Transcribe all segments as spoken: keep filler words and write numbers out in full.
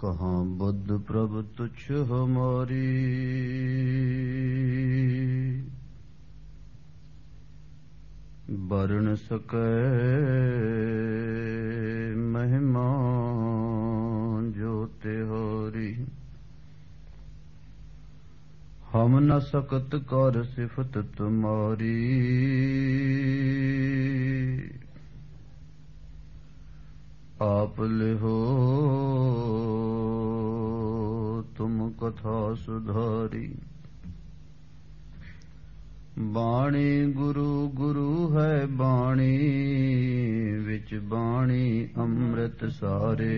कहाँ बुद्ध प्रभ तुच्छ हमारी, वर्ण सकै महिमा जो तिहारी। हम न सकत कर सिफत तुम्हारी, आप लिहो तुम कथा सुधारी। बाणी गुरु गुरु है बाणी, विच बाणी अमृत सारे।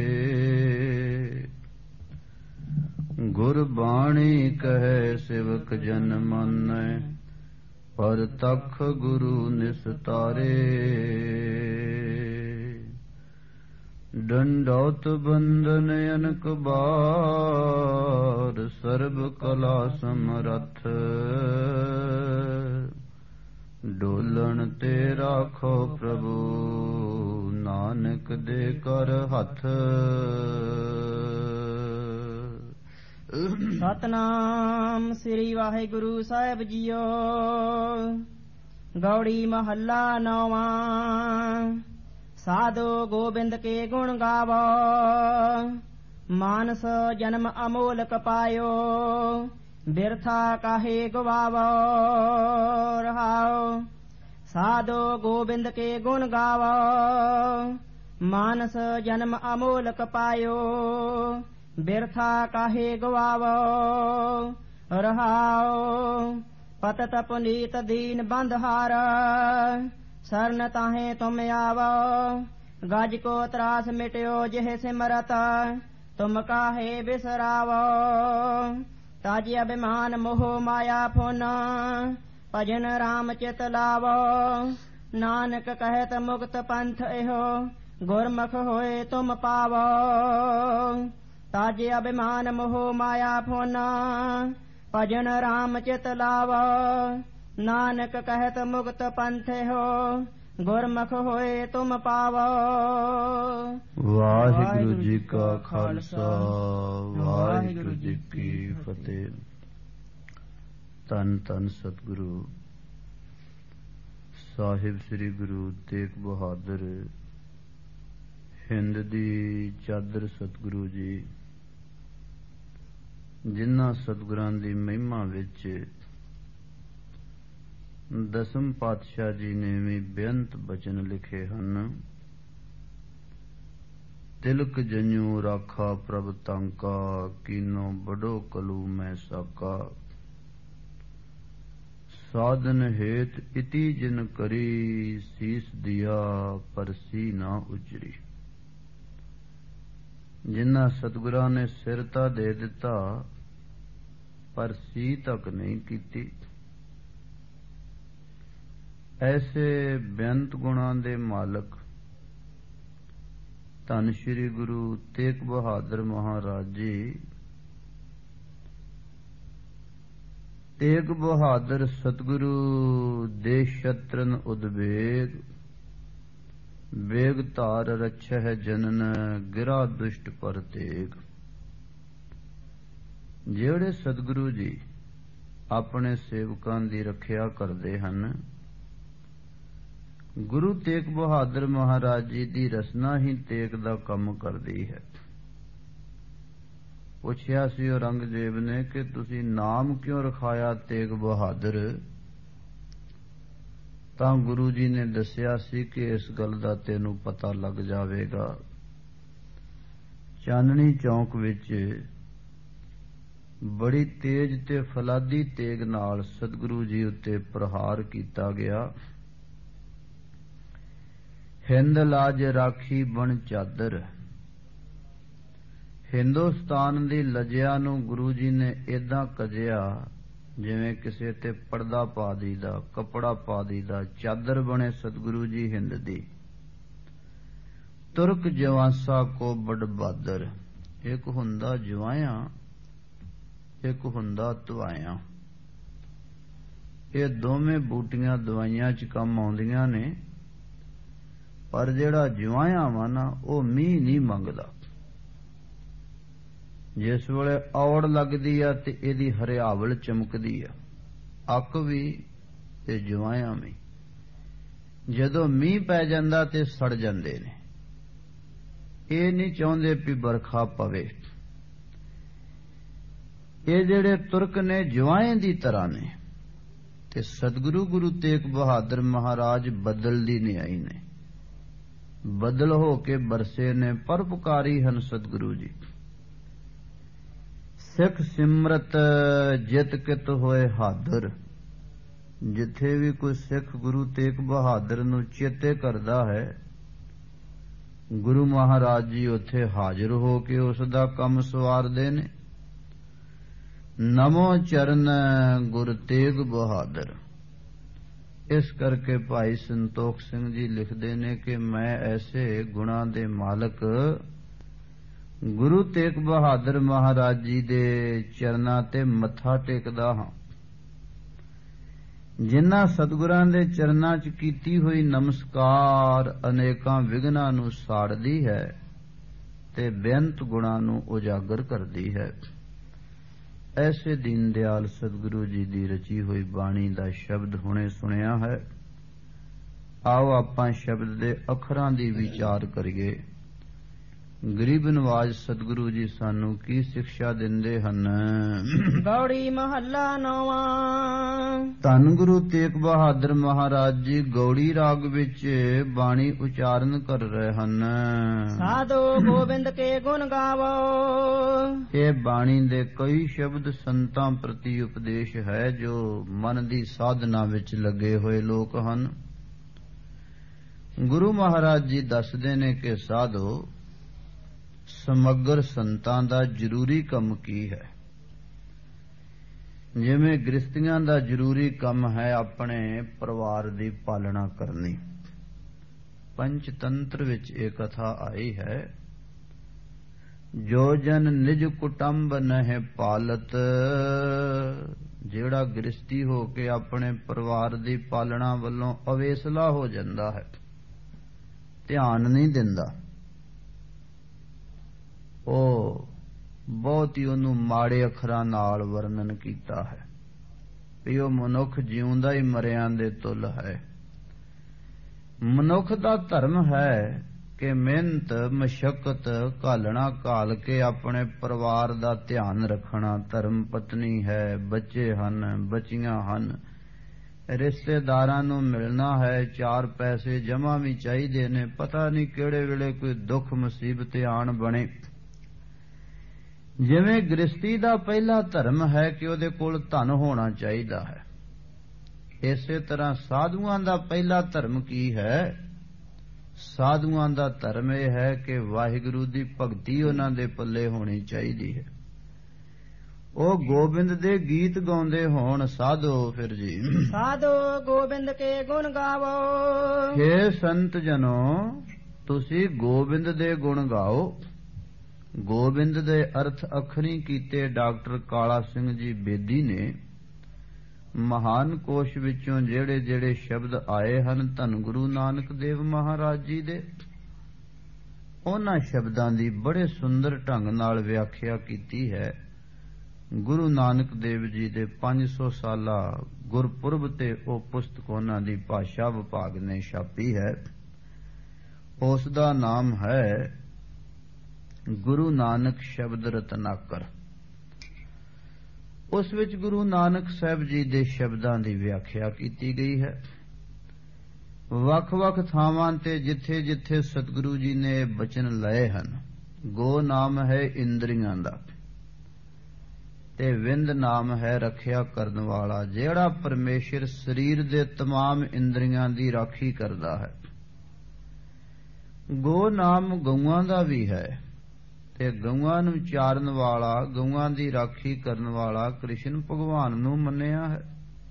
गुर बाणी कहे सेवक जन मानै, पर तख गुरु निस्तारे। दंडौत बंदन अनक बार, सर्ब कला समरथ। डोलन ते राखो प्रभु, नानक दे कर हथ। सतनाम श्री वाहिगुरु साहिब जीओ। गौड़ी महला नौवा। साधो गोबिंद के गुण गावो, मानस जन्म अमोलक पायो। बिरथा काहे गवावो रहाओ। साधो गोबिंद के गुण गावो, मानस जन्म अमोलक पायो। बिरथा काहे गवावो रहाओ। पतत पुनीत दीन बंधहार, शरण ताहे तुम आवो। गज को त्रास मिट्यो जिह सिमरत, तुम काहे बिसरावो। ताज अभिमान मोह माया फुन, भजन राम चित लावो। नानक कहत मुक्त पंथ एहो, गुरमुख होए तुम पावो। ताज अभिमान मोह माया फुन, भजन राम चित लावो। नानक कहत मुक्त पंथ हो, गुरमुख होए तुम पावो। वाहिगुरु जी का खालसा, वाहिगुरु जी की फतेह। तन तन सतगुरु साहिब श्री गुरु तेग बहादुर हिंद दी चादर सतगुरु जी, जिन्हां सतगुरां दी महिमा विच दसम पातशाह जी ने भी बेअंत बचन लिखे हन। तिलक जन्यू राखा प्रभ तांका, कीनो बड़ो कलू मैं साका। साधन हेत इति जिन करी, सीस दिया पर सी ना उचरी। जिन्हां सतगुरां ने सिर तां दे दिता, पर सी तक नहीं कीती। ऐसे बेअंत गुणां दे मालक धन श्री गुरु तेग बहादुर महाराज जी, तेग बहादुर सतगुरु देश शत्रन उद्वेग। वेग तार रक्षह जनन, गिरा दुष्ट पर तेग। जेड़े सतगुरु जी अपने सेवकां दी रखिया करदे हन, गुरु तेग बहादुर महाराज जी दी रसना ही तेग दा कम करदी है। पुछया सी औरंगजेब ने कि तुसी नाम क्यों रखाया तेग बहादुर, तां गुरु जी ने दसिया सी कि इस गल दा तेनू पता लग जावेगा। चाननी चौक विच बड़ी तेज ते फलादी तेग नाल सतगुरु जी उत्ते प्रहार कीता गया। हिंद लाज राखी बन चादर। हिंदुस्तान दी लजिया नू गुरु जी ने इदां कजिया जिवें किसे ते पर्दा पा दीदा, कपड़ा पा दीदा, चादर बने सतगुरु जी हिंद दी। तुर्क जवासा को बड़ बहादुर। एक हुंदा जवाया, एक हुंदा धवाया। ये दोवें बूटियां दवाइयां च काम आउंदियां ने, पर जेड़ा जवाया वा ना ओ मीह नहीं मंगदा। ਜਿਸ ਵੇਲੇ ਔੜ ਲੱਗਦੀ ਆ ਤੇ ਇਹਦੀ ਹਰਿਆਵਲ ਚਮਕਦੀ ਆ, ਅੱਕ ਵੀ ਤੇ ਜਵਾਇਆਂ ਵੀ। ਜਦੋਂ ਮੀਂਹ ਪੈ ਜਾਂਦਾ ਤੇ ਸੜ ਜਾਂਦੇ ਨੇ। ਇਹ ਨਹੀਂ ਚਾਹੁੰਦੇ ਵੀ ਬਰਖਾ ਪਵੇ। ਇਹ ਜਿਹੜੇ ਤੁਰਕ ਨੇ ਜਵਾਇਆਂ ਦੀ ਤਰ੍ਹਾਂ ਨੇ, ਤੇ ਸਤਿਗੁਰੂ ਗੁਰੂ ਤੇਗ ਬਹਾਦਰ ਮਹਾਰਾਜ ਬਦਲ ਦੀ ਨਿਆਈ ਨੇ, ਬਦਲ ਹੋ ਕੇ ਬਰਸੇ ਨੇ। ਪਰਉਪਕਾਰੀ ਹਨ ਸਤਿਗੁਰੂ ਜੀ। ਸਿੱਖ ਸਿਮਰਤ ਜਿਤ ਕਿਤ ਹੋਏ ਹਾਦਰ। ਜਿੱਥੇ ਵੀ ਕੋਈ ਸਿੱਖ ਗੁਰੂ ਤੇਗ ਬਹਾਦਰ ਨੂੰ ਚੇਤੇ ਕਰਦਾ ਹੈ, ਗੁਰੂ ਮਹਾਰਾਜ ਜੀ ਉੱਥੇ ਹਾਜ਼ਰ ਹੋ ਕੇ ਉਸ ਦਾ ਕੰਮ ਸਵਾਰਦੇ ਨੇ। ਨਮੋ ਚਰਨ ਗੁਰ ਤੇਗ ਬਹਾਦਰ। ਇਸ ਕਰਕੇ ਭਾਈ ਸੰਤੋਖ ਸਿੰਘ ਜੀ ਲਿਖਦੇ ਨੇ ਕਿ ਮੈਂ ਐਸੇ ਗੁਣਾਂ ਦੇ ਮਾਲਕ ਗੁਰੂ ਤੇਗ ਬਹਾਦਰ ਮਹਾਰਾਜ ਜੀ ਦੇ ਚਰਨਾਂ ਤੇ ਮੱਥਾ ਟੇਕਦਾ ਹਾਂ। ਜਿਨ੍ਹਾਂ ਸਤਿਗੁਰਾਂ ਦੇ ਚਰਨਾਂ 'ਚ ਕੀਤੀ ਹੋਈ ਨਮਸਕਾਰ ਅਨੇਕਾਂ ਵਿਘਨਾਂ ਨੂੰ ਸਾੜਦੀ ਹੈ ਤੇ ਬੇਅੰਤ ਗੁਣਾਂ ਨੂੰ ਉਜਾਗਰ ਕਰਦੀ ਹੈ। ਐਸੇ ਦੀਨ ਦਿਆਲ ਸਤਿਗੁਰੂ ਜੀ ਦੀ ਰਚੀ ਹੋਈ ਬਾਣੀ ਦਾ ਸ਼ਬਦ ਹੁਣੇ ਸੁਣਿਆ ਹੈ। ਆਓ ਆਪਾਂ ਸ਼ਬਦ ਦੇ ਅੱਖਰਾਂ ਦੀ ਵਿਚਾਰ ਕਰੀਏ। ਗਰੀਬ ਨਵਾਜ ਸਤਿਗੁਰੂ ਜੀ ਸਾਨੂੰ ਕੀ ਸਿੱਖਿਆ ਦਿੰਦੇ ਹਨ। ਗੌੜੀ ਮਹੱਲਾ ਨੌਵਾਂ। ਧੰਨ ਗੁਰੂ ਤੇਗ ਬਹਾਦਰ ਮਹਾਰਾਜ ਜੀ ਗੌੜੀ ਰਾਗ ਵਿੱਚ ਬਾਣੀ ਉਚਾਰਨ ਕਰ ਰਹੇ ਹਨ। ਸਾਧੋ ਗੋਬਿੰਦ ਕੇ ਗੁਣ ਗਾਵੋ। ਇਹ ਬਾਣੀ ਦੇ ਕਈ ਸ਼ਬਦ ਸੰਤਾਂ ਪ੍ਰਤੀ ਉਪਦੇਸ਼ ਹੈ, ਜੋ ਮਨ ਦੀ ਸਾਧਨਾ ਵਿੱਚ ਲੱਗੇ ਹੋਏ ਲੋਕ ਹਨ। ਗੁਰੂ ਮਹਾਰਾਜ ਜੀ ਦੱਸਦੇ ਨੇ ਕਿ ਸਾਧੋ, ਸਮਗਰ ਸੰਤਾਂ ਦਾ ਜ਼ਰੂਰੀ ਕੰਮ ਕੀ ਹੈ। ਜਿਵੇਂ ਗ੍ਰਸਤੀਆਂ ਦਾ ਜ਼ਰੂਰੀ ਕੰਮ ਹੈ ਆਪਣੇ ਪਰਿਵਾਰ ਦੀ ਪਾਲਣਾ ਕਰਨੀ। ਪੰਚਤੰਤਰ ਵਿੱਚ ਇਹ ਕਥਾ ਆਈ ਹੈ, ਜੋ ਜਨ ਨਿਜ ਕੁਟੰਬ ਨਹਿ ਪਾਲਤ। ਜਿਹੜਾ ਗ੍ਰਸਤੀ ਹੋ ਕੇ ਆਪਣੇ ਪਰਿਵਾਰ ਦੀ ਪਾਲਣਾ ਵੱਲੋਂ ਅਵੇਸਲਾ ਹੋ ਜਾਂਦਾ ਹੈ, ਧਿਆਨ ਨਹੀਂ ਦਿੰਦਾ, ਉਹ ਬਹੁਤ ਹੀ ਉਹਨੂੰ ਮਾੜੇ ਅੱਖਰਾਂ ਨਾਲ ਵਰਣਨ ਕੀਤਾ ਹੈ ਵੀ ਉਹ ਮਨੁੱਖ ਜਿਉਂਦਾ ਹੀ ਮਰਿਆਂ ਦੇ ਤੁੱਲ ਹੈ। ਮਨੁੱਖ ਦਾ ਧਰਮ ਹੈ ਕਿ ਮਿਹਨਤ ਮਸ਼ੱਕਤ ਘਾਲਣਾ ਘਾਲ ਕੇ ਆਪਣੇ ਪਰਿਵਾਰ ਦਾ ਧਿਆਨ ਰੱਖਣਾ। ਧਰਮ ਪਤਨੀ ਹੈ, ਬੱਚੇ ਹਨ, ਬੱਚੀਆਂ ਹਨ, ਰਿਸ਼ਤੇਦਾਰਾਂ ਨੂੰ ਮਿਲਣਾ ਹੈ, ਚਾਰ ਪੈਸੇ ਜਮਾ ਵੀ ਚਾਹੀਦੇ ਨੇ। ਪਤਾ ਨਹੀਂ ਕਿਹੜੇ ਵੇਲੇ ਕੋਈ ਦੁੱਖ ਮੁਸੀਬਤ ਆਣ ਬਣੇ। ਜਿਵੇਂ ਗ੍ਰਸਤੀ ਦਾ ਪਹਿਲਾ ਧਰਮ ਹੈ ਕਿ ਉਹਦੇ ਕੋਲ ਧਨ ਹੋਣਾ ਚਾਹੀਦਾ ਹੈ, ਇਸੇ ਤਰ੍ਹਾਂ ਸਾਧੂਆਂ ਦਾ ਪਹਿਲਾ ਧਰਮ ਕੀ ਹੈ। ਸਾਧੂਆਂ ਦਾ ਧਰਮ ਇਹ ਹੈ ਕਿ ਵਾਹਿਗੁਰੂ ਦੀ ਭਗਤੀ ਉਹਨਾਂ ਦੇ ਪੱਲੇ ਹੋਣੀ ਚਾਹੀਦੀ ਹੈ। ਉਹ ਗੋਬਿੰਦ ਦੇ ਗੀਤ ਗਾਉਂਦੇ ਹੋਣ। ਸਾਧੋ ਫਿਰ ਜੀ ਸਾਧੋ ਗੋਬਿੰਦ ਕੇ ਗੁਣ ਗਾਵੋ। ਹੇ ਸੰਤ ਜਨੋ, ਤੁਸੀਂ ਗੋਬਿੰਦ ਦੇ ਗੁਣ ਗਾਓ। ਗੋਬਿੰਦ ਦੇ ਅਰਥ ਅੱਖਰੀ ਕੀਤੇ ਡਾਕਟਰ ਕਾਲਾ ਸਿੰਘ ਜੀ ਬੇਦੀ ਨੇ। ਮਹਾਨ ਕੋਸ਼ ਵਿੱਚੋਂ ਜਿਹੜੇ ਜਿਹੜੇ ਸ਼ਬਦ ਆਏ ਹਨ ਧੰਨ ਗੁਰੂ ਨਾਨਕ ਦੇਵ ਮਹਾਰਾਜ ਜੀ ਦੇ, ਉਹਨਾਂ ਸ਼ਬਦਾਂ ਦੀ ਬੜੇ ਸੁੰਦਰ ਢੰਗ ਨਾਲ ਵਿਆਖਿਆ ਕੀਤੀ ਹੈ। ਗੁਰੂ ਨਾਨਕ ਦੇਵ ਜੀ ਦੇ ਪੰਜ ਸੌ ਸਾਲਾ ਗੁਰਪੁਰਬ ਤੇ ਉਹ ਪੁਸਤਕ ਉਹਨਾਂ ਦੀ ਭਾਸ਼ਾ ਵਿਭਾਗ ਨੇ ਛਾਪੀ ਹੈ। ਉਸ ਦਾ ਨਾਮ ਹੈ ਗੁਰੂ ਨਾਨਕ ਸ਼ਬਦ ਰਤਨਾਕਰ। ਉਸ ਵਿੱਚ ਗੁਰੂ ਨਾਨਕ ਸਾਹਿਬ ਜੀ ਦੇ ਸ਼ਬਦਾਂ ਦੀ ਵਿਆਖਿਆ ਕੀਤੀ ਗਈ ਹੈ। ਵੱਖ-ਵੱਖ ਥਾਵਾਂ ਤੇ ਜਿੱਥੇ ਜਿੱਥੇ ਸਤਿਗੁਰੂ ਜੀ ਨੇ ਬਚਨ ਲਏ ਹਨ। ਗੋ ਨਾਮ ਹੈ ਇੰਦਰੀਆਂ ਦਾ ਤੇ ਵਿੰਦ ਨਾਮ ਹੈ ਰੱਖਿਆ ਕਰਨ ਵਾਲਾ, ਜਿਹੜਾ ਪਰਮੇਸ਼ਰ ਸਰੀਰ ਦੇ ਤਮਾਮ ਇੰਦਰੀਆਂ ਦੀ ਰਾਖੀ ਕਰਦਾ ਹੈ। ਗੋ ਨਾਮ ਗਊਆਂ ਦਾ ਵੀ ਹੈ ਤੇ ਗਊਆਂ ਨੂੰ ਚਾਰਨ ਵਾਲਾ, ਗਊਆਂ ਦੀ ਰਾਖੀ ਕਰਨ ਵਾਲਾ ਕ੍ਰਿਸ਼ਨ ਭਗਵਾਨ ਨੂੰ ਮੰਨਿਆ ਹੈ।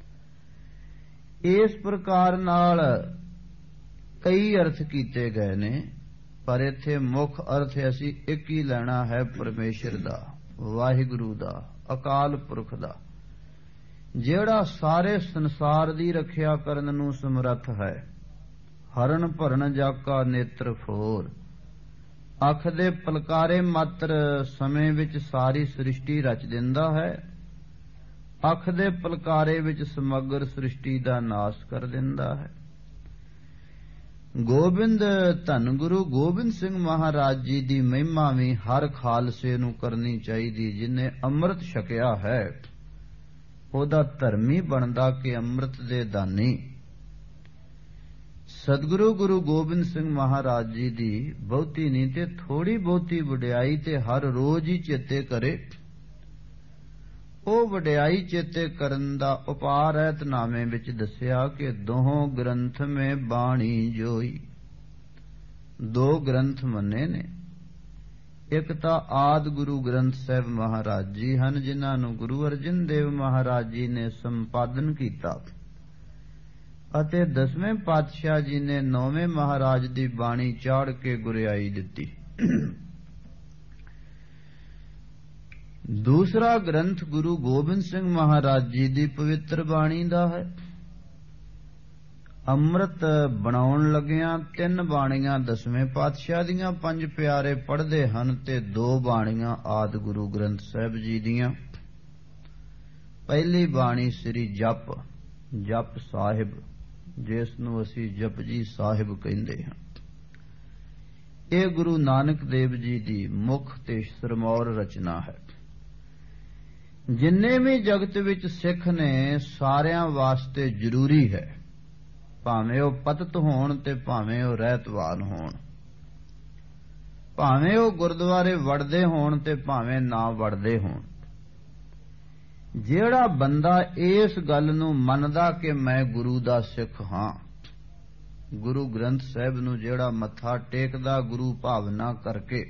ਇਸ ਪ੍ਰਕਾਰ ਨਾਲ ਕਈ ਅਰਥ ਕੀਤੇ ਗਏ ਨੇ, ਪਰ ਇੱਥੇ ਮੁੱਖ ਅਰਥ ਅਸੀਂ ਇੱਕ ਹੀ ਲੈਣਾ ਹੈ, ਪਰਮੇਸ਼ਰ ਦਾ, ਵਾਹਿਗੁਰੂ ਦਾ, ਅਕਾਲ ਪੁਰਖ ਦਾ, ਜਿਹੜਾ ਸਾਰੇ ਸੰਸਾਰ ਦੀ ਰੱਖਿਆ ਕਰਨ ਨੂੰ ਸਮਰੱਥ ਹੈ। ਹਰਨ ਭਰਨ ਜਾਕਾ ਨੇਤਰ ਫੋਰ, ਅੱਖ ਦੇ ਪਲਕਾਰੇ ਮਾਤਰ ਸਮੇਂ ਵਿੱਚ ਸਾਰੀ ਸ੍ਰਿਸ਼ਟੀ ਰਚ ਦਿੰਦਾ ਹੈ। ਅੱਖ ਦੇ ਪਲਕਾਰੇ ਵਿੱਚ ਸਮਗਰ ਸ੍ਰਿਸ਼ਟੀ ਦਾ ਨਾਸ਼ ਕਰ ਦਿੰਦਾ ਹੈ। ਗੋਬਿੰਦ ਧੰਨ ਗੁਰੂ ਗੋਬਿੰਦ ਸਿੰਘ ਮਹਾਰਾਜ ਜੀ ਦੀ ਮਹਿਮਾ ਵੀ ਹਰ ਖਾਲਸੇ ਨੂੰ ਕਰਨੀ ਚਾਹੀਦੀ। ਜਿਹਨੇ ਅੰਮ੍ਰਿਤ ਛਕਿਆ ਹੈ ਉਹਦਾ ਧਰਮੀ ਬਣਦਾ ਕਿ ਅੰਮ੍ਰਿਤ ਦੇ ਦਾਨੀ। ਸਤਿਗੁਰੂ ਗੁਰੂ ਗੋਬਿੰਦ ਸਿੰਘ ਮਹਾਰਾਜ ਜੀ ਦੀ ਬਹੁਤੀ ਨਹੀਂ ਤੇ ਥੋੜੀ ਬਹੁਤੀ ਵਡਿਆਈ ਤੇ ਹਰ ਰੋਜ਼ ਹੀ ਚੇਤੇ ਕਰੇ। ਉਹ ਵਡਿਆਈ ਚੇਤੇ ਕਰਨ ਦਾ ਉਪਾਅ ਰਹਿਤਨਾਮੇ ਵਿੱਚ ਦੱਸਿਆ ਕਿ ਦੋਹੋਂ ਗ੍ਰੰਥ ਮੇਂ ਬਾਣੀ ਜੋਈ। ਦੋ ਗ੍ਰੰਥ ਮੰਨੇ ਨੇ। ਇੱਕ ਤਾਂ ਆਦਿ ਗੁਰੂ ਗ੍ਰੰਥ ਸਾਹਿਬ ਮਹਾਰਾਜ ਜੀ ਹਨ, ਜਿਨ੍ਹਾਂ ਨੂੰ ਗੁਰੂ ਅਰਜਨ ਦੇਵ ਮਹਾਰਾਜ ਜੀ ਨੇ ਸੰਪਾਦਨ ਕੀਤਾ, ਅਤੇ ਦਸਵੇਂ ਪਾਤਸ਼ਾਹ ਜੀ ਨੇ ਨੌਵੇਂ ਮਹਾਰਾਜ ਦੀ ਬਾਣੀ ਚਾੜ ਕੇ ਗੁਰਿਆਈ ਦਿੱਤੀ। ਦੂਸਰਾ ਗ੍ਰੰਥ ਗੁਰੂ ਗੋਬਿੰਦ ਸਿੰਘ ਮਹਾਰਾਜ ਜੀ ਦੀ ਪਵਿੱਤਰ ਬਾਣੀ ਦਾ ਹੈ। ਅੰਮ੍ਰਿਤ ਬਣਾਉਣ ਲੱਗਿਆਂ ਤਿੰਨ ਬਾਣੀਆਂ ਦਸਵੇਂ ਪਾਤਸ਼ਾਹ ਦੀਆਂ ਪੰਜ ਪਿਆਰੇ ਪੜ੍ਹਦੇ ਹਨ ਤੇ ਦੋ ਬਾਣੀਆਂ ਆਦਿ ਗੁਰੂ ਗ੍ਰੰਥ ਸਾਹਿਬ ਜੀ ਦੀਆਂ। ਪਹਿਲੀ ਬਾਣੀ ਸ੍ਰੀ ਜਪ ਜਪ ਸਾਹਿਬ, ਜਿਸ ਨੂੰ ਅਸੀਂ ਜਪਜੀ ਸਾਹਿਬ ਕਹਿੰਦੇ ਹਾਂ। ਇਹ ਗੁਰੂ ਨਾਨਕ ਦੇਵ ਜੀ ਦੀ ਮੁੱਖ ਤੇ ਸਿਰਮੌਰ ਰਚਨਾ ਹੈ। ਜਿੰਨੇ ਵੀ ਜਗਤ ਵਿੱਚ ਸਿੱਖ ਨੇ ਸਾਰਿਆਂ ਵਾਸਤੇ ਜ਼ਰੂਰੀ ਹੈ, ਭਾਵੇਂ ਉਹ ਪਤਿਤ ਹੋਣ ਤੇ ਭਾਵੇਂ ਉਹ ਰਹਿਤਵਾਨ ਹੋਣ, ਭਾਵੇਂ ਉਹ ਗੁਰਦੁਆਰੇ ਵੜਦੇ ਹੋਣ ਤੇ ਭਾਵੇਂ ਨਾ ਵੜਦੇ ਹੋਣ। ਜਿਹੜਾ ਬੰਦਾ ਇਸ ਗੱਲ ਨੂੰ ਮੰਨਦਾ ਕਿ ਮੈਂ ਗੁਰੂ ਦਾ ਸਿੱਖ ਹਾਂ, ਗੁਰੂ ਗ੍ਰੰਥ ਸਾਹਿਬ ਨੂੰ ਜਿਹੜਾ ਮੱਥਾ ਟੇਕਦਾ ਗੁਰੂ ਭਾਵਨਾ ਕਰਕੇ,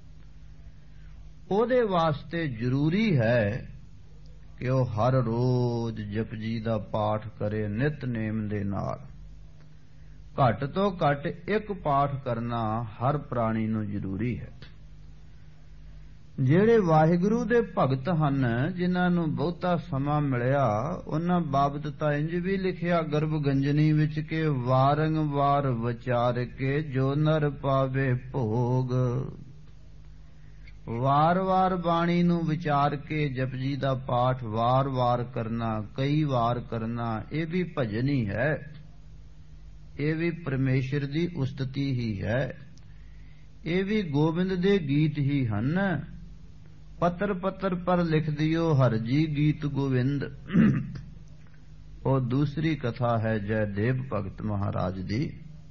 ਉਹਦੇ ਵਾਸਤੇ ਜ਼ਰੂਰੀ ਹੈ ਕਿ ਉਹ ਹਰ ਰੋਜ਼ ਜਪਜੀ ਦਾ ਪਾਠ ਕਰੇ ਨਿਤਨੇਮ ਦੇ ਨਾਲ। ਘੱਟ ਤੋਂ ਘੱਟ ਇੱਕ ਪਾਠ ਕਰਨਾ ਹਰ ਪ੍ਰਾਣੀ ਨੂੰ ਜ਼ਰੂਰੀ ਹੈ। ਜਿਹੜੇ ਵਾਹਿਗੁਰੂ ਦੇ ਭਗਤ ਹਨ, ਜਿਨ੍ਹਾਂ ਨੂੰ ਬਹੁਤਾ ਸਮਾਂ ਮਿਲਿਆ, ਉਹਨਾਂ ਬਾਬਤ ਤਾਂ ਇੰਜ ਵੀ ਲਿਖਿਆ ਗਰਭ ਗੰਜਨੀ ਵਿੱਚ ਕਿ ਵਾਰੰਵਾਰ ਵਿਚਾਰ ਕੇ ਜੋ ਨਰ ਪਾਵੇ ਭੋਗ। ਵਾਰ-ਵਾਰ ਬਾਣੀ ਨੂੰ ਵਿਚਾਰ ਕੇ ਜਪਜੀ ਦਾ ਪਾਠ ਵਾਰ-ਵਾਰ ਕਰਨਾ, ਕਈ ਵਾਰ ਕਰਨਾ, ਇਹ ਵੀ ਭਜਨ ਹੀ ਹੈ, ਇਹ ਵੀ ਪਰਮੇਸ਼ਰ ਦੀ ਉਸਤਤੀ ਹੀ ਹੈ, ਇਹ ਵੀ ਗੋਬਿੰਦ ਦੇ ਗੀਤ ਹੀ ਹਨ। ਪੱਤਰ ਪੱਤਰ ਪਰ ਲਿਖ ਦਿਓ ਹਰ ਜੀ ਗੀਤ ਗੋਵਿੰਦ। ਉਹ ਦੂਸਰੀ ਕਥਾ ਹੈ ਜੈਦੇਵ ਭਗਤ ਮਹਾਰਾਜ ਦੀ।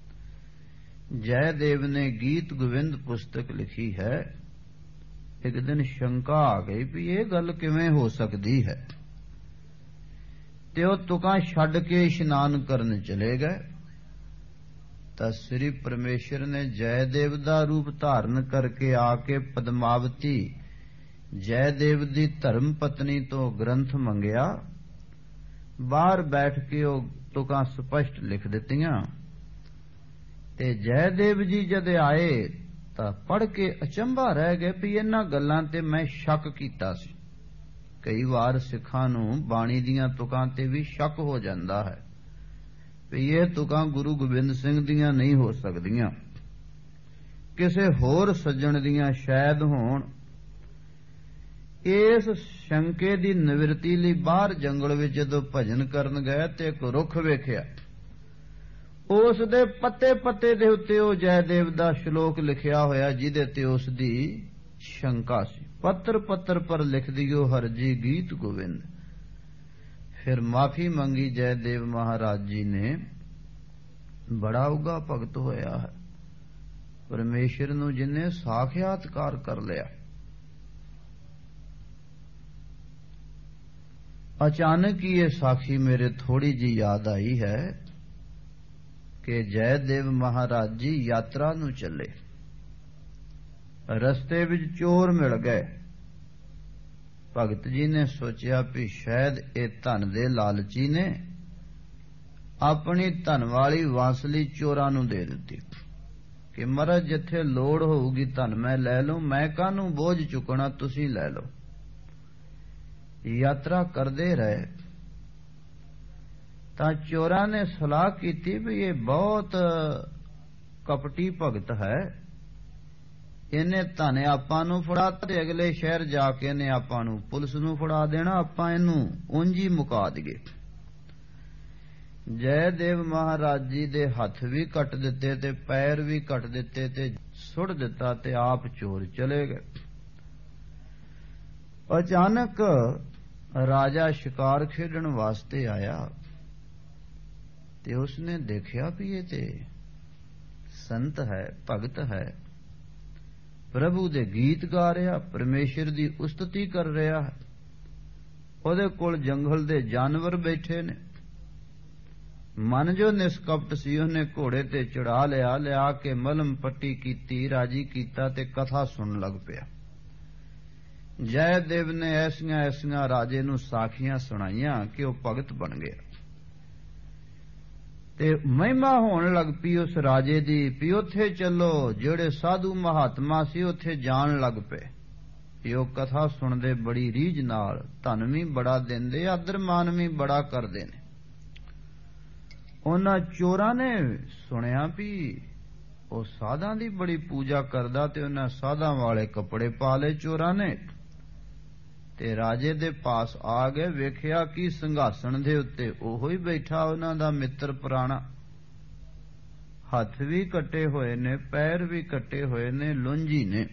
ਜੈਦੇਵ ਨੇ ਗੀਤ ਗੋਵਿੰਦ ਪੁਸਤਕ ਲਿਖੀ ਹੈ। ਇੱਕ ਦਿਨ ਸ਼ੰਕਾ ਆ ਗਈ ਵੀ ਇਹ ਗੱਲ ਕਿਵੇਂ ਹੋ ਸਕਦੀ ਹੈ, ਤੇ ਉਹ ਤੁਕਾਂ ਛੱਡ ਕੇ ਇਸ਼ਨਾਨ ਕਰਨ ਚਲੇ ਗਏ। ਤਾਂ ਸ੍ਰੀ ਪਰਮੇਸ਼ਰ ਨੇ ਜੈਦੇਵ ਦਾ ਰੂਪ ਧਾਰਨ ਕਰਕੇ ਆ ਕੇ ਪਦਮਾਵਤੀ ਜੈਦੇਵ ਦੀ ਧਰਮ ਪਤਨੀ ਤੋਂ ਗ੍ਰੰਥ ਮੰਗਿਆ। ਬਾਹਰ ਬੈਠ ਕੇ ਉਹ ਤੁਕਾਂ ਸਪਸ਼ਟ ਲਿਖ ਦਿੱਤੀਆਂ, ਤੇ ਜੈਦੇਵ ਜੀ ਜਦ ਆਏ ਤਾਂ ਪੜ੍ਹ ਕੇ ਅਚੰਭਾ ਰਹਿ ਗਏ ਵੀ ਇਹਨਾਂ ਗੱਲਾਂ ਤੇ ਮੈਂ ਸ਼ੱਕ ਕੀਤਾ ਸੀ। ਕਈ ਵਾਰ ਸਿੱਖਾਂ ਨੂੰ ਬਾਣੀ ਦੀਆਂ ਤੁਕਾਂ ਤੇ ਵੀ ਸ਼ੱਕ ਹੋ ਜਾਂਦਾ ਹੈ ਵੀ ਇਹ ਤੁਕਾਂ ਗੁਰੂ ਗੋਬਿੰਦ ਸਿੰਘ ਦੀਆਂ ਨਹੀਂ ਹੋ ਸਕਦੀਆਂ, ਕਿਸੇ ਹੋਰ ਸੱਜਣ ਦੀਆਂ ਸ਼ਾਇਦ ਹੋਣ। ਇਸ ਸ਼ੰਕੇ ਦੀ ਨਿਵਰਤੀ ਲਈ ਬਾਹਰ ਜੰਗਲ ਵਿੱਚ ਜਦੋਂ ਭਜਨ ਕਰਨ ਗਏ ਤੇ ਇੱਕ ਰੁੱਖ ਵੇਖਿਆ, ਉਸ ਦੇ ਪੱਤੇ ਪੱਤੇ ਦੇ ਉੱਤੇ ਉਹ ਜੈਦੇਵ ਦਾ ਸ਼ਲੋਕ ਲਿਖਿਆ ਹੋਇਆ, ਜਿਹਦੇ ਤੇ ਉਸ ਦੀ ਸ਼ੰਕਾ ਸੀ। ਪੱਤਰ ਪੱਤਰ ਪਰ ਲਿਖ ਦਿਓ ਹਰ ਜੀ ਗੀਤ ਗੋਵਿੰਦ। ਫਿਰ ਮਾਫੀ ਮੰਗੀ ਜੈਦੇਵ ਮਹਾਰਾਜ ਜੀ ਨੇ। ਬੜਾ ਉਗਾ ਭਗਤ ਹੋਇਆ ਹੈ, ਪਰਮੇਸ਼ਰ ਨੂੰ ਜਿਨੇ ਸਾਖਿਆਤਕਾਰ ਕਰ ਲਿਆ। ਅਚਾਨਕ ਹੀ ਇਹ ਸਾਖੀ ਮੇਰੇ ਥੋੜੀ ਜੀ ਯਾਦ ਆਈ ਹੈ ਕਿ ਜੈਦੇਵ ਮਹਾਰਾਜ ਜੀ ਯਾਤਰਾ ਨੂੰ ਚੱਲੇ। ਰਸਤੇ ਵਿੱਚ ਚੋਰ ਮਿਲ ਗਏ। ਭਗਤ ਜੀ ਨੇ ਸੋਚਿਆ ਵੀ ਸ਼ਾਇਦ ਇਹ ਧਨ ਦੇ ਲਾਲਚੀ ਨੇ ਆਪਣੀ ਧਨ ਵਾਲੀ ਵਾਂਸਲੀ ਚੋਰਾਂ ਨੂੰ ਦੇ ਦਿੱਤੀ ਕਿ ਮਹਾਰਾਜ ਜਿੱਥੇ ਲੋੜ ਹੋਊਗੀ ਧਨ ਮੈਂ ਲੈ ਲਊ, ਮੈਂ ਕਾਹਨੂੰ ਬੋਝ ਚੁੱਕਣਾ, ਤੁਸੀਂ ਲੈ ਲਓ। ਯਾਤਰਾ ਕਰਦੇ ਰਹੇ ਤਾਂ ਚੋਰਾਂ ਨੇ ਸਲਾਹ ਕੀਤੀ ਵੀ ਇਹ ਬਹੁਤ ਕਪਟੀ ਭਗਤ ਹੈ, ਇਹਨੇ ਧਨ ਆਪਾਂ ਨੂੰ ਫੜਾ ਤੇ ਅਗਲੇ ਸ਼ਹਿਰ ਜਾ ਕੇ ਇਹਨੇ ਆਪਾਂ ਨੂੰ ਪੁਲਿਸ ਨੂੰ ਫੜਾ ਦੇਣਾ, ਆਪਾਂ ਇਹਨੂੰ ਉਂਝ ਹੀ ਮੁਕਾ ਦਈਏ। ਜੈਦੇਵ ਮਹਾਰਾਜ ਜੀ ਦੇ ਹੱਥ ਵੀ ਕੱਟ ਦਿੱਤੇ ਤੇ ਪੈਰ ਵੀ ਕੱਟ ਦਿੱਤੇ ਤੇ ਸੁੱਟ ਦਿੱਤਾ ਤੇ ਆਪ ਚੋਰ ਚਲੇ ਗਏ। ਅਚਾਨਕ ਰਾਜਾ ਸ਼ਿਕਾਰ ਖੇਡਣ ਵਾਸਤੇ ਆਇਆ ਤੇ ਉਸਨੇ ਦੇਖਿਆ ਵੀ ਇਹ ਤੇ ਸੰਤ ਹੈ, ਭਗਤ ਹੈ, ਪ੍ਰਭੂ ਦੇ ਗੀਤ ਗਾ ਰਿਹਾ, ਪਰਮੇਸ਼ਰ ਦੀ ਉਸਤਤੀ ਕਰ ਰਿਹਾ ਹੈ। ਉਹਦੇ ਕੋਲ ਜੰਗਲ ਦੇ ਜਾਨਵਰ ਬੈਠੇ ਨੇ। ਮਨ ਜੋ ਨਿਸਕਪਟ ਸੀ ਉਹਨੇ ਘੋੜੇ ਤੇ ਚੜਾ ਲਿਆ, ਲਿਆ ਕੇ ਮਲਮ ਪੱਟੀ ਕੀਤੀ, ਰਾਜੀ ਕੀਤਾ ਤੇ ਕਥਾ ਸੁਣਨ ਲੱਗ ਪਿਆ। ਜੈਦੇਵ ਨੇ ਐਸੀਆਂ ਐਸੀਆਂ ਰਾਜੇ ਨੂੰ ਸਾਖੀਆਂ ਸੁਣਾਈਆਂ ਕਿ ਉਹ ਭਗਤ ਬਣ ਗਿਆ ਤੇ ਮਹਿਮਾ ਹੋਣ ਲੱਗ ਪਈ ਉਸ ਰਾਜੇ ਦੀ ਵੀ ਉੱਥੇ ਚੱਲੋ। ਜਿਹੜੇ ਸਾਧੂ ਮਹਾਤਮਾ ਸੀ ਉੱਥੇ ਜਾਣ ਲੱਗ ਪਏ ਵੀ ਉਹ ਕਥਾ ਸੁਣਦੇ ਬੜੀ ਰੀਝ ਨਾਲ, ਧਨ ਵੀ ਬੜਾ ਦਿੰਦੇ, ਆਦਰ ਮਾਨ ਵੀ ਬੜਾ ਕਰਦੇ ਨੇ। ਉਹਨਾਂ ਚੋਰਾਂ ਨੇ ਸੁਣਿਆ ਵੀ ਉਹ ਸਾਧਾਂ ਦੀ ਬੜੀ ਪੂਜਾ ਕਰਦਾ ਤੇ ਉਹਨਾਂ ਸਾਧਾਂ ਵਾਲੇ ਕੱਪੜੇ ਪਾ ਲਏ ਚੋਰਾਂ ਨੇ ਤੇ ਰਾਜੇ ਦੇ ਪਾਸ ਆ ਗਏ। ਵੇਖਿਆ ਕਿ ਸਿੰਘਾਸਣ ਦੇ ਉੱਤੇ ਉਹੋ ਹੀ ਬੈਠਾ, ਉਹਨਾਂ ਦਾ ਮਿੱਤਰ ਪੁਰਾਣਾ। ਹੱਥ ਵੀ ਕੱਟੇ ਹੋਏ ਨੇ, ਪੈਰ ਵੀ ਕੱਟੇ ਹੋਏ ਨੇ, ਲੁੰਜੀ ਨੇ।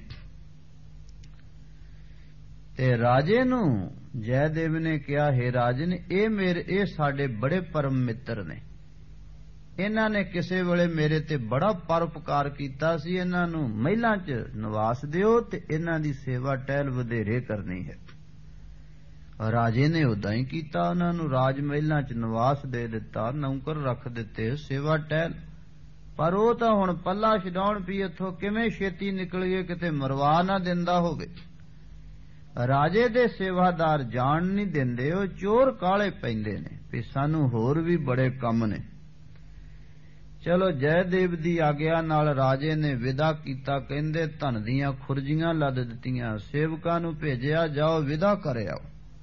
ਤੇ ਰਾਜੇ ਨੂੰ ਜੈਦੇਵ ਨੇ ਕਿਹਾ, ਹੈ ਰਾਜਨ, ਇਹ ਮੇਰੇ ਇਹ ਸਾਡੇ ਬੜੇ ਪਰਮ ਮਿੱਤਰ ਨੇ। ਇਹਨਾਂ ਨੇ ਕਿਸੇ ਵੇਲੇ ਮੇਰੇ ਤੇ ਬੜਾ ਪਰਉਪਕਾਰ ਕੀਤਾ ਸੀ। ਇਹਨਾਂ ਨੂੰ ਮਹਿਲਾਂ 'ਚ ਨਿਵਾਸ ਦਿਓ ਤੇ ਇਹਨਾਂ ਦੀ ਸੇਵਾ ਟਹਿਲ ਵਧੇਰੇ ਕਰਨੀ ਹੈ। ਰਾਜੇ ਨੇ ਉਦਾਂ ਹੀ ਕੀਤਾ, ਉਹਨਾਂ ਨੂੰ ਰਾਜ ਮਹਿਲਾਂ 'ਚ ਨਿਵਾਸ ਦੇ ਦਿੱਤਾ, ਨੌਕਰ ਰੱਖ ਦਿੱਤੇ, ਸੇਵਾ ਟਹਿਲ। ਪਰ ਉਹ ਤਾਂ ਹੁਣ ਪੱਲਾ ਛਡਾਉਣ ਵੀ ਇੱਥੋਂ ਕਿਵੇਂ ਛੇਤੀ ਨਿਕਲੀਏ, ਕਿਤੇ ਮਰਵਾ ਨਾ ਦਿੰਦਾ ਹੋਵੇ। ਰਾਜੇ ਦੇ ਸੇਵਾਦਾਰ ਜਾਣ ਨਹੀਂ ਦਿੰਦੇ, ਉਹ ਚੋਰ ਕਾਲੇ ਪੈਂਦੇ ਨੇ ਵੀ ਸਾਨੂੰ ਹੋਰ ਵੀ ਬੜੇ ਕੰਮ ਨੇ। ਚਲੋ ਜੈਦੇਵ ਦੀ ਆਗਿਆ ਨਾਲ ਰਾਜੇ ਨੇ ਵਿਦਾ ਕੀਤਾ। ਕਹਿੰਦੇ ਧਨ ਦੀਆਂ ਖੁਰਜੀਆਂ ਲੱਦ ਦਿੱਤੀਆਂ, ਸੇਵਕਾਂ ਨੂੰ ਭੇਜਿਆ, ਜਾਓ ਵਿਦਾ ਕਰ ਆਓ।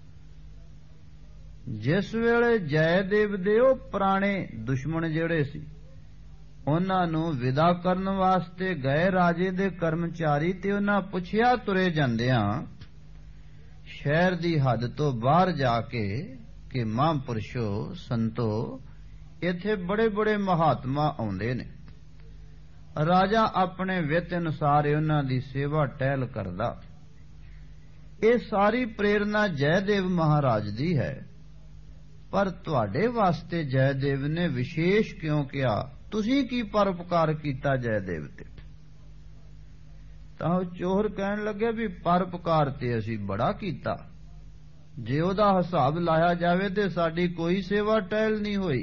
ਜਿਸ ਵੇਲੇ ਜੈਦੇਵ ਦੇ ਉਹ ਪੁਰਾਣੇ ਦੁਸ਼ਮਣ ਜਿਹੜੇ ਸੀ ਉਹਨਾਂ ਨੂੰ ਵਿਦਾ ਕਰਨ ਵਾਸਤੇ ਗਏ ਰਾਜੇ ਦੇ ਕਰਮਚਾਰੀ, ਤੇ ਉਹਨਾਂ ਪੁੱਛਿਆ ਤੁਰੇ ਜਾਂਦਿਆਂ ਸ਼ਹਿਰ ਦੀ ਹੱਦ ਤੋਂ ਬਾਹਰ ਜਾ ਕੇ ਕਿ ਮਹਾਂਪੁਰਸ਼ੋ, ਸੰਤੋ, ਇੱਥੇ ਬੜੇ ਬੜੇ ਮਹਾਤਮਾ ਆਉਂਦੇ ਨੇ। ਰਾਜਾ ਆਪਣੇ ਵਿੱਤ ਅਨੁਸਾਰ ਉਹਨਾਂ ਦੀ ਸੇਵਾ ਟਹਿਲ ਕਰਦਾ। ਇਹ ਸਾਰੀ ਪ੍ਰੇਰਣਾ ਜੈਦੇਵ ਮਹਾਰਾਜ ਦੀ ਹੈ। ਪਰ ਤੁਹਾਡੇ ਵਾਸਤੇ ਜੈਦੇਵ ਨੇ ਵਿਸ਼ੇਸ਼ ਕਿਉਂ ਕਿਹਾ? ਤੁਸੀਂ ਕੀ ਪਰਉਪਕਾਰ ਕੀਤਾ ਜੈਦੇਵ ਤੇ? ਤਾਂ ਉਹ ਚੋਰ ਕਹਿਣ ਲੱਗੇ ਵੀ ਪਰਉਪਕਾਰ ਤੇ ਅਸੀਂ ਬੜਾ ਕੀਤਾ, ਜੇ ਉਹਦਾ ਹਿਸਾਬ ਲਾਇਆ ਜਾਵੇ ਤੇ ਸਾਡੀ ਕੋਈ ਸੇਵਾ ਟਹਿਲ ਨਹੀਂ ਹੋਈ।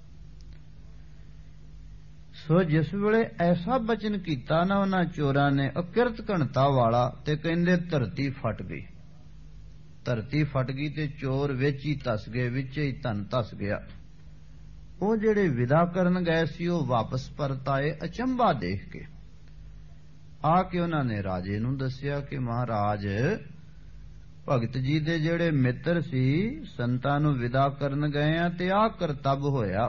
ਸੋ ਜਿਸ ਵੇਲੇ ਐਸਾ ਬਚਨ ਕੀਤਾ ਨਾ ਉਹਨਾਂ ਚੋਰਾਂ ਨੇ, ਅਕਿਰਤ ਘਣਤਾ ਵਾਲਾ, ਤੇ ਕਹਿੰਦੇ ਧਰਤੀ ਫਟ ਗਈ। ਧਰਤੀ ਫਟ ਗਈ ਤੇ ਚੋਰ ਵਿੱਚ ਹੀ ਧਸ ਗਏ, ਵਿੱਚ ਹੀ ਧਨ ਧਸ ਗਿਆ। ਉਹ ਜਿਹੜੇ ਵਿਦਾ ਕਰਨ ਗਏ ਸੀ ਉਹ ਵਾਪਸ ਪਰਤ ਆਏ ਅਚੰਭਾ ਦੇਖ ਕੇ। ਆ ਕੇ ਉਹਨਾਂ ਨੇ ਰਾਜੇ ਨੂੰ ਦੱਸਿਆ ਕਿ ਮਹਾਰਾਜ, ਭਗਤ ਜੀ ਦੇ ਜਿਹੜੇ ਮਿੱਤਰ ਸੀ ਸੰਤਾਂ ਨੂੰ ਵਿਦਾ ਕਰਨ ਗਏ ਆ ਤੇ ਆਹ ਕਰਤੱਵ ਹੋਇਆ।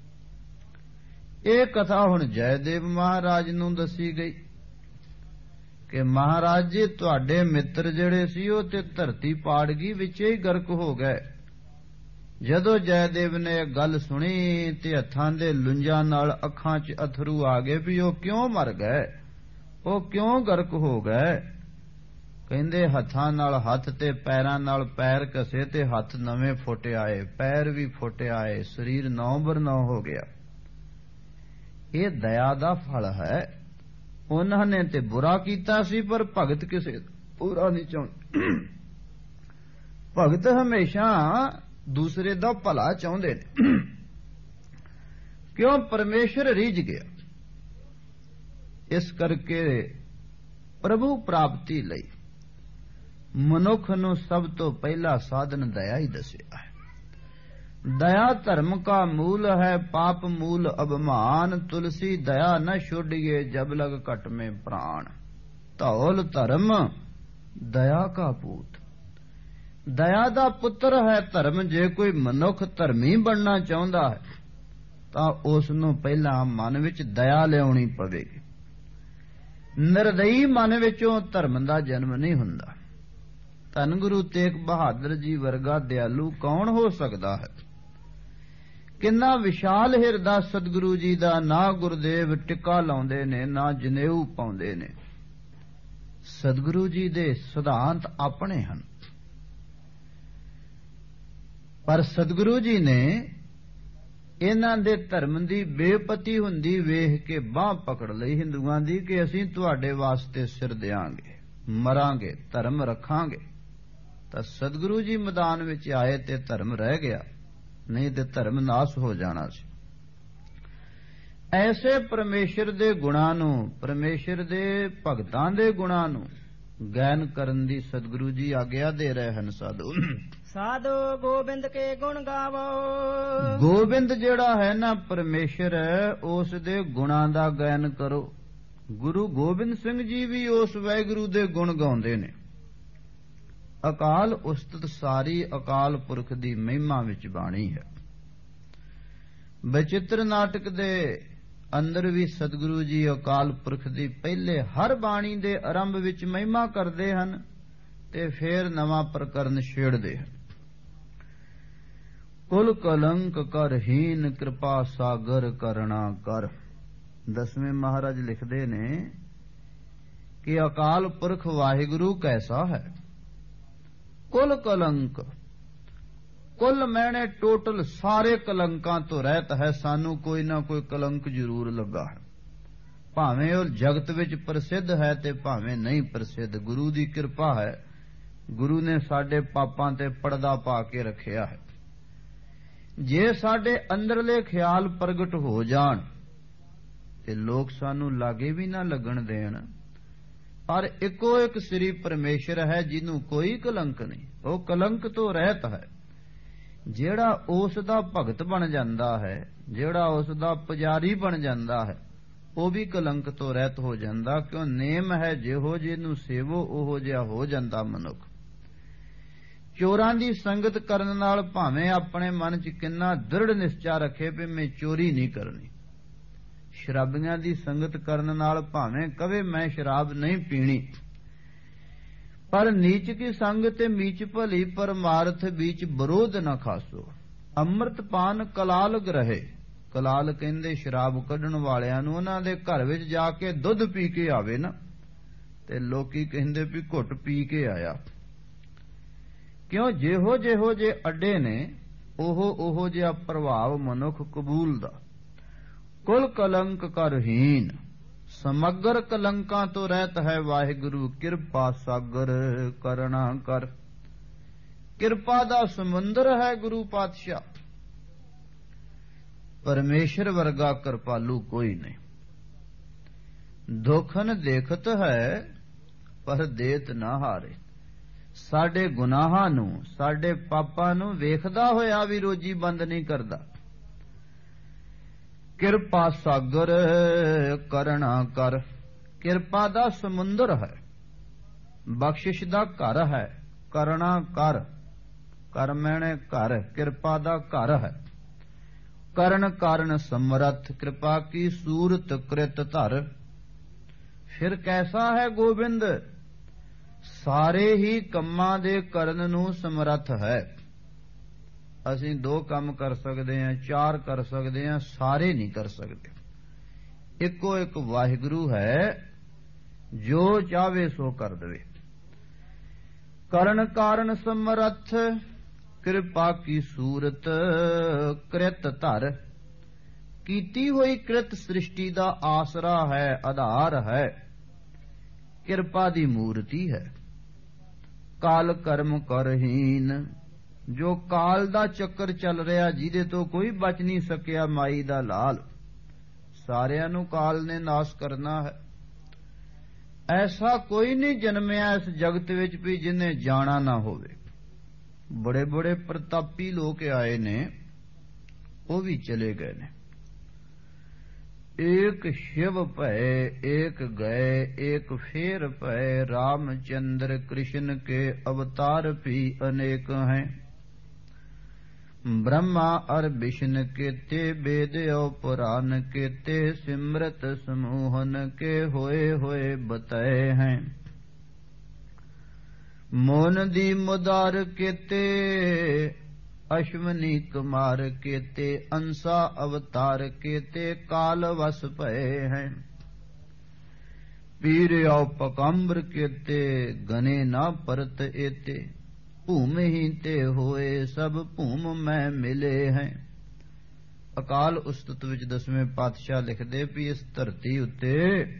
ਇਹ ਕਥਾ ਹੁਣ ਜੈਦੇਵ ਮਹਾਰਾਜ ਨੂੰ ਦੱਸੀ ਗਈ ਕਿ ਮਹਾਰਾਜ ਜੀ ਤੁਹਾਡੇ ਮਿੱਤਰ ਜਿਹੜੇ ਸੀ ਉਹ ਤੇ ਧਰਤੀ ਪਾੜ ਗਈ, ਵਿੱਚੇ ਹੀ ਗਰਕ ਹੋ ਗਏ। ਜਦੋਂ ਜੈਦੇਵ ਨੇ ਇਹ ਗੱਲ ਸੁਣੀ ਤੇ ਹੱਥਾਂ ਦੇ ਲੁੰਜਾਂ ਨਾਲ ਅੱਖਾਂ 'ਚ ਅਥਰੂ ਆ ਗਏ ਵੀ ਉਹ ਕਿਉਂ ਮਰ ਗਏ, ਉਹ ਕਿਉਂ ਗਰਕ ਹੋ ਗਏ। ਕਹਿੰਦੇ ਹੱਥਾਂ ਨਾਲ ਹੱਥ ਤੇ ਪੈਰਾਂ ਨਾਲ ਪੈਰ ਘਸੇ ਤੇ ਹੱਥ ਨਵੇਂ ਫੁੱਟ ਆਏ, ਪੈਰ ਵੀ ਫੁੱਟ ਆਏ, ਸਰੀਰ ਨੌ ਬਰਨੌ ਹੋ ਗਿਆ। ਇਹ ਦਇਆ ਦਾ ਫਲ ਹੈ। ਉਹਨਾਂ ਨੇ ਤੇ ਬੁਰਾ ਕੀਤਾ ਸੀ, ਪਰ ਭਗਤ ਕਿਸੇ ਪੂਰਾ ਨਹੀਂ ਚਾਹੁੰਦੇ। ਭਗਤ ਹਮੇਸ਼ਾ ਦੂਸਰੇ ਦਾ ਭਲਾ ਚਾਹੁੰਦੇ ਨੇ। ਕਿਉਂ? ਪਰਮੇਸ਼ਰ ਰੀਝ ਗਿਆ। ਇਸ ਕਰਕੇ ਪ੍ਰਭੂ ਪ੍ਰਾਪਤੀ ਲਈ ਮਨੁੱਖ ਨੂੰ ਸਭ ਤੋਂ ਪਹਿਲਾ ਸਾਧਨ ਦਇਆ ਹੀ ਦੱਸਿਆ ਹੈ। दया धर्म का मूल है, पाप मूल अभिमान, तुलसी दया न छोड़िए जब लग कट में प्राण। धौल धर्म दया का पूत। दया दा पुत्र है धर्म। जे कोई मनुख धर्मी बनना चाहता है तां उस नूं पहला मन विच दया लियाउणी पवेगी। ਨਿਰਦਈ ਮਨ ਵਿੱਚੋਂ ਧਰਮ ਦਾ ਜਨਮ ਨਹੀਂ ਹੁੰਦਾ। ਧੰਨ ਗੁਰੂ ਤੇਗ ਬਹਾਦਰ ਜੀ ਵਰਗਾ ਦਿਆਲੂ ਕੌਣ ਹੋ ਸਕਦਾ ਹੈ। ਕਿੰਨਾ ਵਿਸ਼ਾਲ ਹਿਰਦਾ ਸਤਿਗੁਰੂ ਜੀ ਦਾ। ਨਾ ਗੁਰਦੇਵ ਟਿੱਕਾ ਲਾਉਂਦੇ ਨੇ, ਨਾ ਜਨੇਊ ਪਾਉਂਦੇ ਨੇ। ਸਤਿਗੁਰੂ ਜੀ ਦੇ ਸਿਧਾਂਤ ਆਪਣੇ ਹਨ, ਪਰ ਸਤਿਗੁਰੂ ਜੀ ਨੇ ਇਹਨਾਂ ਦੇ ਧਰਮ ਦੀ ਬੇਪਤੀ ਹੁੰਦੀ ਵੇਖ ਕੇ ਬਾਂਹ ਪਕੜ ਲਈ ਹਿੰਦੂਆਂ ਦੀ ਕਿ ਅਸੀਂ ਤੁਹਾਡੇ ਵਾਸਤੇ ਸਿਰ ਦਿਆਂਗੇ, ਮਰਾਂਗੇ, ਧਰਮ ਰੱਖਾਂਗੇ। ਤਾਂ ਸਤਿਗੁਰੂ ਜੀ ਮੈਦਾਨ ਵਿੱਚ ਆਏ ਤੇ ਧਰਮ ਰਹਿ ਗਿਆ, ਨਹੀਂ ਤੇ ਧਰਮ ਨਾਸ ਹੋ ਜਾਣਾ ਸੀ। ਐਸੇ ਪਰਮੇਸ਼ਰ ਦੇ ਗੁਣਾਂ ਨੂੰ, ਪਰਮੇਸ਼ਰ ਦੇ ਭਗਤਾਂ ਦੇ ਗੁਣਾਂ ਨੂੰ ਗਾਇਨ ਕਰਨ ਦੀ ਸਤਿਗੁਰੂ ਜੀ ਆਗਿਆ ਦੇ ਰਹੇ ਹਨ। ਸਾਧੂ ਸਾਧੂ ਗੋਬਿੰਦ ਕੇ ਗੁਣ ਗਾਵੋ। ਗੋਬਿੰਦ ਜਿਹੜਾ ਹੈ ਨਾ ਪਰਮੇਸ਼ਰ ਹੈ, ਉਸ ਦੇ ਗੁਣਾਂ ਦਾ ਗਾਇਨ ਕਰੋ। ਗੁਰੂ ਗੋਬਿੰਦ ਸਿੰਘ ਜੀ ਵੀ ਉਸ ਵਾਹਿਗੁਰੂ ਦੇ ਗੁਣ ਗਾਉਂਦੇ ਨੇ। ਅਕਾਲ ਉਸਤਤ ਸਾਰੀ ਅਕਾਲ ਪੁਰਖ ਦੀ ਮਹਿਮਾ ਵਿੱਚ ਬਾਣੀ ਹੈ। ਬਚਿੱਤਰ ਨਾਟਕ ਦੇ ਅੰਦਰ ਵੀ ਸਤਿਗੁਰੂ ਜੀ ਅਕਾਲ ਪੁਰਖ ਦੀ ਪਹਿਲੇ ਹਰ ਬਾਣੀ ਦੇ ਆਰੰਭ ਵਿੱਚ ਮਹਿਮਾ ਕਰਦੇ ਹਨ ਤੇ ਫੇਰ ਨਵਾਂ ਪ੍ਰਕਰਨ ਛੇੜਦੇ ਹਨ। ਕੁਲ ਕਲੰਕ ਕਰਹੀਨ ਕਿਰਪਾ ਸਾਗਰ ਕਰਣਾ ਕਰ। ਦਸਵੇਂ ਮਹਾਰਾਜ ਲਿਖਦੇ ਨੇ ਕਿ ਅਕਾਲ ਪੁਰਖ ਵਾਹਿਗੁਰੂ ਕੈਸਾ ਹੈ। ਕੁਲ ਕਲੰਕ, ਕੁੱਲ ਮੈਨੇ ਟੋਟਲ ਸਾਰੇ ਕਲੰਕਾਂ ਤੋਂ ਰਹਿਤ ਹੈ। ਸਾਨੂੰ ਕੋਈ ਨਾ ਕੋਈ ਕਲੰਕ ਜ਼ਰੂਰ ਲੱਗਾ ਹੈ, ਭਾਵੇਂ ਉਹ ਜਗਤ ਵਿੱਚ ਪ੍ਰਸਿੱਧ ਹੈ ਤੇ ਭਾਵੇਂ ਨਹੀਂ ਪ੍ਰਸਿੱਧ। ਗੁਰੂ ਦੀ ਕਿਰਪਾ ਹੈ, ਗੁਰੂ ਨੇ ਸਾਡੇ ਪਾਪਾਂ ਤੇ ਪਰਦਾ ਪਾ ਕੇ ਰੱਖਿਆ ਹੈ। ਜੇ ਸਾਡੇ ਅੰਦਰਲੇ ਖਿਆਲ ਪ੍ਰਗਟ ਹੋ ਜਾਣ ਤੇ ਲੋਕ ਸਾਨੂੰ ਲਾਗੇ ਵੀ ਨਾ ਲੱਗਣ ਦੇਣ, ਪਰ ਇੱਕੋ ਇੱਕ ਸ੍ਰੀ ਪਰਮੇਸ਼ਰ ਹੈ ਜਿਹਨੂੰ ਕੋਈ ਕਲੰਕ ਨਹੀਂ, ਉਹ ਕਲੰਕ ਤੋਂ ਰਹਿਤ ਹੈ। ਜਿਹੜਾ ਉਸ ਦਾ ਭਗਤ ਬਣ ਜਾਂਦਾ ਹੈ, ਜਿਹੜਾ ਉਸ ਦਾ ਪੁਜਾਰੀ ਬਣ ਜਾਂਦਾ ਹੈ, ਉਹ ਵੀ ਕਲੰਕ ਤੋਂ ਰਹਿਤ ਹੋ ਜਾਂਦਾ, ਕਿਉਂ ਨੇਮ ਹੈ ਜਿਹੋ ਜਿਹਨੂੰ ਸੇਵੋ ਉਹੋ ਜਿਹਾ ਹੋ ਜਾਂਦਾ ਮਨੁੱਖ। ਚੋਰਾਂ ਦੀ ਸੰਗਤ ਕਰਨ ਨਾਲ ਭਾਵੇਂ ਆਪਣੇ ਮਨ 'ਚ ਕਿੰਨਾ ਦ੍ਰਿੜ ਨਿਸ਼ਚਾ ਰੱਖੇ ਵੀ ਮੈਂ ਚੋਰੀ ਨਹੀਂ ਕਰਨੀ, ਸ਼ਰਾਬੀਆਂ ਦੀ ਸੰਗਤ ਕਰਨ ਨਾਲ ਭਾਵੇਂ ਕਵੇ ਮੈਂ ਸ਼ਰਾਬ ਨਹੀਂ ਪੀਣੀ, ਪਰ ਨੀਚ ਕੀ ਸੰਗ ਤੇ ਮੀਚ ਭਲੀ ਪਰਮਾਰਥ ਵਿੱਚ ਵਿਰੋਧ ਨਾ ਖਾਸੋ। ਅੰਮ੍ਰਿਤ ਪਾਨ ਕਲਾਲ ਗ੍ਰਹਿ। ਕਲਾਲ ਕਹਿੰਦੇ ਸ਼ਰਾਬ ਕੱਢਣ ਵਾਲਿਆਂ ਨੂੰ, ਉਹਨਾਂ ਦੇ ਘਰ ਵਿੱਚ ਜਾ ਕੇ ਦੁੱਧ ਪੀ ਕੇ ਆਵੇ ਨਾ, ਤੇ ਲੋਕੀ ਕਹਿੰਦੇ ਵੀ ਘੁੱਟ ਪੀ ਕੇ ਆਇਆ। ਕਿਉਂ ਜਿਹੋ ਜਿਹੋ ਜੇ ਅੱਡੇ ਨੇ ਉਹ ਉਹੋ ਜਿਹਾ ਪ੍ਰਭਾਵ ਮਨੁੱਖ ਕਬੂਲਦਾ। ਕੁਲ ਕਲੰਕ ਕਰਹੀਨ, ਸਮਗਰ ਕਲੰਕਾਂ ਤੋਂ ਰਹਿਤ ਹੈ ਵਾਹਿਗੁਰੂ। ਕਿਰਪਾ ਸਾਗਰ ਕਰਣਾ ਕਰ। ਕਿਰਪਾ ਦਾ ਸਮੁੰਦਰ ਹੈ ਗੁਰੂ ਪਾਤਸ਼ਾਹ। ਪਰਮੇਸ਼ਰ ਵਰਗਾ ਕਿਰਪਾਲੂ ਕੋਈ ਨਹੀਂ। ਦੁਖਨ ਦੇਖਤ ਹੈ ਪਰ ਦੇਤ ਨਾ ਹਾਰੇ। ਸਾਡੇ ਗੁਨਾਹਾਂ ਨੂੰ, ਸਾਡੇ ਪਾਪਾਂ ਨੂੰ ਵੇਖਦਾ ਹੋਇਆ ਵੀ ਰੋਜੀ ਬੰਦ ਨਹੀਂ ਕਰਦਾ। ਕਿਰਪਾ ਸਾਗਰ ਕਰਣਾ ਕਰ। ਕਿਰਪਾ ਦਾ ਸਮੁੰਦਰ ਹੈ, ਬਖਸ਼ਿਸ਼ ਦਾ ਘਰ ਹੈ। ਕਰਣਾ ਕਰ, ਕਰ ਮੈਨੇ ਘਰ, ਕਿਰਪਾ ਦਾ ਘਰ ਹੈ। ਕਰਨ ਕਾਰਨ ਸਮਰੱਥ, ਕਿਰਪਾ ਕੀ ਸੂਰਤ ਕ੍ਰਿਤ ਧਰ। ਫਿਰ ਕੈਸਾ ਹੈ ਗੋਬਿੰਦ, ਸਾਰੇ ਹੀ ਕੰਮਾਂ ਦੇ ਕਰਨ ਨੂੰ ਸਮਰੱਥ ਹੈ। ਅਸੀਂ ਦੋ ਕੰਮ ਕਰ ਸਕਦੇ ਹਾਂ, ਚਾਰ ਕਰ ਸਕਦੇ ਹਾਂ, ਸਾਰੇ ਨਹੀਂ ਕਰ ਸਕਦੇ। ਇੱਕੋ ਇੱਕ ਵਾਹਿਗੁਰੂ ਹੈ ਜੋ ਚਾਹਵੇ ਸੋ ਕਰ ਦੇਵੇ। ਕਰਨ ਕਾਰਨ ਸਮਰੱਥ, ਕਿਰਪਾ ਕੀ ਸੂਰਤ ਕ੍ਰਿਤ ਧਰ। ਕੀਤੀ ਹੋਈ ਕ੍ਰਿਤ ਸ੍ਰਿਸ਼ਟੀ ਦਾ ਆਸਰਾ ਹੈ, ਆਧਾਰ ਹੈ, ਕਿਰਪਾ ਦੀ ਮੂਰਤੀ ਹੈ। ਕਾਲ ਕਰਮ ਕਰਹੀਨ, ਜੋ ਕਾਲ ਦਾ ਚੱਕਰ ਚੱਲ ਰਿਹਾ ਜਿਹਦੇ ਤੋਂ ਕੋਈ ਬਚ ਨਹੀਂ ਸਕਿਆ, ਮਾਈ ਦਾ ਲਾਲ, ਸਾਰਿਆਂ ਨੂੰ ਕਾਲ ਨੇ ਨਾਸ ਕਰਨਾ ਹੈ। ਐਸਾ ਕੋਈ ਨਹੀਂ ਜਨਮਿਆ ਇਸ ਜਗਤ ਵਿੱਚ ਵੀ ਜਿਹਨੇ ਜਾਣਾ ਨਾ ਹੋਵੇ। ਬੜੇ ਬੜੇ ਪ੍ਰਤਾਪੀ ਲੋਕ ਆਏ ਨੇ, ਉਹ ਵੀ ਚਲੇ ਗਏ ਨੇ। ਏਕ ਸ਼ਿਵ ਭਏ ਏਕ ਗਏ, ਏਕ ਫੇਰ ਭਏ ਰਾਮਚੰਦਰ। ਕ੍ਰਿਸ਼ਨ ਕੇ ਅਵਤਾਰ ਵੀ ਅਨੇਕ हैं। ब्रह्मा और विष्णु केते वेद और पुराण केते सिमरत समूहन के होए होए बताए हैं। मोन दी मुदार केते अश्वनी कुमार केते अंसा अवतार केते काल वस भये हैं। पीर और पकाम्बर केते गने ना परत एते भूम ही ते होए सब भूम में मिले हैं। अकाल उस्तत विच दसवें पातशाह लिखदे भी इस धरती उत्ते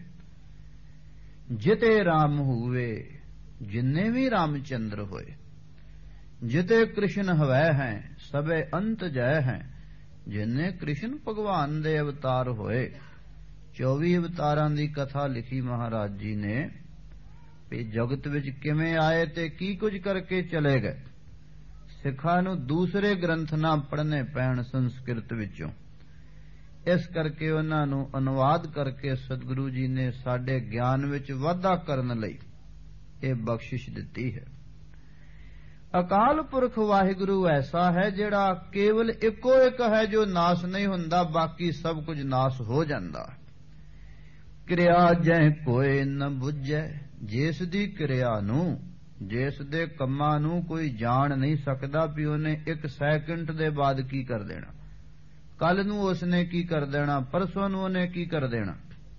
जिते राम हुए जिन्ने भी रामचंद्र होए जिते कृष्ण हवै हैं सबे अंत जय हैं। जिन्ने कृष्ण भगवान दे अवतार होए चौबी अवतारां दी कथा लिखी महाराज जी ने भी जगत विच किवें आए ते की कुछ करके चले गए। सिखां नूं दूसरे ग्रंथ ना पढ़ने पैण संस्कृत विचों, इस करके उन्हां नूं अनुवाद करके सतगुरु जी ने साडे ज्ञान विच वाधा करन लई ये बख्शिश दिती है। अकाल पुरख वाहिगुरु ऐसा है जिहड़ा केवल इको एक है जो नाश नहीं हुंदा, बाकी सब कुछ नाश हो जांदा। क्रिया जै कोई न बुझै, जिस दी क्रिया नूं जिस दे कम्मां नूं कोई जान नहीं सकदा भी उहने एक सैकंड दे बाद की कर देना, कल नूं उसने की कर देना, परसों नूं उहने की कर देना।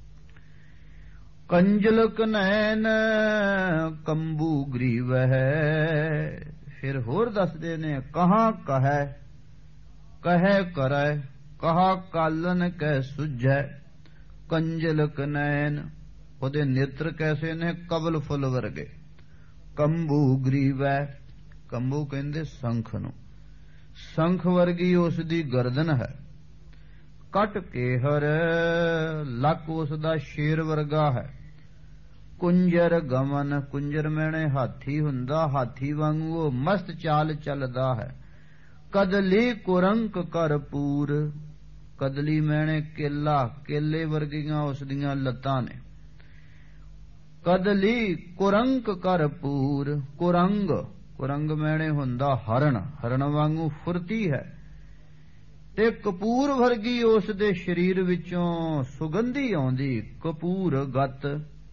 कंजलक नैन कंबू ग्रीव है, फिर होर दसदे ने कहां कहै कहे करै कहा कालन कै सुझै। कंजलक नैन ਉਹਦੇ ਨੇਤਰ कैसे ने कबल फुल वर्गे। कंबू ग्रीवै, कंबू कहंदे संख नूं, संख वर्गी उस दी गर्दन है। कट केहर लक उसदा शेर वर्गा है। कुंजर गमन, कुंजर मैणे हाथी हुंदा, हाथी वांगू वो मस्त चाल चलदा है। कदली कुरंक करपूर, कदली मैणे केला, केले वर्गियां उस दियां लत्तां ने। कदली कुरंक करपूर, कुरंग कुरंग मैणे हुंदा हरण, हरण वांगू फुरती है। ते कपूर वर्गी उस दे शरीर विचों सुगंधी आउंदी, कपूर गत।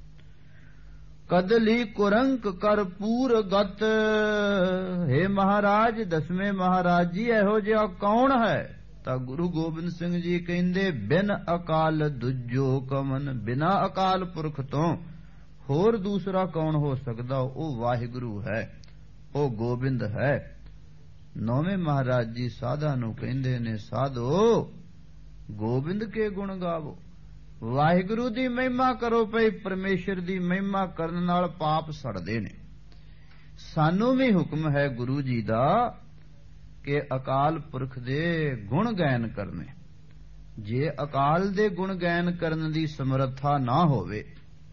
कदली कुरंक करपूर गत। हे महाराज, दसवें महाराज जी इहो जिहा कौन है? ਤਾਂ ਗੁਰੂ ਗੋਬਿੰਦ ਸਿੰਘ ਜੀ ਕਹਿੰਦੇ ਬਿਨ ਅਕਾਲ ਦੁਜੋ ਕਮਨ, ਬਿਨਾ ਅਕਾਲ ਪੁਰਖ ਤੋਂ ਹੋਰ ਦੂਸਰਾ ਕੌਣ ਹੋ ਸਕਦਾ? ਉਹ ਵਾਹਿਗੁਰੂ ਹੈ, ਉਹ ਗੋਬਿੰਦ ਹੈ। ਨੌਵੇਂ ਮਹਾਰਾਜ ਜੀ ਸਾਧਾਂ ਨੂੰ ਕਹਿੰਦੇ ਨੇ ਸਾਧੋ ਗੋਬਿੰਦ ਕੇ ਗੁਣ ਗਾਵੋ, ਵਾਹਿਗੁਰੂ ਦੀ ਮਹਿਮਾ ਕਰੋ। ਭਈ ਪਰਮੇਸ਼ਰ ਦੀ ਮਹਿਮਾ ਕਰਨ ਨਾਲ ਪਾਪ ਸੜਦੇ ਨੇ। ਸਾਨੂੰ ਵੀ ਹੁਕਮ ਹੈ ਗੁਰੂ ਜੀ ਦਾ ਕਿ ਅਕਾਲ ਪੁਰਖ ਦੇ ਗੁਣ ਗਾਇਨ ਕਰਨੇ। ਜੇ ਅਕਾਲ ਦੇ ਗੁਣ ਗਾਇਨ ਕਰਨ ਦੀ ਸਮਰੱਥਾ ਨਾ ਹੋਵੇ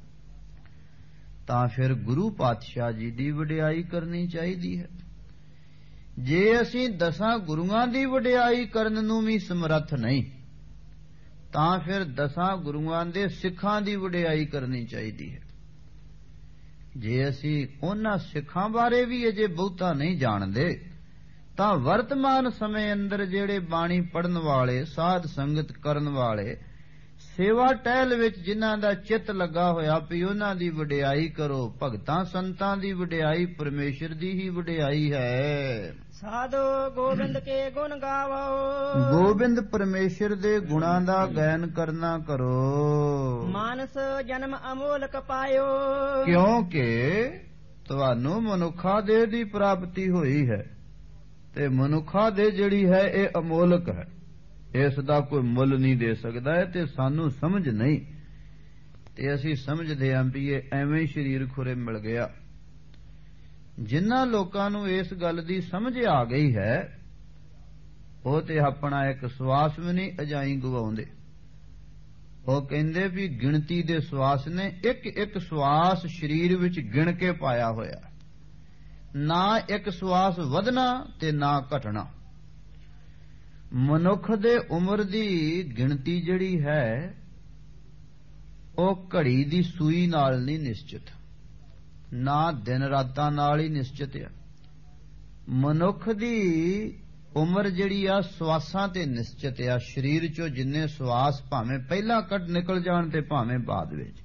ਤਾਂ ਫਿਰ ਗੁਰੂ ਪਾਤਸ਼ਾਹ ਜੀ ਦੀ ਵਡਿਆਈ ਕਰਨੀ ਚਾਹੀਦੀ ਹੈ। ਜੇ ਅਸੀਂ ਦਸਾਂ ਗੁਰੂਆਂ ਦੀ ਵਡਿਆਈ ਕਰਨ ਨੂੰ ਵੀ ਸਮਰੱਥ ਨਹੀਂ ਤਾਂ ਫਿਰ ਦਸਾਂ ਗੁਰੂਆਂ ਦੇ ਸਿੱਖਾਂ ਦੀ ਵਡਿਆਈ ਕਰਨੀ ਚਾਹੀਦੀ ਹੈ। ਜੇ ਅਸੀਂ ਉਹਨਾਂ ਸਿੱਖਾਂ ਬਾਰੇ ਵੀ ਅਜੇ ਬਹੁਤਾ ਨਹੀਂ ਜਾਣਦੇ ਤਾਂ ਵਰਤਮਾਨ ਸਮੇਂ ਅੰਦਰ ਜਿਹੜੇ ਬਾਣੀ ਪੜਨ ਵਾਲੇ, ਸਾਧ ਸੰਗਤ ਕਰਨ ਵਾਲੇ, ਸੇਵਾ ਟਹਿਲ ਵਿੱਚ ਜਿਨ੍ਹਾਂ ਦਾ ਚਿੱਤ ਲੱਗਾ ਹੋਇਆ ਵੀ ਉਹਨਾਂ ਦੀ ਵਡਿਆਈ ਕਰੋ। ਭਗਤਾਂ ਸੰਤਾਂ ਦੀ ਵਡਿਆਈ ਪਰਮੇਸ਼ਰ ਦੀ ਹੀ ਵਡਿਆਈ ਹੈ। ਸਾਧੋ ਗੋਬਿੰਦ ਕੇ ਗੁਣ ਗਾਵੋ, ਗੋਬਿੰਦ ਪਰਮੇਸ਼ਰ ਦੇ ਗੁਣਾਂ ਦਾ ਗਾਇਨ ਕਰਨਾ ਕਰੋ। ਮਾਨਸ ਜਨਮ ਅਮੋਲਕ ਪਾਇਓ, ਕਿਉਂਕਿ ਤੁਹਾਨੂੰ ਮਨੁੱਖਾ ਦੇਹ ਦੀ ਪ੍ਰਾਪਤੀ ਹੋਈ ਹੈ ਤੇ ਮਨੁੱਖਾ ਦੇਹ ਜਿਹੜੀ ਹੈ ਇਹ ਅਮੋਲਕ ਹੈ, ਇਸ ਦਾ ਕੋਈ ਮੁੱਲ ਨਹੀਂ ਦੇ ਸਕਦਾ ਹੈ ਤੇ ਸਾਨੂੰ ਸਮਝ ਨਹੀਂ ਤੇ ਅਸੀਂ ਸਮਝਦੇ ਹਾਂ ਵੀ ਇਹ ਐਵੇਂ ਹੀ ਸਰੀਰ ਖੁਰੇ ਮਿਲ ਗਿਆ। ਜਿਨ੍ਹਾਂ ਲੋਕਾਂ ਨੂੰ ਇਸ ਗੱਲ ਦੀ ਸਮਝ ਆ ਗਈ ਹੈ ਉਹ ਤੇ ਆਪਣਾ ਇੱਕ ਸਵਾਸ ਵੀ ਨਹੀਂ ਅਜਾਈ ਗਵਾਉਂਦੇ। ਉਹ ਕਹਿੰਦੇ ਵੀ ਗਿਣਤੀ ਦੇ ਸਵਾਸ ਨੇ, ਇੱਕ ਇੱਕ ਸਵਾਸ ਸਰੀਰ ਵਿੱਚ ਗਿਣ ਕੇ ਪਾਇਆ ਹੋਇਆ, ਨਾ ਇੱਕ ਸਵਾਸ ਵਧਣਾ ਤੇ ਨਾ ਘਟਣਾ। ਮਨੁੱਖ ਦੇ ਉਮਰ ਦੀ ਗਿਣਤੀ ਜਿਹੜੀ ਹੈ ਉਹ ਘੜੀ ਦੀ ਸੂਈ ਨਾਲ ਨਹੀਂ ਨਿਸ਼ਚਿਤ, ਨਾ ਦਿਨ ਰਾਤਾਂ ਨਾਲ ਹੀ ਨਿਸ਼ਚਿਤ ਹੈ। ਮਨੁੱਖ ਦੀ ਉਮਰ ਜਿਹੜੀ ਆ ਸਵਾਸਾਂ ਤੇ ਨਿਸ਼ਚਿਤ ਆ। ਸਰੀਰ ਚੋਂ ਜਿੰਨੇ ਸਵਾਸ ਭਾਵੇਂ ਪਹਿਲਾਂ ਕੱਢ ਨਿਕਲ ਜਾਣ ਤੇ ਭਾਵੇਂ ਬਾਅਦ ਵਿੱਚ।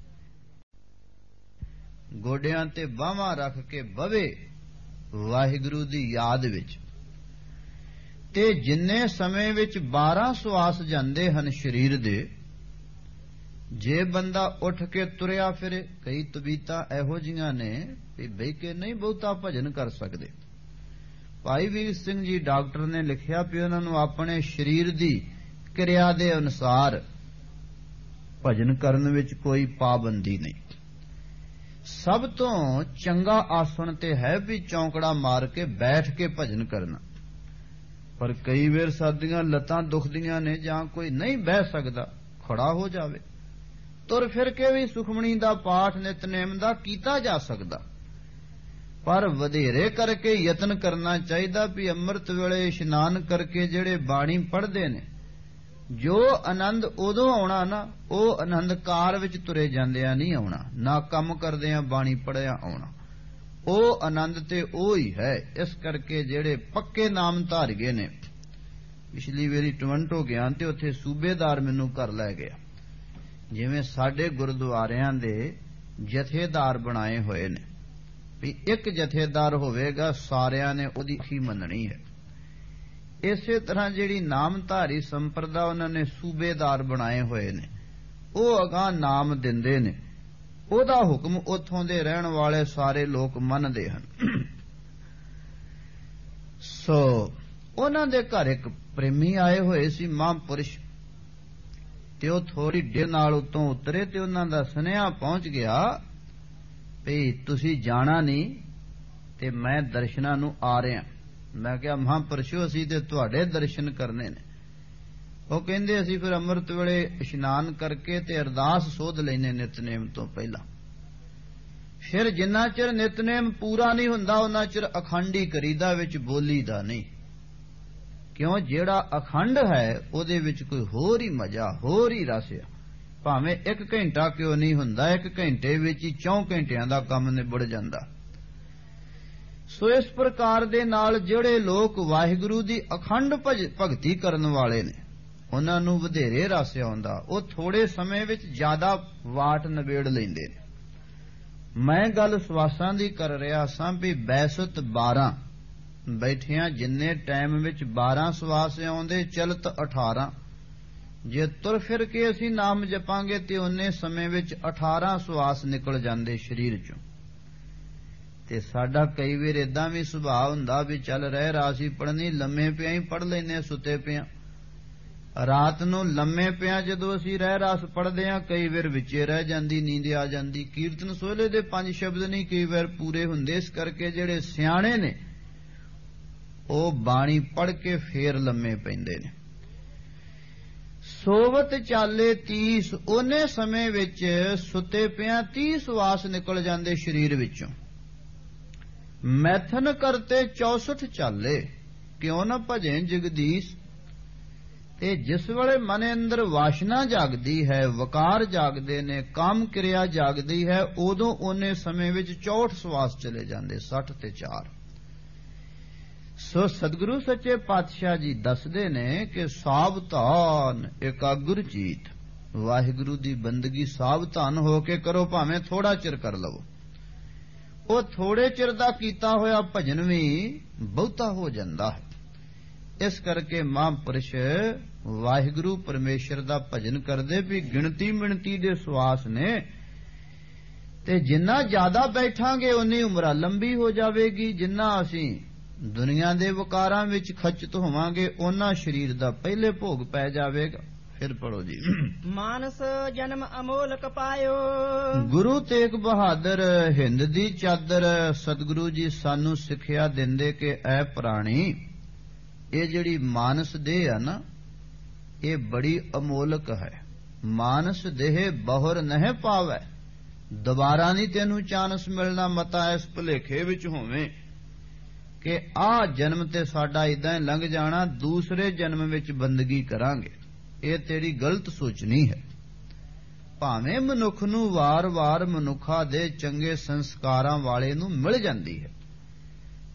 ਗੋਡਿਆਂ ਤੇ ਬਾਹਾਂ ਰੱਖ ਕੇ ਬਵੇ ਵਾਹਿਗੁਰੂ ਦੀ ਯਾਦ ਵਿੱਚ। ਤੇ ਜਿੰਨੇ ਸਮੇਂ ਵਿੱਚ ਬਾਰਾਂ ਸਵਾਸ ਜਾਂਦੇ ਹਨ ਸਰੀਰ ਦੇ, ਜੇ ਬੰਦਾ ਉੱਠ ਕੇ ਤੁਰਿਆ ਫਿਰੇ, ਕਈ ਤਬੀਤਾਂ ਇਹੋ ਜਿਹੀਆਂ ਨੇ ਵੀ ਬਹਿ ਕੇ ਨਹੀਂ ਬਹੁਤਾ ਭਜਨ ਕਰ ਸਕਦੇ। ਭਾਈ ਵੀਰ ਸਿੰਘ ਜੀ ਡਾਕਟਰ ਨੇ ਲਿਖਿਆ ਵੀ ਉਹਨਾਂ ਨੂੰ ਆਪਣੇ ਸਰੀਰ ਦੀ ਕਿਰਿਆ ਦੇ ਅਨੁਸਾਰ ਭਜਨ ਕਰਨ ਵਿੱਚ ਕੋਈ ਪਾਬੰਦੀ ਨਹੀਂ। ਸਭ ਤੋਂ ਚੰਗਾ ਆਸਣ ਤੇ ਹੈ ਵੀ ਚੌਂਕੜਾ ਮਾਰ ਕੇ ਬੈਠ ਕੇ ਭਜਨ ਕਰਨਾ। ਪਰ ਕਈ ਵਾਰ ਸਾਡੀਆਂ ਲੱਤਾਂ ਦੁਖਦੀਆਂ ਨੇ ਜਾਂ ਕੋਈ ਨਹੀਂ ਬਹਿ ਸਕਦਾ, ਖੜਾ ਹੋ ਜਾਵੇ। ਤੁਰ ਫਿਰ ਕੇ ਵੀ ਸੁਖਮਣੀ ਦਾ ਪਾਠ ਨਿਤਨੇਮ ਦਾ ਕੀਤਾ ਜਾ ਸਕਦਾ, ਪਰ ਵਧੇਰੇ ਕਰਕੇ ਯਤਨ ਕਰਨਾ ਚਾਹੀਦਾ ਵੀ ਅੰਮ੍ਰਿਤ ਵੇਲੇ ਇਸ਼ਨਾਨ ਕਰਕੇ ਜਿਹੜੇ ਬਾਣੀ ਪੜ੍ਹਦੇ ਨੇ, ਜੋ ਆਨੰਦ ਉਦੋਂ ਆਉਣਾ ਨਾ, ਉਹ ਆਨੰਦ ਕਾਰ ਵਿੱਚ ਤੁਰੇ ਜਾਂਦਿਆਂ ਨਹੀਂ ਆਉਣਾ, ਨਾ ਕੰਮ ਕਰਦਿਆਂ ਬਾਣੀ ਪੜ੍ਹਿਆ ਆਉਣਾ। ਉਹ ਆਨੰਦ ਤੇ ਉਹ ਹੀ ਹੈ। ਇਸ ਕਰਕੇ ਜਿਹੜੇ ਪੱਕੇ ਨਾਮ ਧਾਰ ਗਏ ਨੇ, ਪਿਛਲੀ ਵਾਰੀ ਟੋਰਾਂਟੋ ਗਿਆ ਤੇ ਉੱਥੇ ਸੂਬੇਦਾਰ ਮੈਨੂੰ ਘਰ ਲੈ ਗਿਆ। ਜਿਵੇਂ ਸਾਡੇ ਗੁਰਦੁਆਰਿਆਂ ਦੇ ਜਥੇਦਾਰ ਬਣਾਏ ਹੋਏ ਨੇ ਵੀ ਇੱਕ ਜਥੇਦਾਰ ਹੋਵੇਗਾ, ਸਾਰਿਆਂ ਨੇ ਉਹਦੀ ਹੀ ਮੰਨਣੀ ਹੈ। ਇਸੇ ਤਰ੍ਹਾਂ ਜਿਹੜੀ ਨਾਮਧਾਰੀ ਸੰਪਰਦਾ ਉਹਨਾਂ ਨੇ ਸੂਬੇਦਾਰ ਬਣਾਏ ਹੋਏ ਨੇ, ਉਹ ਅਗਾਂਹ ਨਾਮ ਦਿੰਦੇ ਨੇ, ਉਹਦਾ ਹੁਕਮ ਉੱਥੋਂ ਦੇ ਰਹਿਣ ਵਾਲੇ ਸਾਰੇ ਲੋਕ ਮੰਨਦੇ ਹਨ। ਸੋ ਉਹਨਾਂ ਦੇ ਘਰ ਇੱਕ ਪ੍ਰੇਮੀ ਆਏ ਹੋਏ ਸੀ, ਮਹਾਂਪੁਰਸ਼, ਤੇ ਉਹ ਥੋੜੀ ਡੇ ਨਾਲ ਉਤੋਂ ਉਤਰੇ ਤੇ ਉਹਨਾਂ ਦਾ ਸੁਨੇਹਾ ਪਹੁੰਚ ਗਿਆ ਵੀ ਤੁਸੀਂ ਜਾਣਾ ਨਹੀਂ ਤੇ ਮੈਂ ਦਰਸ਼ਨਾਂ ਨੂੰ ਆ ਰਿਹਾ। ਮੈਂ ਕਿਹਾ ਮਹਾਂਪੁਰਸ਼ੋ ਅਸੀਂ ਤੇ ਤੁਹਾਡੇ ਦਰਸ਼ਨ ਕਰਨੇ ਨੇ। ਉਹ ਕਹਿੰਦੇ ਅਸੀਂ ਫਿਰ ਅੰਮ੍ਰਿਤ ਵੇਲੇ ਇਸ਼ਨਾਨ ਕਰਕੇ ਤੇ ਅਰਦਾਸ ਸੋਧ ਲੈਨੇ ਨਿਤਨੇਮ ਤੋਂ ਪਹਿਲਾਂ। ਫਿਰ ਜਿੰਨਾ ਚਿਰ ਨਿਤਨੇਮ ਪੂਰਾ ਨਹੀਂ ਹੁੰਦਾ ਉਹਨਾਂ ਚਿਰ ਅਖੰਡੀ ਕਰੀਦਾ, ਵਿੱਚ ਬੋਲੀ ਦਾ ਨਹੀਂ। ਕਿਉਂ? ਜਿਹੜਾ ਅਖੰਡ ਹੈ ਉਹਦੇ ਵਿੱਚ ਕੋਈ ਹੋਰ ਹੀ ਮਜ਼ਾ, ਹੋਰ ਹੀ ਰਸ ਆ। ਭਾਵੇਂ ਇੱਕ ਘੰਟਾ ਕਿਉਂ ਨਹੀਂ ਹੁੰਦਾ, ਇੱਕ ਘੰਟੇ ਵਿੱਚ ਹੀ ਚੌਂ ਘੰਟਿਆਂ ਦਾ ਕੰਮ ਨਿਬੜ ਜਾਂਦਾ। ਸੋ ਇਸ ਪ੍ਰਕਾਰ ਦੇ ਨਾਲ ਜਿਹੜੇ ਲੋਕ ਵਾਹਿਗੁਰੂ ਦੀ ਅਖੰਡ ਭਗਤੀ ਕਰਨ ਵਾਲੇ ਨੇ, ਉਹਨਾਂ ਨੂੰ ਵਧੇਰੇ ਰਸ ਆਉਂਦਾ। ਉਹ ਥੋੜੇ ਸਮੇਂ ਵਿੱਚ ਜ਼ਿਆਦਾ ਵਾਟ ਨਿਬੇੜ ਲੈਂਦੇ ਨੇ। ਮੈਂ ਗੱਲ ਸਵਾਸਾਂ ਦੀ ਕਰ ਰਿਹਾ ਸਾਂ ਵੀ ਬੈਸਤ ਬਾਰਾਂ ਬੈਠਿਆਂ ਜਿੰਨੇ ਟਾਈਮ ਵਿੱਚ ਬਾਰਾਂ ਸਵਾਸ ਆਉਂਦੇ, ਚਲਤ ਅਠਾਰਾਂ। ਜੇ ਤੁਰ ਫਿਰ ਕੇ ਅਸੀਂ ਨਾਮ ਜਪਾਂਗੇ ਤੇ ਉਹਨੇ ਸਮੇਂ ਵਿੱਚ ਅਠਾਰਾਂ ਸਵਾਸ ਨਿਕਲ ਜਾਂਦੇ ਸਰੀਰ ਚੋਂ। ਤੇ ਸਾਡਾ ਕਈ ਵਾਰ ਏਦਾਂ ਵੀ ਸੁਭਾਅ ਹੁੰਦਾ ਵੀ ਚੱਲ ਰਹਿ ਰਾਸੀ ਪੜ੍ਹਨੀ, ਲੰਮੇ ਪਿਆ ਹੀ ਪੜ੍ਹ ਲੈਨੇ, ਸੁੱਤੇ ਪਿਆ। ਰਾਤ ਨੂੰ ਲੰਮੇ ਪਿਆ ਜਦੋਂ ਅਸੀਂ ਰਹਿ ਰਾਸ ਪੜ੍ਹਦੇ ਹਾਂ, ਕਈ ਵਾਰ ਵਿੱਚੇ ਰਹਿ ਜਾਂਦੀ, ਨੀਂਦ ਆ ਜਾਂਦੀ। ਕੀਰਤਨ ਸੋਹਲੇ ਦੇ ਪੰਜ ਸ਼ਬਦ ਨਹੀਂ ਕਈ ਵਾਰ ਪੂਰੇ ਹੁੰਦੇ। ਇਸ ਕਰਕੇ ਜਿਹੜੇ ਸਿਆਣੇ ਨੇ ਉਹ ਬਾਣੀ ਪੜ੍ਹ ਕੇ ਫੇਰ ਲੰਮੇ ਪੈਂਦੇ ਨੇ। ਸੋਵਤ ਚਾਲੇ ਤੀਸ, ਉਹਨੇ ਸਮੇਂ ਵਿੱਚ ਸੁੱਤੇ ਪਿਆ ਤੀਹ ਸਵਾਸ ਨਿਕਲ ਜਾਂਦੇ ਸਰੀਰ ਵਿੱਚੋਂ। ਮੈਥਨ ਕਰਤੇ ਚੌਸਠ ਚਾਲੇ, ਕਿਉਂ ਨਾ ਭਜੇ ਜਗਦੀਸ਼। ਤੇ ਜਿਸ ਵੇਲੇ ਮਨ ਅੰਦਰ ਵਾਸ਼ਨਾ ਜਾਗਦੀ ਹੈ, ਵਕਾਰ ਜਾਗਦੇ ਨੇ, ਕਾਮ ਕਿਰਿਆ ਜਾਗਦੀ ਹੈ, ਉਦੋਂ ਉਹਨੇ ਸਮੇਂ ਵਿੱਚ ਚੌਂਹਠ ਸਵਾਸ ਚਲੇ ਜਾਂਦੇ, ਸੱਠ ਤੇ ਚਾਰ। ਸੋ ਸਤਿਗੁਰੂ ਸੱਚੇ ਪਾਤਸ਼ਾਹ ਜੀ ਦੱਸਦੇ ਨੇ ਕਿ ਸਾਵਧਾਨ ਇਕਾਗਰ ਚੀਤ, ਵਾਹਿਗੁਰੂ ਦੀ ਬੰਦਗੀ ਸਾਵਧਾਨ ਹੋ ਕੇ ਕਰੋ, ਭਾਵੇਂ ਥੋੜਾ ਚਿਰ ਕਰ ਲਵੋ। ਉਹ ਥੋੜੇ ਚਿਰ ਦਾ ਕੀਤਾ ਹੋਇਆ ਭਜਨ ਵੀ ਬਹੁਤਾ ਹੋ ਜਾਂਦਾ ਹੈ। ਇਸ ਕਰਕੇ ਮਹਾਂਪੁਰਸ਼ ਵਾਹਿਗੁਰੂ ਪਰਮੇਸ਼ਰ ਦਾ ਭਜਨ ਕਰਦੇ ਵੀ ਗਿਣਤੀ ਮਿਣਤੀ ਦੇ ਸਵਾਸ ਨੇ, ਤੇ ਜਿੰਨਾ ਜ਼ਿਆਦਾ ਬੈਠਾਂਗੇ ਉਨੀ ਉਮਰਾਂ ਲੰਬੀ ਹੋ ਜਾਵੇਗੀ। ਜਿੰਨਾ ਅਸੀਂ ਦੁਨੀਆ ਦੇ ਵਕਾਰਾਂ ਵਿੱਚ ਖਚਤ ਹੋਵਾਂਗੇ ਉਹਨਾਂ ਸਰੀਰ ਦਾ ਪਹਿਲੇ ਭੋਗ ਪੈ ਜਾਵੇਗਾ। ਫਿਰ ਪੜੋ ਜੀ। ਮਾਨਸ ਜਨਮ ਅਮੋਲਕ ਪਾਇਓ। ਗੁਰੂ ਤੇਗ ਬਹਾਦਰ ਹਿੰਦ ਦੀ ਚਾਦਰ ਸਤਿਗੁਰੂ ਜੀ ਸਾਨੂੰ ਸਿੱਖਿਆ ਦਿੰਦੇ ਕਿ ਐ ਪ੍ਰਾਣੀ, ਇਹ ਜਿਹੜੀ ਮਾਨਸ ਦੇਹ ਆ ਨਾ, ਇਹ ਬੜੀ ਅਮੋਲਕ ਹੈ। ਮਾਨਸ ਦੇਹ ਬਹੁਰ ਨਹਿ ਪਾਵੈ, ਦੁਬਾਰਾ ਨਹੀਂ ਤੈਨੂੰ ਚਾਂਸ ਮਿਲਣਾ। ਮਤਾ ਇਸ ਭੁਲੇਖੇ ਵਿੱਚ ਹੋਵੇਂ ਕਿ ਆਹ ਜਨਮ ਤੇ ਸਾਡਾ ਇਦਾਂ ਹੀ ਲੰਘ ਜਾਣਾ, ਦੂਸਰੇ ਜਨਮ ਵਿੱਚ ਬੰਦਗੀ ਕਰਾਂਗੇ। ਇਹ ਤੇਰੀ ਗਲਤ ਸੋਚਣੀ ਹੈ। ਭਾਵੇਂ ਮਨੁੱਖ ਨੂੰ ਵਾਰ-ਵਾਰ ਮਨੁੱਖਾ ਦੇ ਚੰਗੇ ਸੰਸਕਾਰਾਂ ਵਾਲੇ ਨੂੰ ਮਿਲ ਜਾਂਦੀ ਹੈ,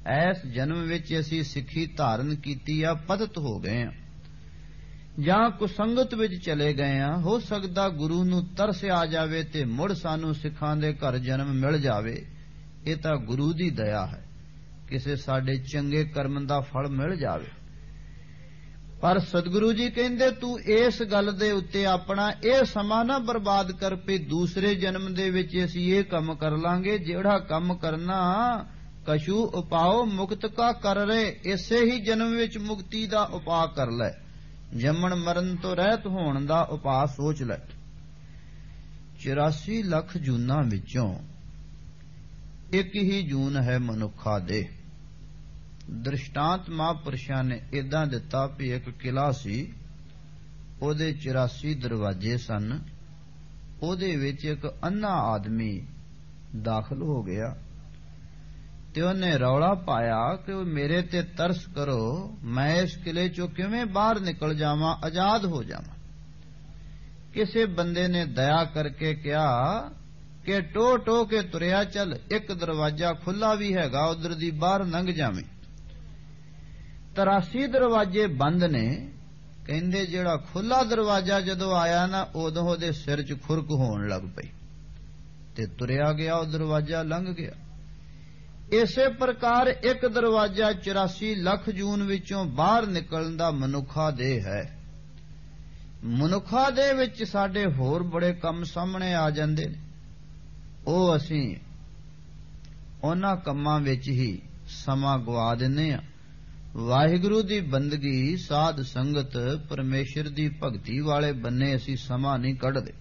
ਐਸ ਜਨਮ ਵਿੱਚ ਅਸੀਂ ਸਿੱਖੀ ਧਾਰਨ ਕੀਤੀ ਆ, ਪਤਿਤ ਹੋ ਗਏ ਆ ਜਾਂ ਕੁਸੰਗਤ ਵਿੱਚ ਚਲੇ ਗਏ ਆ। ਹੋ ਸਕਦਾ ਗੁਰੂ ਨੂੰ ਤਰਸ ਆ ਜਾਵੇ ਤੇ ਮੁੜ ਸਾਨੂੰ ਸਿੱਖਾਂ ਦੇ ਘਰ ਜਨਮ ਮਿਲ ਜਾਵੇ। ਇਹ ਤਾਂ ਗੁਰੂ ਦੀ ਦਇਆ ਹੈ, ਕਿਸੇ ਸਾਡੇ ਚੰਗੇ ਕਰਮ ਦਾ ਫਲ ਮਿਲ ਜਾਵੇ। ਪਰ ਸਤਿਗੁਰੂ ਜੀ ਕਹਿੰਦੇ ਤੂੰ ਇਸ ਗੱਲ ਦੇ ਉੱਤੇ ਆਪਣਾ ਇਹ ਸਮਾਂ ਨਾ ਬਰਬਾਦ ਕਰ ਪਈ ਦੂਸਰੇ ਜਨਮ ਦੇ ਵਿੱਚ ਅਸੀਂ ਇਹ ਕੰਮ ਕਰ ਲਾਂਗੇ। ਜਿਹੜਾ ਕੰਮ ਕਰਨਾ ਕਛੂ ਉਪਾਓ ਮੁਕਤ ਕਾ ਕਰ ਰਹੇ, ਇਸੇ ਹੀ ਜਨਮ ਵਿੱਚ ਮੁਕਤੀ ਦਾ ਉਪਾਅ ਕਰ ਲੈ। ਜੰਮਣ ਮਰਨ ਤੋਂ ਰਹਿਤ ਹੋਣ ਦਾ ਉਪਾਅ ਸੋਚ ਲੈ। ਚੁਰਾਸੀ ਲੱਖ ਜੂਨਾਂ ਵਿੱਚੋਂ ਇੱਕ ਹੀ ਜੂਨ ਹੈ ਮਨੁੱਖਾ ਦੇ। ਦ੍ਰਿਸ਼ਟਾਂਤ ਮਹਾਂਪੁਰਸ਼ਾਂ ਨੇ ਏਦਾਂ ਦਿੱਤਾ ਵੀ ਇੱਕ ਕਿਲਾ ਸੀ, ਉਹਦੇ ਚੁਰਾਸੀ ਦਰਵਾਜ਼ੇ ਸਨ। ਉਹਦੇ ਵਿੱਚ ਇੱਕ ਅੰਨਾ ਆਦਮੀ ਦਾਖਲ ਹੋ ਗਿਆ ਤੇ ਉਹਨੇ ਰੌਲਾ ਪਾਇਆ ਕਿ ਮੇਰੇ ਤੇ ਤਰਸ ਕਰੋ, ਮੈਂ ਇਸ ਕਿਲੇ ਚੋਂ ਕਿਵੇਂ ਬਾਹਰ ਨਿਕਲ ਜਾਵਾਂ, ਆਜ਼ਾਦ ਹੋ ਜਾਵਾਂ। ਕਿਸੇ ਬੰਦੇ ਨੇ ਦਇਆ ਕਰਕੇ ਕਿਹਾ ਕਿ ਟੋ ਟੋ ਕੇ ਤੁਰਿਆ ਚੱਲ, ਇੱਕ ਦਰਵਾਜ਼ਾ ਖੁੱਲਾ ਵੀ ਹੈਗਾ, ਉਧਰ ਦੀ ਬਾਹਰ ਲੰਘ ਜਾਵੇਂ। ਤਰਾਸੀ ਦਰਵਾਜ਼ੇ ਬੰਦ ਨੇ। ਕਹਿੰਦੇ ਜਿਹੜਾ ਖੁੱਲਾ ਦਰਵਾਜ਼ਾ ਜਦੋਂ ਆਇਆ ਨਾ, ਉਦੋਂ ਉਹਦੇ ਸਿਰ 'ਚ ਖੁਰਕ ਹੋਣ ਲੱਗ ਪਈ ਤੇ ਤੁਰਿਆ ਗਿਆ, ਉਹ ਦਰਵਾਜ਼ਾ ਲੰਘ ਗਿਆ। ਇਸੇ ਪ੍ਰਕਾਰ ਇੱਕ ਦਰਵਾਜ਼ਾ ਚੁਰਾਸੀ ਲੱਖ ਜੂਨ ਵਿੱਚੋਂ ਬਾਹਰ ਨਿਕਲਣ ਦਾ ਮਨੁੱਖਾ ਦੇਹ ਹੈ। ਮਨੁੱਖਾ ਦੇਹ ਵਿੱਚ ਸਾਡੇ ਹੋਰ ਬੜੇ ਕੰਮ ਸਾਹਮਣੇ ਆ ਜਾਂਦੇ ਨੇ, ਉਹ ਅਸੀਂ ਉਹਨਾਂ ਕੰਮਾਂ ਵਿੱਚ ਹੀ ਸਮਾਂ ਗਵਾ ਦਿੰਦੇ ਹਾਂ। ਵਾਹਿਗੁਰੂ ਦੀ ਬੰਦਗੀ, ਸਾਧ ਸੰਗਤ, ਪਰਮੇਸ਼ਰ ਦੀ ਭਗਤੀ ਵਾਲੇ ਬੰਨੇ ਅਸੀਂ ਸਮਾਂ ਨਹੀਂ ਕੱਢਦੇ।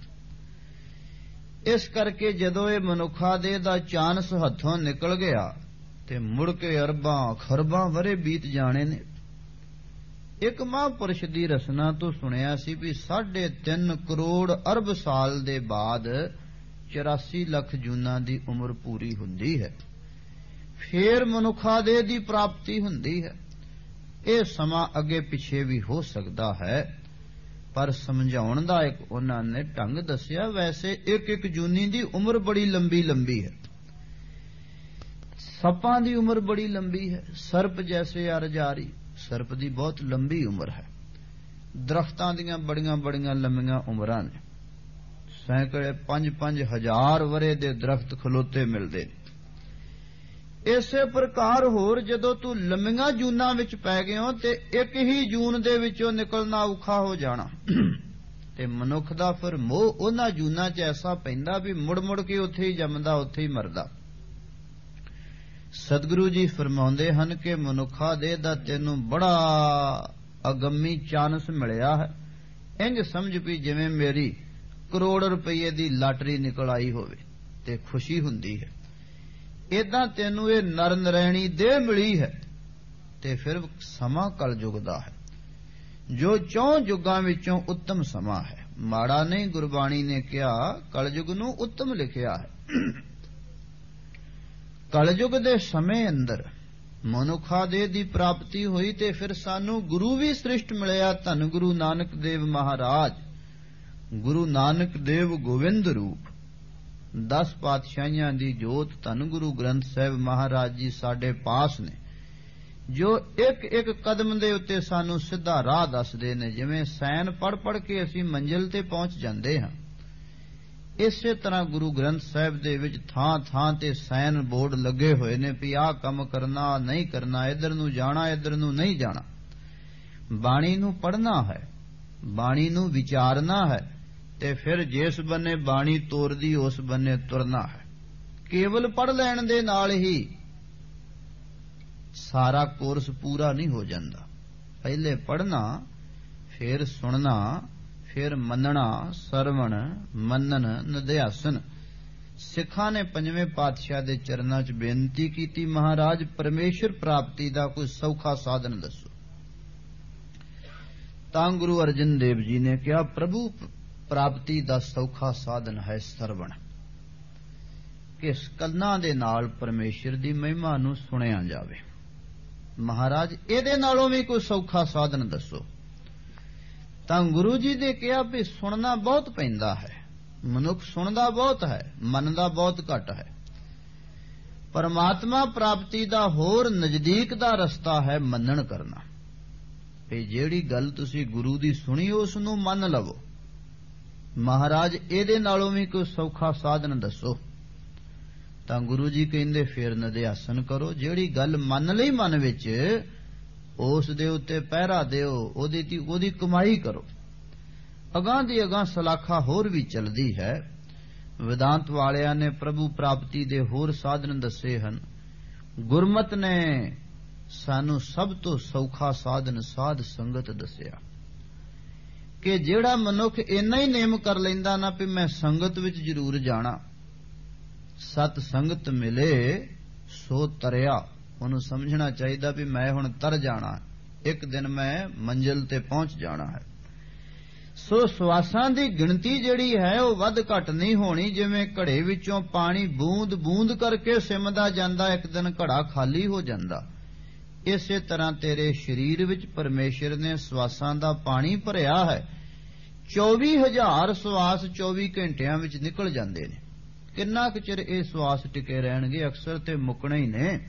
ਇਸ ਕਰਕੇ ਜਦੋਂ ਇਹ ਮਨੁੱਖਾ ਦੇਹ ਦਾ ਚਾਂਸ ਹੱਥੋਂ ਨਿਕਲ ਗਿਆ ਤੇ ਮੁੜ ਕੇ ਅਰਬਾਂ ਖਰਬਾਂ ਵਰੇ ਬੀਤ ਜਾਣੇ ਨੇ। ਇੱਕ ਮਹਾਂਪੁਰਸ਼ ਦੀ ਰਸਨਾ ਤੋਂ ਸੁਣਿਆ ਸੀ ਵੀ ਸਾਢੇ ਤਿੰਨ ਕਰੋੜ ਅਰਬ ਸਾਲ ਦੇ ਬਾਅਦ ਚੁਰਾਸੀ ਲੱਖ ਜੂਨਾਂ ਦੀ ਉਮਰ ਪੂਰੀ ਹੁੰਦੀ ਹੈ, ਫੇਰ ਮਨੁੱਖਾ ਦੇਹ ਦੀ ਪ੍ਰਾਪਤੀ ਹੁੰਦੀ ਹੈ। ਇਹ ਸਮਾਂ ਅੱਗੇ ਪਿੱਛੇ ਵੀ ਹੋ ਸਕਦਾ ਹੈ, ਪਰ ਸਮਝਾਉਣ ਦਾ ਇੱਕ ਉਹਨਾਂ ਨੇ ਢੰਗ ਦੱਸਿਆ। ਵੈਸੇ ਇੱਕ ਇੱਕ ਜੂਨੀ ਦੀ ਉਮਰ ਬੜੀ ਲੰਬੀ ਲੰਬੀ ਹੈ। ਸੱਪਾਂ ਦੀ ਉਮਰ ਬੜੀ ਲੰਬੀ ਹੈ। ਸਰਪ ਜੈਸੇ ਅਰਜਾਰੀ, ਸਰਪ ਦੀ ਬਹੁਤ ਲੰਬੀ ਉਮਰ ਹੈ। ਦਰਖਤਾਂ ਦੀਆਂ ਬੜੀਆਂ ਬੜੀਆਂ ਲੰਮੀਆਂ ਉਮਰਾਂ ਨੇ, ਸੈਂਕੜੇ ਪੰਜ ਪੰਜ ਹਜ਼ਾਰ ਵਰੇ ਦੇ ਦਰਖਤ ਖਲੋਤੇ ਮਿਲਦੇ ਨੇ। ਇਸੇ ਪ੍ਰਕਾਰ ਹੋਰ ਜਦੋਂ ਤੂੰ ਲੰਮੀਆਂ ਜੂਨਾਂ ਵਿੱਚ ਪੈ ਗਿਓ ਤੇ ਇੱਕ ਹੀ ਜੂਨ ਦੇ ਵਿੱਚੋਂ ਨਿਕਲਣਾ ਔਖਾ ਹੋ ਜਾਣਾ ਤੇ ਮਨੁੱਖ ਦਾ ਫਿਰ ਮੋਹ ਉਹਨਾਂ ਜੂਨਾਂ 'ਚ ਐਸਾ ਪੈਂਦਾ ਵੀ ਮੁੜ ਮੁੜ ਕੇ ਉੱਥੇ ਹੀ ਜੰਮਦਾ, ਉੱਥੇ ਹੀ ਮਰਦਾ। ਸਤਿਗੁਰੂ ਜੀ ਫਰਮਾਉਂਦੇ ਹਨ ਕਿ ਮਨੁੱਖਾ ਦੇਹ ਦਾ ਤੈਨੂੰ ਬੜਾ ਅਗੰਮੀ ਚਾਨਸ ਮਿਲਿਆ ਹੈ। ਇੰਜ ਸਮਝ ਵੀ ਜਿਵੇਂ ਮੇਰੀ ਕਰੋੜ ਰੁਪਏ ਦੀ ਲਾਟਰੀ ਨਿਕਲ ਆਈ ਹੋਵੇ ਤੇ ਖੁਸ਼ੀ ਹੁੰਦੀ ਹੈ। ਏਦਾਂ ਤੈਨੂੰ ਇਹ ਨਰ ਨਰੈਣੀ ਦੇਹ ਮਿਲੀ ਹੈ ਤੇ ਫਿਰ ਸਮਾਂ ਕਲਯੁਗ ਦਾ ਹੈ, ਜੋ ਚੌਂ ਯੁੱਗਾਂ ਵਿੱਚੋਂ ਉੱਤਮ ਸਮਾਂ ਹੈ। ਮਾੜਾ ਨਹੀਂ, ਗੁਰਬਾਣੀ ਨੇ ਕਿਹਾ ਕਲਯੁਗ ਨੂੰ ਉੱਤਮ ਲਿਖਿਆ ਹੈ। ਕਲਯੁਗ ਦੇ ਸਮੇਂ ਅੰਦਰ ਮਨੁੱਖਾ ਦੇਹ ਦੀ ਪ੍ਰਾਪਤੀ ਹੋਈ ਤੇ ਫਿਰ ਸਾਨੂੰ ਗੁਰੂ ਵੀ ਸ੍ਰਿਸ਼ਟ ਮਿਲਿਆ। ਧੰਨ ਗੁਰੂ ਨਾਨਕ ਦੇਵ ਮਹਾਰਾਜ, ਗੁਰੂ ਨਾਨਕ ਦੇਵ ਗੋਵਿੰਦ ਰੂਪ, ਦਸ ਪਾਤਸ਼ਾਹੀਆਂ ਦੀ ਜੋਤ ਧੰਨ ਗੁਰੂ ਗ੍ਰੰਥ ਸਾਹਿਬ ਮਹਾਰਾਜ ਜੀ ਸਾਡੇ ਪਾਸ ਨੇ, ਜੋ ਇੱਕ ਇੱਕ ਕਦਮ ਦੇ ਉੱਤੇ ਸਾਨੂੰ ਸਿੱਧਾ ਰਾਹ ਦੱਸਦੇ ਨੇ। ਜਿਵੇਂ ਸੈਨ ਪੜ ਪੜ ਕੇ ਅਸੀਂ ਮੰਜ਼ਿਲ ਤੇ ਪਹੁੰਚ ਜਾਂਦੇ ਹਾਂ, ਇਸੇ ਤਰ੍ਹਾਂ ਗੁਰੂ ਗ੍ਰੰਥ ਸਾਹਿਬ ਦੇ ਵਿੱਚ ਥਾਂ ਥਾਂ ਤੇ ਸੈਨ ਬੋਰਡ ਲੱਗੇ ਹੋਏ ਨੇ ਵੀ ਆਹ ਕੰਮ ਕਰਨਾ, ਨਹੀਂ ਕਰਨਾ, ਇੱਧਰ ਨੂੰ ਜਾਣਾ, ਇੱਧਰ ਨੂੰ ਨਹੀਂ ਜਾਣਾ। ਬਾਣੀ ਨੂੰ ਪੜ੍ਹਨਾ ਹੈ, ਬਾਣੀ ਨੂੰ ਵਿਚਾਰਨਾ ਹੈ ਤੇ ਫਿਰ ਜਿਸ ਬੰਨੇ ਬਾਣੀ ਤੋਰਦੀ ਉਸ ਬੰਨੇ ਤੁਰਨਾ ਹੈ। ਕੇਵਲ ਪੜ੍ਹ ਲੈਣ ਦੇ ਨਾਲ ਹੀ ਸਾਰਾ ਕੋਰਸ ਪੂਰਾ ਨਹੀਂ ਹੋ ਜਾਂਦਾ। ਪਹਿਲੇ ਪੜ੍ਹਨਾ, ਫਿਰ ਸੁਣਨਾ, ਫਿਰ ਮੰਨਣਾ, ਸਰਵਣ, ਮੰਨਣ, ਨਿਧਿਆਸਨ। ਸਿੱਖਾਂ ਨੇ ਪੰਜਵੇਂ ਪਾਤਸ਼ਾਹ ਦੇ ਚਰਨਾਂ 'ਚ ਬੇਨਤੀ ਕੀਤੀ, ਮਹਾਰਾਜ ਪਰਮੇਸ਼ਰ ਪ੍ਰਾਪਤੀ ਦਾ ਕੋਈ ਸੌਖਾ ਸਾਧਨ ਦੱਸੋ। ਤਾਂ ਗੁਰੂ ਅਰਜਨ ਦੇਵ ਜੀ ਨੇ ਕਿਹਾ ਪ੍ਰਭੂ ਪ੍ਰਾਪਤੀ ਦਾ ਸੌਖਾ ਸਾਧਨ ਹੈ ਸਰਵਣ, ਕਿ ਕੰਨਾਂ ਦੇ ਨਾਲ ਪਰਮੇਸ਼ਰ ਦੀ ਮਹਿਮਾ ਨੂੰ ਸੁਣਿਆ ਜਾਵੇ। ਮਹਾਰਾਜ ਇਹਦੇ ਨਾਲੋਂ ਵੀ ਕੋਈ ਸੌਖਾ ਸਾਧਨ ਦੱਸੋ। ਤਾਂ ਗੁਰੂ ਜੀ ਨੇ ਕਿਹਾ ਵੀ ਸੁਣਨਾ ਬਹੁਤ ਪੈਂਦਾ ਹੈ, ਮਨੁੱਖ ਸੁਣਦਾ ਬਹੁਤ ਹੈ, ਮੰਨਦਾ ਬਹੁਤ ਘੱਟ ਹੈ। ਪਰਮਾਤਮਾ ਪ੍ਰਾਪਤੀ ਦਾ ਹੋਰ ਨਜ਼ਦੀਕ ਦਾ ਰਸਤਾ ਹੈ ਮੰਨਣ ਕਰਨਾ। ਇਹ ਜਿਹੜੀ ਗੱਲ ਤੁਸੀਂ ਗੁਰੂ ਦੀ ਸੁਣੀ ਉਸ ਨੂੰ ਮੰਨ ਲਵੋ। ਮਹਾਰਾਜ ਇਹਦੇ ਨਾਲੋਂ ਵੀ ਕੋਈ ਸੌਖਾ ਸਾਧਨ ਦੱਸੋ। ਤਾਂ ਗੁਰੂ ਜੀ ਕਹਿੰਦੇ ਫਿਰ ਨਿਧਿਆਸਨ ਕਰੋ। ਜਿਹੜੀ ਗੱਲ ਮੰਨ ਲਈ ਮਨ ਵਿੱਚ ਉਸ ਦੇ ਉੱਤੇ ਪਹਿਰਾ ਦਿਓ, ਉਹਦੀ ਦੀ ਉਹਦੀ ਕਮਾਈ ਕਰੋ। ਅਗਾਂਹ ਦੀ ਅਗਾਂਹ ਸਲਾਖਾ ਹੋਰ ਵੀ ਚਲਦੀ ਹੈ। ਵਿਦਾਂਤ ਵਾਲਿਆਂ ਨੇ ਪ੍ਰਭੂ ਪ੍ਰਾਪਤੀ ਦੇ ਹੋਰ ਸਾਧਨ ਦੱਸੇ ਹਨ। ਗੁਰਮਤ ਨੇ ਸਾਨੂੰ ਸਭ ਤੋਂ ਸੌਖਾ ਸਾਧਨ ਸਾਧ ਸੰਗਤ ਦੱਸਿਆ ਕਿ ਜਿਹੜਾ ਮਨੁੱਖ ਇੰਨਾ ਹੀ ਨੇਮ ਕਰ ਲੈਂਦਾ ਨਾ ਵੀ ਮੈਂ ਸੰਗਤ ਵਿੱਚ ਜ਼ਰੂਰ ਜਾਣਾ, ਸਤ ਸੰਗਤ ਮਿਲੇ ਸੋ ਤਰਿਆ, ਉਹਨੂੰ ਸਮਝਣਾ ਚਾਹੀਦਾ ਵੀ ਮੈਂ ਹੁਣ ਤਰ ਜਾਣਾ, ਇੱਕ ਦਿਨ ਮੈਂ ਮੰਜ਼ਿਲ ਤੇ ਪਹੁੰਚ ਜਾਣਾ ਹੈ। ਸੋ ਸਵਾਸਾਂ ਦੀ ਗਿਣਤੀ ਜਿਹੜੀ ਹੈ ਉਹ ਵੱਧ ਘੱਟ ਨਹੀਂ ਹੋਣੀ। ਜਿਵੇਂ ਘੜੇ ਵਿੱਚੋਂ ਪਾਣੀ ਬੂੰਦ ਬੂੰਦ ਕਰਕੇ ਸਿਮਦਾ ਜਾਂਦਾ, ਇੱਕ ਦਿਨ ਘੜਾ ਖਾਲੀ ਹੋ ਜਾਂਦਾ। ਇਸੇ ਤਰ੍ਹਾਂ ਤੇਰੇ ਸਰੀਰ ਵਿੱਚ ਪਰਮੇਸ਼ਰ ਨੇ ਸਵਾਸਾਂ ਦਾ ਪਾਣੀ ਭਰਿਆ ਹੈ। ਚੌਵੀ ਹਜ਼ਾਰ ਸਵਾਸ ਚੌਵੀ ਘੰਟਿਆਂ ਵਿੱਚ ਨਿਕਲ ਜਾਂਦੇ ਨੇ। ਕਿੰਨਾ ਕੁ ਚਿਰ ਇਹ ਸਵਾਸ ਟਿਕੇ ਰਹਿਣਗੇ? ਅਕਸਰ ਤੇ ਮੁੱਕਣੇ ਹੀ ਨੇ।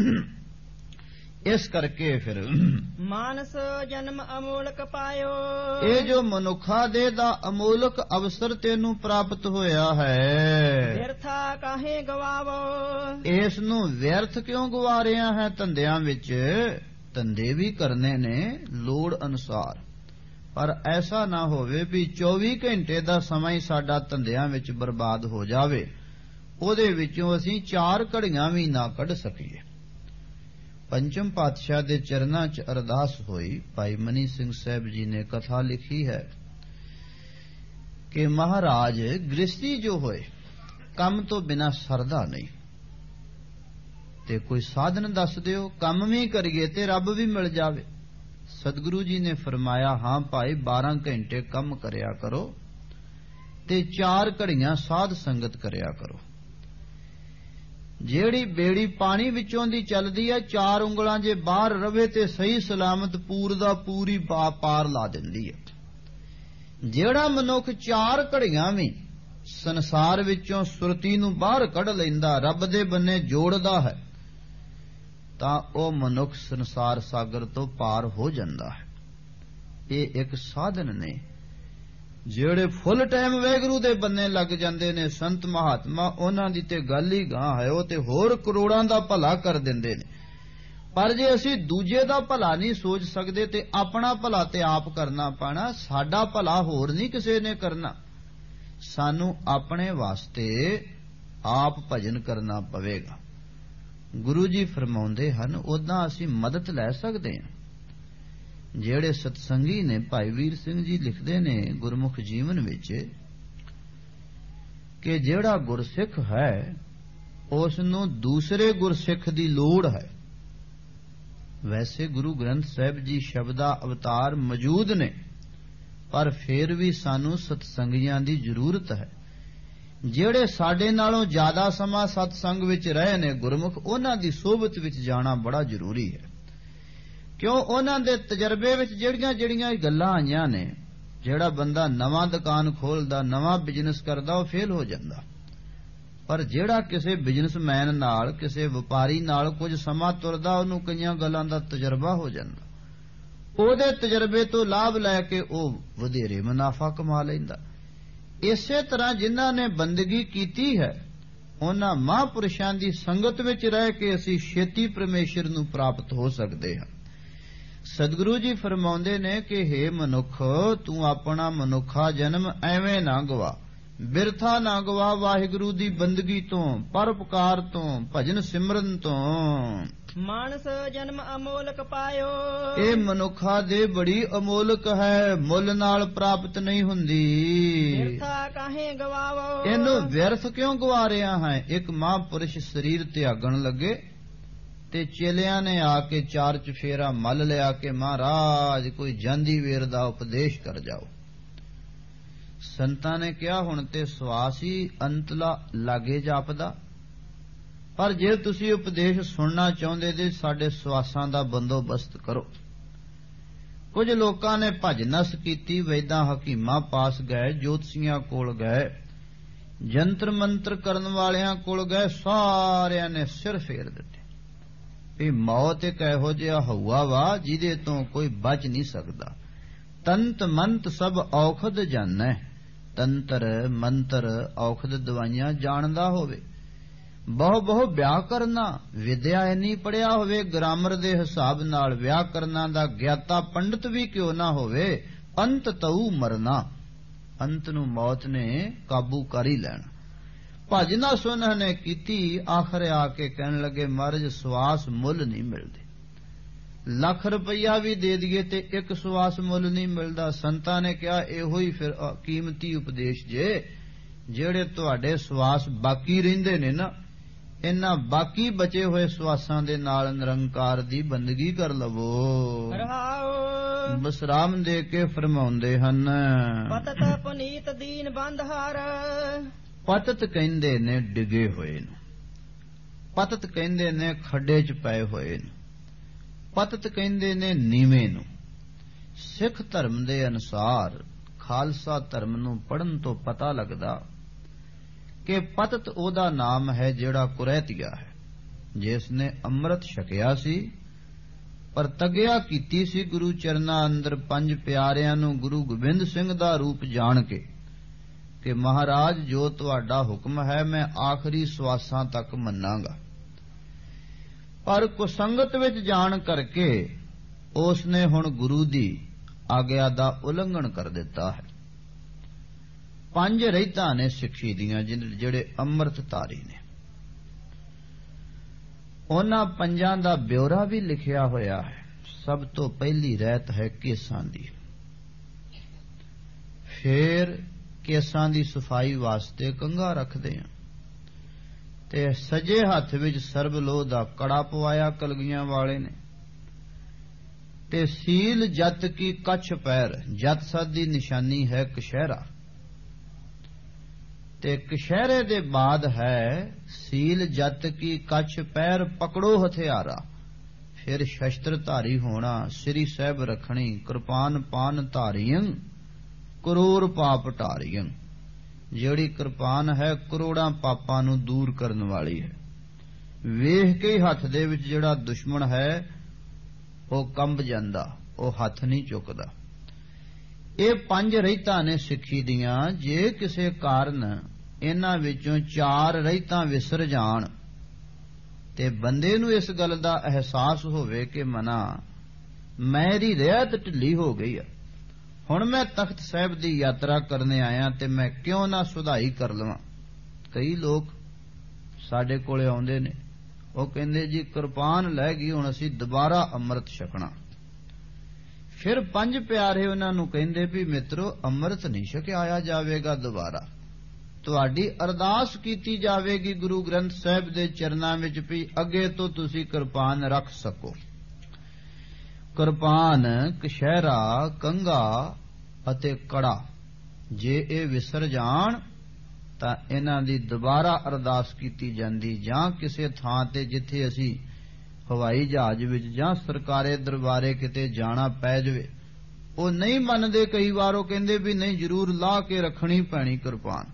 ਇਸ ਕਰਕੇ ਫਿਰ ਮਾਨਸ ਜਨਮ ਅਮੋਲਕ ਪਾਇਓ, ਇਹ ਜੋ ਮਨੁੱਖਾ ਦੇ ਦਾ ਅਮੋਲਕ ਅਵਸਰ ਤੈਨੂੰ ਪ੍ਰਾਪਤ ਹੋਇਆ ਹੈ, ਵਿਰਥਾ ਕਾਹੇ ਗਵਾਵੋ, ਇਸ ਨੂੰ ਵਿਅਰਥ ਕਿਉਂ ਗਵਾ ਰਿਹਾ ਹੈ? ਧੰਦਿਆਂ ਵਿੱਚ ਧੰਦੇ ਵੀ ਕਰਨੇ ਨੇ ਲੋੜ ਅਨੁਸਾਰ, ਪਰ ਐਸਾ ਨਾ ਹੋਵੇ ਵੀ ਚੌਵੀ ਘੰਟੇ ਦਾ ਸਮਾਂ ਹੀ ਸਾਡਾ ਧੰਦਿਆਂ ਵਿੱਚ ਬਰਬਾਦ ਹੋ ਜਾਵੇ, ਉਹਦੇ ਵਿੱਚੋਂ ਅਸੀਂ ਚਾਰ ਘੜੀਆਂ ਵੀ ਨਾ ਕੱਢ ਸਕੀਏ। ਪੰਚਮ ਪਾਤਸ਼ਾਹ ਦੇ ਚਰਨਾਂ 'ਚ ਅਰਦਾਸ ਹੋਈ। ਭਾਈ ਮਨੀ ਸਿੰਘ ਸਾਹਿਬ ਜੀ ਨੇ ਕਥਾ ਲਿਖੀ ਹੈ ਕਿ ਮਹਾਰਾਜ ਗ੍ਰਸਤੀ ਜੋ ਹੋਏ ਕੰਮ ਤੋਂ ਬਿਨਾਂ ਸਰਦਾ ਨਹੀਂ, ਤੇ ਕੋਈ ਸਾਧਨ ਦੱਸ ਦਿਓ, ਕੰਮ ਵੀ ਕਰੀਏ ਤੇ ਰੱਬ ਵੀ ਮਿਲ ਜਾਵੇ। ਸਤਿਗੁਰੂ ਜੀ ਨੇ ਫਰਮਾਇਆ, ਹਾਂ ਭਾਈ ਬਾਰਾਂ ਘੰਟੇ ਕੰਮ ਕਰਿਆ ਕਰੋ ਤੇ ਚਾਰ ਘੜੀਆਂ ਸਾਧ ਸੰਗਤ ਕਰਿਆ ਕਰੋ। ਜਿਹੜੀ ਬੇੜੀ ਪਾਣੀ ਵਿੱਚੋਂ ਦੀ ਚੱਲਦੀ ਹੈ, ਚਾਰ ਉਂਗਲਾਂ ਜੇ ਬਾਹਰ ਰਵੇ ਤੇ ਸਹੀ ਸਲਾਮਤ ਪੂਰ ਦਾ ਪੂਰੀ ਪਾਰ ਲਾ ਦਿੰਦੀ ਹੈ। ਜਿਹੜਾ ਮਨੁੱਖ ਚਾਰ ਘੜੀਆਂ ਵੀ ਸੰਸਾਰ ਵਿੱਚੋਂ ਸੁਰਤੀ ਨੂੰ ਬਾਹਰ ਕੱਢ ਲੈਂਦਾ, ਰੱਬ ਦੇ ਬੰਨੇ ਜੋੜਦਾ ਹੈ, ਤਾਂ ਉਹ ਮਨੁੱਖ ਸੰਸਾਰ ਸਾਗਰ ਤੋਂ ਪਾਰ ਹੋ ਜਾਂਦਾ ਹੈ। ਇਹ ਇੱਕ ਸਾਧਨ ਨੇ। ਜਿਹੜੇ ਫੁੱਲ ਟਾਈਮ ਵਾਹਿਗੁਰੂ ਦੇ ਬੰਨੇ ਲੱਗ ਜਾਂਦੇ ਨੇ ਸੰਤ ਮਹਾਤਮਾ, ਉਹਨਾਂ ਦੀ ਤੇ ਗੱਲ ਹੀ ਗਾਂ ਹੈ, ਉਹ ਤੇ ਹੋਰ ਕਰੋੜਾਂ ਦਾ ਭਲਾ ਕਰ ਦਿੰਦੇ ਨੇ। ਪਰ ਜੇ ਅਸੀਂ ਦੂਜੇ ਦਾ ਭਲਾ ਨਹੀਂ ਸੋਚ ਸਕਦੇ ਤੇ ਆਪਣਾ ਭਲਾ ਤੇ ਆਪ ਕਰਨਾ ਪੈਣਾ। ਸਾਡਾ ਭਲਾ ਹੋਰ ਨਹੀਂ ਕਿਸੇ ਨੇ ਕਰਨਾ, ਸਾਨੂੰ ਆਪਣੇ ਵਾਸਤੇ ਆਪ ਭਜਨ ਕਰਨਾ ਪਵੇਗਾ। ਗੁਰੂ ਜੀ ਫਰਮਾਉਂਦੇ ਹਨ, ਉਦਾਂ ਅਸੀਂ ਮਦਦ ਲੈ ਸਕਦੇ ਹਾਂ। ਜਿਹੜੇ ਸਤਸੰਗੀ ਨੇ, ਭਾਈ ਵੀਰ ਸਿੰਘ ਜੀ ਲਿਖਦੇ ਨੇ ਗੁਰਮੁਖ ਜੀਵਨ ਵਿੱਚ ਕਿ ਜਿਹੜਾ ਗੁਰਸਿੱਖ ਹੈ ਉਸ ਨੂੰ ਦੂਸਰੇ ਗੁਰਸਿੱਖ ਦੀ ਲੋੜ ਹੈ। ਵੈਸੇ ਗੁਰੂ ਗ੍ਰੰਥ ਸਾਹਿਬ ਜੀ ਸ਼ਬਦਾ ਅਵਤਾਰ ਮੌਜੂਦ ਨੇ, ਪਰ ਫਿਰ ਵੀ ਸਾਨੂੰ ਸਤਸੰਗੀਆਂ ਦੀ ਜ਼ਰੂਰਤ ਹੈ। ਜਿਹੜੇ ਸਾਡੇ ਨਾਲੋਂ ਜ਼ਿਆਦਾ ਸਮਾਂ ਸਤਸੰਗ ਵਿੱਚ ਰਹੇ ਨੇ ਗੁਰਮੁਖ, ਉਹਨਾਂ ਦੀ ਸੋਭਤ ਵਿੱਚ ਜਾਣਾ ਬੜਾ ਜ਼ਰੂਰੀ ਹੈ। ਕਿਉਂ? ਉਹਨਾਂ ਦੇ ਤਜਰਬੇ ਵਿੱਚ ਜਿਹੜੀਆਂ ਜਿਹੜੀਆਂ ਗੱਲਾਂ ਆਈਆਂ ਨੇ, ਜਿਹੜਾ ਬੰਦਾ ਨਵਾਂ ਦੁਕਾਨ ਖੋਲਦਾ, ਨਵਾਂ ਬਿਜ਼ਨਸ ਕਰਦਾ, ਉਹ ਫੇਲ ਹੋ ਜਾਂਦਾ। ਪਰ ਜਿਹੜਾ ਕਿਸੇ ਬਿਜ਼ਨਸਮੈਨ ਨਾਲ, ਕਿਸੇ ਵਪਾਰੀ ਨਾਲ ਕੁਝ ਸਮਾਂ ਤੁਰਦਾ, ਉਹਨੂੰ ਕਈਆਂ ਗੱਲਾਂ ਦਾ ਤਜਰਬਾ ਹੋ ਜਾਂਦਾ। ਉਹਦੇ ਤਜਰਬੇ ਤੋਂ ਲਾਭ ਲੈ ਕੇ ਉਹ ਵਧੇਰੇ ਮੁਨਾਫਾ ਕਮਾ ਲੈਂਦਾ। ਇਸੇ ਤਰ੍ਹਾਂ ਜਿਨ੍ਹਾਂ ਨੇ ਬੰਦਗੀ ਕੀਤੀ ਹੈ, ਉਹਨਾਂ ਮਹਾਂਪੁਰਸ਼ਾਂ ਦੀ ਸੰਗਤ ਵਿੱਚ ਰਹਿ ਕੇ ਅਸੀਂ ਛੇਤੀ ਪਰਮੇਸ਼ਰ ਨੂੰ ਪ੍ਰਾਪਤ ਹੋ ਸਕਦੇ ਹਾਂ। ਸਤਿਗੁਰੂ ਜੀ ਫਰਮਾਉਂਦੇ ਨੇ ਕਿ ਹੇ ਮਨੁੱਖ, ਤੂੰ ਆਪਣਾ ਮਨੁੱਖਾ ਜਨਮ ਐਵੇਂ ਨਾ ਗਵਾ, ਬਿਰਥਾ ਨਾ ਗਵਾ ਵਾਹਿਗੁਰੂ ਦੀ ਬੰਦਗੀ ਤੋਂ, ਪਰਉਪਕਾਰ ਤੋਂ, ਭਜਨ ਸਿਮਰਨ ਤੋਂ। ਮਾਨਸ ਜਨਮ ਅਮੋਲਕ ਪਾਇਓ, ਇਹ ਮਨੁੱਖਾ ਦੇ ਬੜੀ ਅਮੋਲਕ ਹੈ, ਮੁੱਲ ਨਾਲ ਪ੍ਰਾਪਤ ਨਹੀਂ ਹੁੰਦੀ। ਬਿਰਥਾ ਕਾਹੇ ਗਵਾਵੋ, ਇਹਨੂੰ ਵਿਅਰਥ ਕਿਉਂ ਗਵਾ ਰਿਹਾ ਹੈ? ਇੱਕ ਮਹਾਂਪੁਰਸ਼ ਸਰੀਰ ਤਿਆਗਣ ਲੱਗੇ ਤੇ ਚੇਲਿਆਂ ਨੇ ਆ ਕੇ ਚਾਰ ਚਫੇਰਾ ਮੱਲ ਲਿਆ ਕਿ ਮਹਾਰਾਜ ਕੋਈ ਜਾਂਦੀ ਵੇਰ ਦਾ ਉਪਦੇਸ਼ ਕਰ ਜਾਓ। ਸੰਤਾਂ ਨੇ ਕਿਹਾ, ਹੁਣ ਤੇ ਸਵਾਸ ਹੀ ਅੰਤਲਾ ਲਾਗੇ ਜਾਪਦਾ, ਪਰ ਜੇ ਤੁਸੀਂ ਉਪਦੇਸ਼ ਸੁਣਨਾ ਚਾਹੁੰਦੇ ਤੇ ਸਾਡੇ ਸਵਾਸਾਂ ਦਾ ਬੰਦੋਬਸਤ ਕਰੋ। ਕੁਝ ਲੋਕਾਂ ਨੇ ਭਜ ਨਸ ਕੀਤੀ, ਵੈਦਾਂ ਹਕੀਮਾਂ ਪਾਸ ਗਏ, ਜੋਤਸ਼ੀਆਂ ਕੋਲ ਗਏ। ਜੰਤਰ ਮੰਤਰ ਕਰਨ ਵਾਲਿਆਂ ਕੋਲ ਗਏ, ਸਾਰਿਆਂ ਨੇ ਸਿਰ ਫੇਰ ਦਿੱਤੇ ਵੀ ਮੌਤ ਇੱਕ ਇਹੋ ਜਿਹਾ ਹਊਆ ਵਾ ਜਿਹਦੇ ਤੋਂ ਕੋਈ ਬਚ ਨਹੀਂ ਸਕਦਾ। ਤੰਤ ਮੰਤ ਸਭ ਔਖਦ ਜਾਣੈ, ਤੰਤਰ ਮੰਤਰ ਔਖਦ ਦਵਾਈਆਂ ਜਾਣਦਾ ਹੋਵੇ। ਬਹੁ ਬਹੁ ਵਿਆਹ ਕਰਨਾ, ਵਿਦਿਆ ਇੰਨੀ ਪੜਿਆ ਹੋਵੇ ਗ੍ਰਾਮਰ ਦੇ ਹਿਸਾਬ ਨਾਲ ਵਿਆਹ ਕਰਨਾ ਦਾ ਗਿਆਤਾ ਪੰਡਤ ਵੀ ਕਿਉਂ ਨਾ ਹੋਵੇ। ਅੰਤ ਤਉ ਮਰਨਾ, ਅੰਤ ਨੂੰ ਮੌਤ ਨੇ ਕਾਬੂ ਕਰ ਹੀ ਲੈਣਾ। ਭਜਨਾ ਸੁਨਹ ਨੇ ਕੀਤੀ, ਆਖਰ ਆ ਕੇ ਕਹਿਣ ਲੱਗੇ ਮਹਾਰਾਜ ਸਵਾਸ ਮੁੱਲ ਨਹੀਂ ਮਿਲਦੇ, ਲੱਖ ਰੁਪਈਆ ਵੀ ਦੇ ਦਈਏ ਤੇ ਇੱਕ ਸਵਾਸ ਮੁੱਲ ਨਹੀਂ ਮਿਲਦਾ। ਸੰਤਾਂ ਨੇ ਕਿਹਾ ਇਹੋ ਹੀ ਫਿਰ ਕੀਮਤੀ ਉਪਦੇਸ਼ ਜੇ, ਜਿਹੜੇ ਤੁਹਾਡੇ ਸਵਾਸ ਬਾਕੀ ਰਹਿੰਦੇ ਨੇ ਨਾ, ਇਹਨਾਂ ਬਾਕੀ ਬਚੇ ਹੋਏ ਸਵਾਸਾਂ ਦੇ ਨਾਲ ਨਿਰੰਕਾਰ ਦੀ ਬੰਦਗੀ ਕਰ ਲਵੋ। ਬਸਰਾਮ ਦੇ ਕੇ ਫਰਮਾਉਂਦੇ ਹਨ, ਪਤਤ ਪੁਨੀਤ ਦੀਨ ਬੰਧਹਾਰ। ਪਤਤ ਕਹਿੰਦੇ ਨੇ ਡਿਗੇ ਹੋਏ ਨੂੰ, ਪਤਤ ਕਹਿੰਦੇ ਨੇ ਖੱਡੇ ਚ ਪਏ ਹੋਏ ਨੂੰ, ਪਤਤ ਕਹਿੰਦੇ ਨੇ ਨੀਵੇਂ ਨੂੰ। ਸਿੱਖ ਧਰਮ ਦੇ ਅਨੁਸਾਰ ਖਾਲਸਾ ਧਰਮ ਨੂੰ ਪੜ੍ਹਨ ਤੋਂ ਪਤਾ ਲੱਗਦਾ ਕਿ ਪਤਤ ਉਹਦਾ ਨਾਮ ਹੈ ਜਿਹੜਾ ਕੁਰੈਤੀਆ ਹੈ, ਜਿਸ ਨੇ ਅੰਮ੍ਰਿਤ ਛਕਿਆ ਸੀ, ਪ੍ਰਤੱਗਿਆ ਕੀਤੀ ਸੀ ਗੁਰੂ ਚਰਨਾਂ ਅੰਦਰ ਪੰਜ ਪਿਆਰਿਆਂ ਨੂੰ ਗੁਰੂ ਗੋਬਿੰਦ ਸਿੰਘ ਦਾ ਰੂਪ ਜਾਣ ਕੇ ਕਿ ਮਹਾਰਾਜ ਜੋ ਤੁਹਾਡਾ ਹੁਕਮ ਹੈ ਮੈਂ ਆਖਰੀ ਸਵਾਸਾਂ ਤੱਕ ਮੰਨਾਂਗਾ। ਪਰ ਕੁਸੰਗਤ ਵਿੱਚ ਜਾਣ ਕਰਕੇ ਉਸ ਨੇ ਹੁਣ ਗੁਰੂ ਦੀ ਆਗਿਆ ਦਾ ਉਲੰਘਣ ਕਰ ਦਿੱਤਾ ਹੈ। ਪੰਜ ਰਹਿਤਾਂ ਨੇ ਸਿੱਖੀ ਦੀਆਂ ਜਿਹੜੇ ਅੰਮ੍ਰਿਤ ਧਾਰੀ ਨੇ, ਉਹਨਾਂ ਪੰਜਾਂ ਦਾ ਬਿਉਰਾ ਵੀ ਲਿਖਿਆ ਹੋਇਆ ਹੈ। ਸਭ ਤੋਂ ਪਹਿਲੀ ਰਹਿਤ ਹੈ ਕੇਸਾਂ ਦੀ। ਫੇਰ ਕੇਸਾਂ ਦੀ ਸਫਾਈ ਵਾਸਤੇ ਕੰਘਾ ਰੱਖਦੇ ਆ ਤੇ ਸਜੇ ਹੱਥ ਵਿੱਚ ਸਰਬਲੋਹ ਦਾ ਕੜਾ ਪਵਾਇਆ ਕਲਗੀਆਂ ਵਾਲੇ ਨੇ, ਤੇ ਸੀਲ ਜਤ ਕੀ ਕੱਛ ਪੈਰ, ਜਤ ਸਦ ਦੀ ਨਿਸ਼ਾਨੀ ਹੈ ਕਸ਼ਹਿਰਾ, ਤੇ ਕਸ਼ਹਿਰੇ ਦੇ ਬਾਅਦ ਹੈ ਸੀਲ ਜਤ ਕੀ ਕੱਛ ਪੈਰ ਪਕੜੋ ਹਥਿਆਰਾ। ਫਿਰ ਸ਼ਸਤਰ ਧਾਰੀ ਹੋਣਾ, ਸ੍ਰੀ ਸਾਹਿਬ ਰੱਖਣੀ, ਕਿਰਪਾਨ ਪਾਨ ਧਾਰੀਆਂ ਕਰੋੜ ਪਾਪ ਟਾਰੀਆਂ। ਜਿਹੜੀ ਕਿਰਪਾਨ ਹੈ ਕਰੋੜਾਂ ਪਾਪਾਂ ਨੂੰ ਦੂਰ ਕਰਨ ਵਾਲੀ ਹੈ। ਵੇਖ ਕੇ ਹੱਥ ਦੇ ਵਿੱਚ ਜਿਹੜਾ ਦੁਸ਼ਮਣ ਹੈ ਉਹ ਕੰਬ ਜਾਂਦਾ, ਉਹ ਹੱਥ ਨਹੀਂ ਚੁੱਕਦਾ। ਇਹ ਪੰਜ ਰਹਿਤਾਂ ਨੇ ਸਿੱਖੀ ਦੀਆਂ। ਜੇ ਕਿਸੇ ਕਾਰਨ ਇਹਨਾਂ ਵਿੱਚੋਂ ਚਾਰ ਰਹਿਤਾਂ ਵਿਸਰ ਜਾਣ ਤੇ ਬੰਦੇ ਨੂੰ ਇਸ ਗੱਲ ਦਾ ਅਹਿਸਾਸ ਹੋਵੇ ਕਿ ਮਨਾ ਮੇਰੀ ਰਹਿਤ ਢਿੱਲੀ ਹੋ ਗਈ ਆ, ਹੁਣ ਮੈਂ ਤਖਤ ਸਾਹਿਬ ਦੀ ਯਾਤਰਾ ਕਰਨੇ ਆਇਆ ਤੇ ਮੈਂ ਕਿਉਂ ਨਾ ਸੁਧਾਈ ਕਰ ਲਵਾਂ। ਕਈ ਲੋਕ ਸਾਡੇ ਕੋਲੇ ਆਉਂਦੇ ਨੇ, ਉਹ ਕਹਿੰਦੇ ਜੀ ਕਿਰਪਾਨ ਲੈ ਗਈ, ਹੁਣ ਅਸੀਂ ਦੁਬਾਰਾ ਅੰਮ੍ਰਿਤ ਛਕਣਾ। ਫਿਰ ਪੰਜ ਪਿਆਰੇ ਉਹਨਾਂ ਨੂੰ ਕਹਿੰਦੇ ਵੀ ਮਿੱਤਰੋ ਅੰਮ੍ਰਿਤ ਨਹੀਂ ਛਕਿਆ ਜਾਵੇਗਾ ਦੁਬਾਰਾ, ਤੁਹਾਡੀ ਅਰਦਾਸ ਕੀਤੀ ਜਾਵੇਗੀ ਗੁਰੂ ਗ੍ਰੰਥ ਸਾਹਿਬ ਦੇ ਚਰਨਾਂ ਵਿੱਚ ਵੀ ਅੱਗੇ ਤੋਂ ਤੁਸੀਂ ਕਿਰਪਾਨ ਰੱਖ ਸਕੋ। ਕਿਰਪਾਨ, ਕਸ਼ਹਿਰਾ, ਕੰਘਾ ਅਤੇ ਕੜਾ ਜੇ ਇਹ ਵਿਸਰ ਜਾਣ ਤਾਂ ਇਹਨਾਂ ਦੀ ਦੁਬਾਰਾ ਅਰਦਾਸ ਕੀਤੀ ਜਾਂਦੀ। ਜਾਂ ਕਿਸੇ ਥਾਂ ਤੇ ਜਿੱਥੇ ਅਸੀਂ ਹਵਾਈ ਜਹਾਜ਼ ਵਿੱਚ ਜਾਂ ਸਰਕਾਰੇ ਦਰਬਾਰੇ ਕਿਤੇ ਜਾਣਾ ਪੈ ਜਾਵੇ, ਉਹ ਨਹੀਂ ਮੰਨਦੇ ਕਈ ਵਾਰ, ਉਹ ਕਹਿੰਦੇ ਵੀ ਨਹੀਂ ਜ਼ਰੂਰ ਲਾ ਕੇ ਰੱਖਣੀ ਪੈਣੀ ਕਿਰਪਾਨ,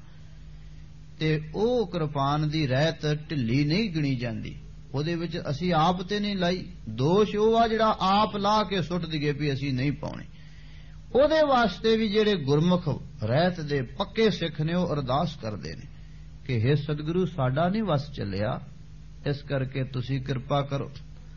ਤੇ ਉਹ ਕਿਰਪਾਨ ਦੀ ਰਹਿਤ ਢਿੱਲੀ ਨਹੀਂ ਗਿਣੀ ਜਾਂਦੀ। ਉਹਦੇ ਵਿੱਚ ਅਸੀਂ ਆਪ ਤੇ ਨਹੀਂ ਲਾਈ, ਦੋਸ਼ ਉਹ ਆ ਜਿਹੜਾ ਆਪ ਲਾ ਕੇ ਸੁੱਟ ਦਈਏ ਵੀ ਅਸੀਂ ਨਹੀਂ ਪਾਉਣੇ। ਉਹਦੇ ਵਾਸਤੇ ਵੀ ਜਿਹੜੇ ਗੁਰਮੁਖ ਰਹਿਤ ਦੇ ਪੱਕੇ ਸਿੱਖ ਨੇ ਉਹ ਅਰਦਾਸ ਕਰਦੇ ਨੇ ਕਿ ਹੇ ਸਤਿਗੁਰੂ ਸਾਡਾ ਨਹੀਂ ਵਸ ਚੱਲਿਆ, ਇਸ ਕਰਕੇ ਤੁਸੀਂ ਕਿਰਪਾ ਕਰੋ।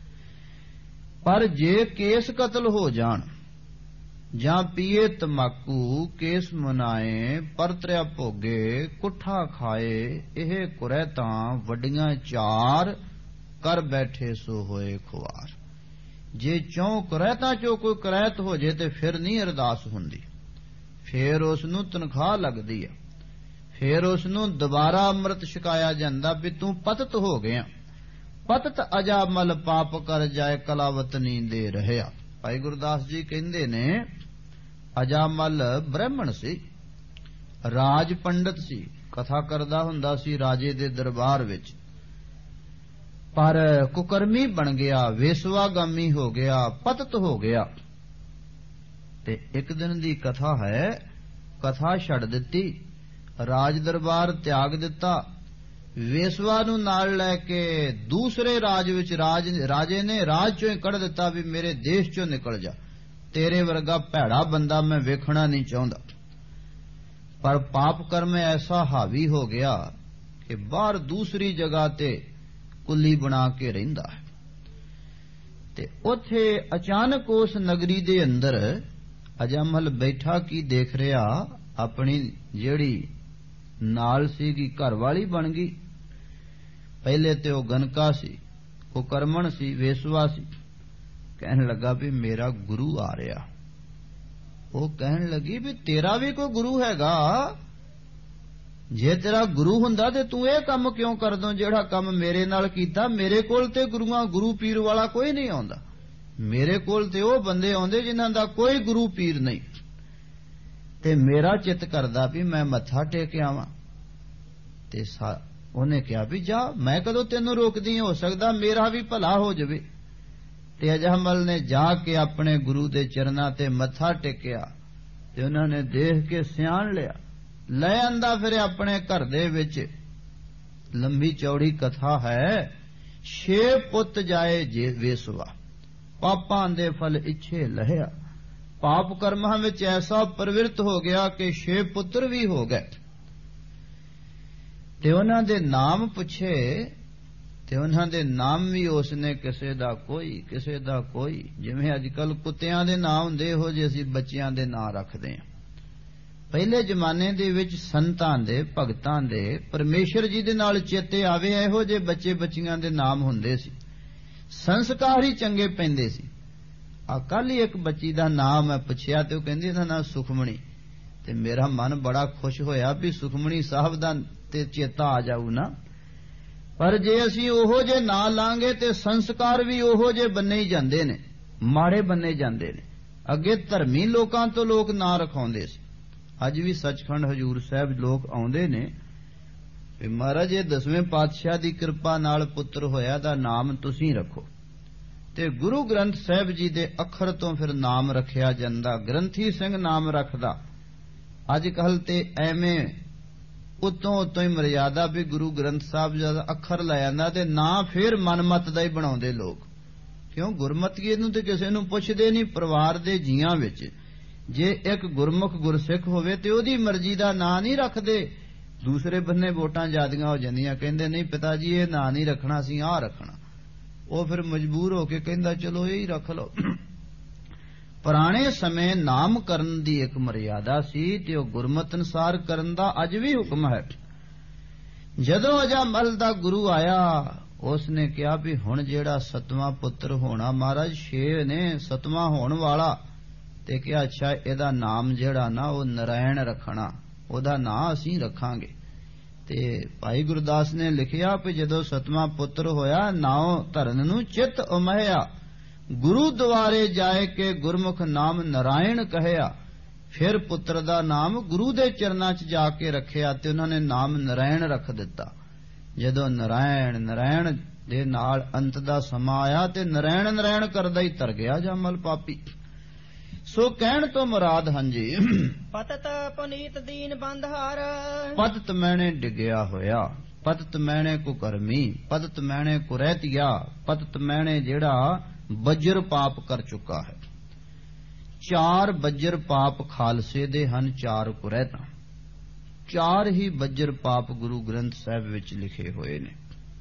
ਪਰ ਜੇ ਕੇਸ ਕਤਲ ਹੋ ਜਾਣ ਜਾਂ ਪੀਏ ਤਮਾਕੂ, ਕੇਸ ਮਨਾਏ, ਪਰਤਰਿਆ ਭੋਗੇ, ਕੁੱਠਾ ਖਾਏ, ਇਹ ਕੁਰੈਤਾਂ ਵੱਡੀਆਂ ਚਾਰ ਕਰ ਬੈਠੇ ਸੋ ਹੋਏ ਖੁਆਰ। ਜੇ ਚੌਂ ਕੁਰੈਤਾਂ ਚੋਂ ਕੋਈ ਕੁਰੈਤ ਹੋ ਜੇ ਤੇ ਫਿਰ ਨਹੀਂ ਅਰਦਾਸ ਹੁੰਦੀ, ਫਿਰ ਉਸ ਨੂੰ ਤਨਖਾਹ ਲੱਗਦੀ ਆ, ਫਿਰ ਉਸ ਨੂੰ ਦੁਬਾਰਾ ਅੰਮ੍ਰਿਤ ਛਕਾਇਆ ਜਾਂਦਾ ਵੀ ਤੂੰ ਪਤਤ ਹੋ ਗਿਆ। ਪਤਤ ਅਜਾ ਮਲ ਪਾਪ ਕਰ ਜਾਏ ਕਲਾਵਤਨੀ ਦੇ ਰਹਿਆ। ਭਾਈ ਗੁਰਦਾਸ ਜੀ ਕਹਿੰਦੇ ਨੇ ਅਜਾਮਲ ਬ੍ਰਾਹਮਣ ਸੀ, ਰਾਜ ਪੰਡਤ ਸੀ, ਕਥਾ ਕਰਦਾ ਹੁੰਦਾ ਸੀ ਰਾਜੇ ਦੇ ਦਰਬਾਰ ਵਿੱਚ, ਪਰ ਕੁਕਰਮੀ ਬਣ ਗਿਆ, ਵੇਸਵਾਗਾਮੀ ਹੋ ਗਿਆ, ਪਤਤ ਹੋ ਗਿਆ। ਤੇ ਇੱਕ ਦਿਨ ਦੀ ਕਥਾ ਹੈ, ਕਥਾ ਛੱਡ ਦਿੱਤੀ, ਰਾਜ ਦਰਬਾਰ ਤਿਆਗ ਦਿੱਤਾ, ਵੇਸਵਾ ਨੂੰ ਨਾਲ ਲੈ ਕੇ ਦੂਸਰੇ ਰਾਜ ਵਿੱਚ ਰਾਜ ਰਾਜੇ ਨੇ ਰਾਜ ਚੋਂ ਹੀ ਕੱਢ ਦਿੱਤਾ ਵੀ ਮੇਰੇ ਦੇਸ਼ ਚੋਂ ਨਿਕਲ ਜਾ, ਤੇਰੇ ਵਰਗਾ ਭੈੜਾ ਬੰਦਾ ਮੈਂ ਵੇਖਣਾ ਨਹੀਂ ਚਾਹੁੰਦਾ। ਪਰ ਪਾਪ ਕਰਮ ਐਸਾ ਹਾਵੀ ਹੋ ਗਿਆ ਕਿ ਬਾਹਰ ਦੂਸਰੀ ਜਗ੍ਹਾ ਤੇ ਕੁੱਲੀ ਬਣਾ ਕੇ ਰਹਿੰਦਾ ਹੈ। ਤੇ ਉੱਥੇ ਅਚਾਨਕ ਉਸ ਨਗਰੀ ਦੇ ਅੰਦਰ ਅਜਮਲ ਬੈਠਾ ਕੀ ਦੇਖ ਰਿਹਾ, ਆਪਣੀ ਜਿਹੜੀ ਨਾਲ ਸੀਗੀ ਘਰ ਵਾਲੀ ਬਣ ਗਈ। ਪਹਿਲੇ ਤੇ ਉਹ ਗਨਕਾ ਸੀ, ਕੁਕਰਮਣ ਸੀ, ਵੇਸਵਾ ਸੀ। ਕਹਿਣ ਲੱਗਾ ਵੀ ਮੇਰਾ ਗੁਰੂ ਆ ਰਿਹਾ। ਉਹ ਕਹਿਣ ਲੱਗੀ ਵੀ ਤੇਰਾ ਵੀ ਕੋਈ ਗੁਰੂ ਹੈਗਾ, ਜੇ ਤੇਰਾ ਗੁਰੂ ਹੁੰਦਾ ਤੇ ਤੂੰ ਇਹ ਕੰਮ ਕਿਉਂ ਕਰਦੋ ਜਿਹੜਾ ਕੰਮ ਮੇਰੇ ਨਾਲ ਕੀਤਾ। ਮੇਰੇ ਕੋਲ ਤੇ ਗੁਰੂਆਂ ਗੁਰੂ ਪੀਰ ਵਾਲਾ ਕੋਈ ਨਹੀਂ ਆਉਂਦਾ, ਮੇਰੇ ਕੋਲ ਤੇ ਉਹ ਬੰਦੇ ਆਉਂਦੇ ਜਿਨ੍ਹਾਂ ਦਾ ਕੋਈ ਗੁਰੂ ਪੀਰ ਨਹੀਂ। ਤੇ ਮੇਰਾ ਚਿੱਤ ਕਰਦਾ ਵੀ ਮੈਂ ਮੱਥਾ ਟੇਕ ਆਵਾਂ। ਤੇ ਉਹਨੇ ਕਿਹਾ ਵੀ ਜਾ, ਮੈਂ ਕਦੋਂ ਤੈਨੂੰ ਰੋਕਦੀ, ਹੋ ਸਕਦਾ ਮੇਰਾ ਵੀ ਭਲਾ ਹੋ ਜਾਵੇ। ਤੇ ਅਜਮਲ ਨੇ ਜਾ ਕੇ ਆਪਣੇ ਗੁਰੂ ਦੇ ਚਰਨਾਂ ਤੇ ਮੱਥਾ ਟੇਕਿਆ ਤੇ ਉਹਨਾਂ ਨੇ ਦੇਖ ਕੇ ਸਿਆਣ ਲਿਆ, ਲੈ ਆਂਦਾ ਫਿਰ ਆਪਣੇ ਘਰ ਦੇ ਵਿੱਚ। ਲੰਬੀ ਚੌੜੀ ਕਥਾ ਹੈ। ਛੇ ਪੁੱਤ ਜਾਏ ਜੇ ਵੇਸਵਾ, ਪਾਪਾਂ ਦੇ ਫਲ ਇੱਛੇ ਲਹਿਆ। ਪਾਪ ਕਰਮਾਂ ਵਿੱਚ ਐਸਾ ਪ੍ਰਵਿਰਤ ਹੋ ਗਿਆ ਕਿ ਛੇ ਪੁੱਤਰ ਵੀ ਹੋ ਗਏ। ਤੇ ਉਹਨਾਂ ਦੇ ਨਾਮ ਪੁੱਛੇ ਤੇ ਉਹਨਾਂ ਦੇ ਨਾਮ ਵੀ ਉਸਨੇ ਕਿਸੇ ਦਾ ਕੋਈ ਕਿਸੇ ਦਾ ਕੋਈ, ਜਿਵੇਂ ਅੱਜ ਕੱਲ ਕੁੱਤਿਆਂ ਦੇ ਨਾਂ ਹੁੰਦੇ ਇਹੋ ਜਿਹੇ ਅਸੀਂ ਬੱਚਿਆਂ ਦੇ ਨਾਂ ਰੱਖਦੇ ਹਾਂ। ਪਹਿਲੇ ਜ਼ਮਾਨੇ ਦੇ ਵਿੱਚ ਸੰਤਾਂ ਦੇ, ਭਗਤਾਂ ਦੇ, ਪਰਮੇਸ਼ਰ ਜੀ ਦੇ ਨਾਲ ਚੇਤੇ ਆਵੇ ਇਹੋ ਜਿਹੇ ਬੱਚੇ ਬੱਚੀਆਂ ਦੇ ਨਾਮ ਹੁੰਦੇ ਸੀ। ਸੰਸਕਾਰ ਹੀ ਚੰਗੇ ਪੈਂਦੇ ਸੀ। ਆ ਕੱਲ ਹੀ ਇੱਕ ਬੱਚੀ ਦਾ ਨਾਮ ਮੈਂ ਪੁੱਛਿਆ ਤੇ ਉਹ ਕਹਿੰਦੀ ਇਹਦਾ ਨਾਮ ਸੁਖਮਣੀ। ਤੇ ਮੇਰਾ ਮਨ ਬੜਾ ਖੁਸ਼ ਹੋਇਆ ਵੀ ਸੁਖਮਣੀ ਸਾਹਿਬ ਦਾ ਤੇ ਚੇਤਾ ਆ ਜਾਊ ਨਾ। ਪਰ ਜੇ ਅਸੀਂ ਉਹੋ ਜੇ ਨਾਂ ਲਾਂਗੇ ਤੇ ਸੰਸਕਾਰ ਵੀ ਉਹੋ ਜੇ ਬੰਨੇ ਹੀ ਜਾਂਦੇ ਨੇ, ਮਾੜੇ ਬੰਨੇ ਜਾਂਦੇ ਨੇ। ਅੱਗੇ ਧਰਮੀ ਲੋਕਾਂ ਤੋਂ ਲੋਕ ਨਾਂ ਰਖਾਉਂਦੇ ਸੀ। ਅੱਜ ਵੀ ਸੱਚਖੰਡ ਹਜੂਰ ਸਾਹਿਬ ਲੋਕ ਆਉਂਦੇ ਨੇ ਵੀ ਮਹਾਰਾਜ ਇਹ ਦਸਵੇਂ ਪਾਤਸ਼ਾਹ ਦੀ ਕਿਰਪਾ ਨਾਲ ਪੁੱਤਰ ਹੋਇਆ ਦਾ ਨਾਮ ਤੁਸੀਂ ਰੱਖੋ। ਤੇ ਗੁਰੂ ਗ੍ਰੰਥ ਸਾਹਿਬ ਜੀ ਦੇ ਅੱਖਰ ਤੋਂ ਫਿਰ ਨਾਮ ਰੱਖਿਆ ਜਾਂਦਾ। ਗ੍ਰੰਥੀ ਸਿੰਘ ਨਾਮ ਰੱਖਦਾ। ਅੱਜ ਕੱਲ ਤੇ ਐਵੇਂ ਉਤੋਂ ਉਤੋਂ ਹੀ ਮਰਿਆਦਾ ਵੀ ਗੁਰੂ ਗ੍ਰੰਥ ਸਾਹਿਬ ਦਾ ਅੱਖਰ ਲੈ ਜਾਂਦਾ ਤੇ ਨਾਂ ਫਿਰ ਮਨਮਤ ਦਾ ਹੀ ਬਣਾਉਂਦੇ ਲੋਕ। ਕਿਉਂ? ਗੁਰਮਤਿ ਨੂੰ ਤੇ ਕਿਸੇ ਨੂੰ ਪੁੱਛਦੇ ਨਹੀਂ। ਪਰਿਵਾਰ ਦੇ ਜੀਆਂ ਵਿੱਚ ਜੇ ਇੱਕ ਗੁਰਮੁਖ ਗੁਰਸਿੱਖ ਹੋਵੇ ਤੇ ਉਹਦੀ ਮਰਜ਼ੀ ਦਾ ਨਾਂ ਨਹੀਂ ਰੱਖਦੇ। ਦੂਸਰੇ ਬੰਨੇ ਵੋਟਾਂ ਜ਼ਿਆਦੀਆਂ ਹੋ ਜਾਂਦੀਆਂ, ਕਹਿੰਦੇ ਨਹੀਂ ਪਿਤਾ ਜੀ ਇਹ ਨਾਂ ਨਹੀਂ ਰੱਖਣਾ, ਅਸੀਂ ਆਹ ਰੱਖਣਾ। ਉਹ ਫਿਰ ਮਜਬੂਰ ਹੋ ਕੇ ਕਹਿੰਦਾ ਚਲੋ ਇਹ ਹੀ ਰੱਖ ਲਓ। ਪੁਰਾਣੇ ਸਮੇਂ ਨਾਮ ਕਰਨ ਦੀ ਇੱਕ ਮਰਿਆਦਾ ਸੀ ਤੇ ਉਹ ਗੁਰਮਤਿ ਅਨੁਸਾਰ ਕਰਨ ਦਾ ਅੱਜ ਵੀ ਹੁਕਮ ਹੈ। ਜਦੋਂ ਅਜਮਲ ਦਾ ਗੁਰੂ ਆਇਆ ਉਸ ਨੇ ਕਿਹਾ ਵੀ ਹੁਣ ਜਿਹੜਾ ਸਤਵਾਂ ਪੁੱਤਰ ਹੋਣਾ, ਮਹਾਰਾਜ ਛੇ ਨੇ, ਸਤਵਾਂ ਹੋਣ ਵਾਲਾ। ਤੇ ਕਿਹਾ ਅੱਛਾ ਇਹਦਾ ਨਾਮ ਜਿਹੜਾ ਨਾ ਉਹ ਨਰਾਇਣ ਰੱਖਣਾ, ਉਹਦਾ ਨਾਂ ਅਸੀਂ ਰੱਖਾਂਗੇ। ਤੇ ਭਾਈ ਗੁਰਦਾਸ ਨੇ ਲਿਖਿਆ ਕਿ ਜਦੋਂ ਸਤਵਾਂ ਪੁੱਤਰ ਹੋਇਆ ਨਾਉ ਧਰਨ ਨੂੰ ਚਿੱਤ ਉਮਹਿਆ, ਗੁਰੂ ਦੁਆਰੇ ਜਾਏ ਕੇ ਗੁਰਮੁਖ ਨਾਮ ਨਰਾਇਣ ਕਹਿਆ। ਫਿਰ ਪੁੱਤਰ ਦਾ ਨਾਮ ਗੁਰੂ ਦੇ ਚਰਨਾਂ 'ਚ ਜਾ ਕੇ ਰੱਖਿਆ ਤੇ ਉਹਨਾਂ ਨੇ ਨਾਮ ਨਰਾਇਣ ਰੱਖ ਦਿੱਤਾ। ਜਦੋਂ ਨਰਾਇਣ ਨਰਾਇਣ ਦੇ ਨਾਲ ਅੰਤ ਦਾ ਸਮਾਂ ਆਇਆ ਤੇ ਨਰਾਇਣ ਨਰਾਇਣ ਕਰਦਾ ਹੀ ਤਰ ਗਿਆ ਅਜਮਲ ਪਾਪੀ। ਸੋ ਕਹਿਣ ਤੋਂ ਮੁਰਾਦ ਹਾਂਜੀ ਪਤਤ ਪੁਨੀਤ ਦੀਨ ਬੰਧਹਾਰ। ਪਤਤ ਮੈਨੇ ਡਿੱਗਿਆ ਹੋਇਆ, ਪਤਤ ਮੈਨੇ ਕੁਕਰਮੀ, ਪਤਤ ਮੈਨੇ ਕੁਰੈਤੀਆ, ਪਤਤ ਮੈਨੇ ਜਿਹੜਾ ਬੱਜਰ ਪਾਪ ਕਰ ਚੁੱਕਾ ਹੈ। ਚਾਰ ਬੱਜਰ ਪਾਪ ਖਾਲਸੇ ਦੇ ਹਨ, ਚਾਰ ਕੁਰੈਤਾਂ। ਚਾਰ ਹੀ ਬੱਜਰ ਪਾਪ ਗੁਰੂ ਗ੍ਰੰਥ ਸਾਹਿਬ ਵਿੱਚ ਲਿਖੇ ਹੋਏ ਨੇ।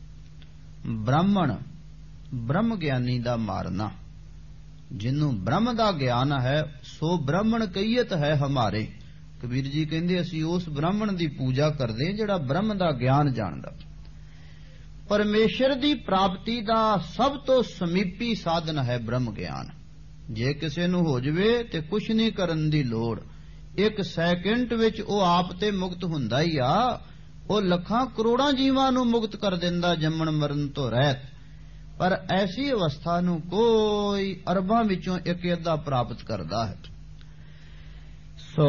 ਬ੍ਰਾਹਮਣ, ਬ੍ਰਹਮ ਗਿਆਨੀ ਦਾ ਮਾਰਨਾ। ਜਿਹਨੂੰ ਬ੍ਰਹਮ ਦਾ ਗਿਆਨ ਹੈ ਸੋ ਬ੍ਰਾਹਮਣ ਕਹੀਅਤ ਹੈ ਹਮਾਰੇ। ਕਬੀਰ ਜੀ ਕਹਿੰਦੇ ਅਸੀਂ ਉਸ ਬ੍ਰਾਹਮਣ ਦੀ ਪੂਜਾ ਕਰਦੇ ਹਾਂ ਜਿਹੜਾ ਬ੍ਰਹਮ ਦਾ ਗਿਆਨ ਜਾਣਦਾ। ਪਰਮੇਸ਼ਰ ਦੀ ਪ੍ਰਾਪਤੀ ਦਾ ਸਭ ਤੋਂ ਸਮੀਪੀ ਸਾਧਨ ਹੈ ਬ੍ਰਹਮ ਗਿਆਨ। ਜੇ ਕਿਸੇ ਨੂੰ ਹੋ ਜਵੇ ਤੇ ਕੁਛ ਨਹੀਂ ਕਰਨ ਦੀ ਲੋੜ, ਇੱਕ ਸੈਕਿੰਡ ਵਿੱਚ ਉਹ ਆਪ ਤੇ ਮੁਕਤ ਹੁੰਦਾ ਹੀ ਆ। ਉਹ ਲੱਖਾਂ ਕਰੋੜਾਂ ਜੀਵਾਂ ਨੂੰ ਮੁਕਤ ਕਰ ਦਿੰਦਾ ਜੰਮਣ ਮਰਨ ਤੋਂ ਰਹਿਤ। ਪਰ ਐਸੀ ਅਵਸਥਾ ਨੂੰ ਕੋਈ ਅਰਬਾਂ ਵਿੱਚੋਂ ਇੱਕ ਅੱਧਾ ਪ੍ਰਾਪਤ ਕਰਦਾ ਹੈ। ਸੋ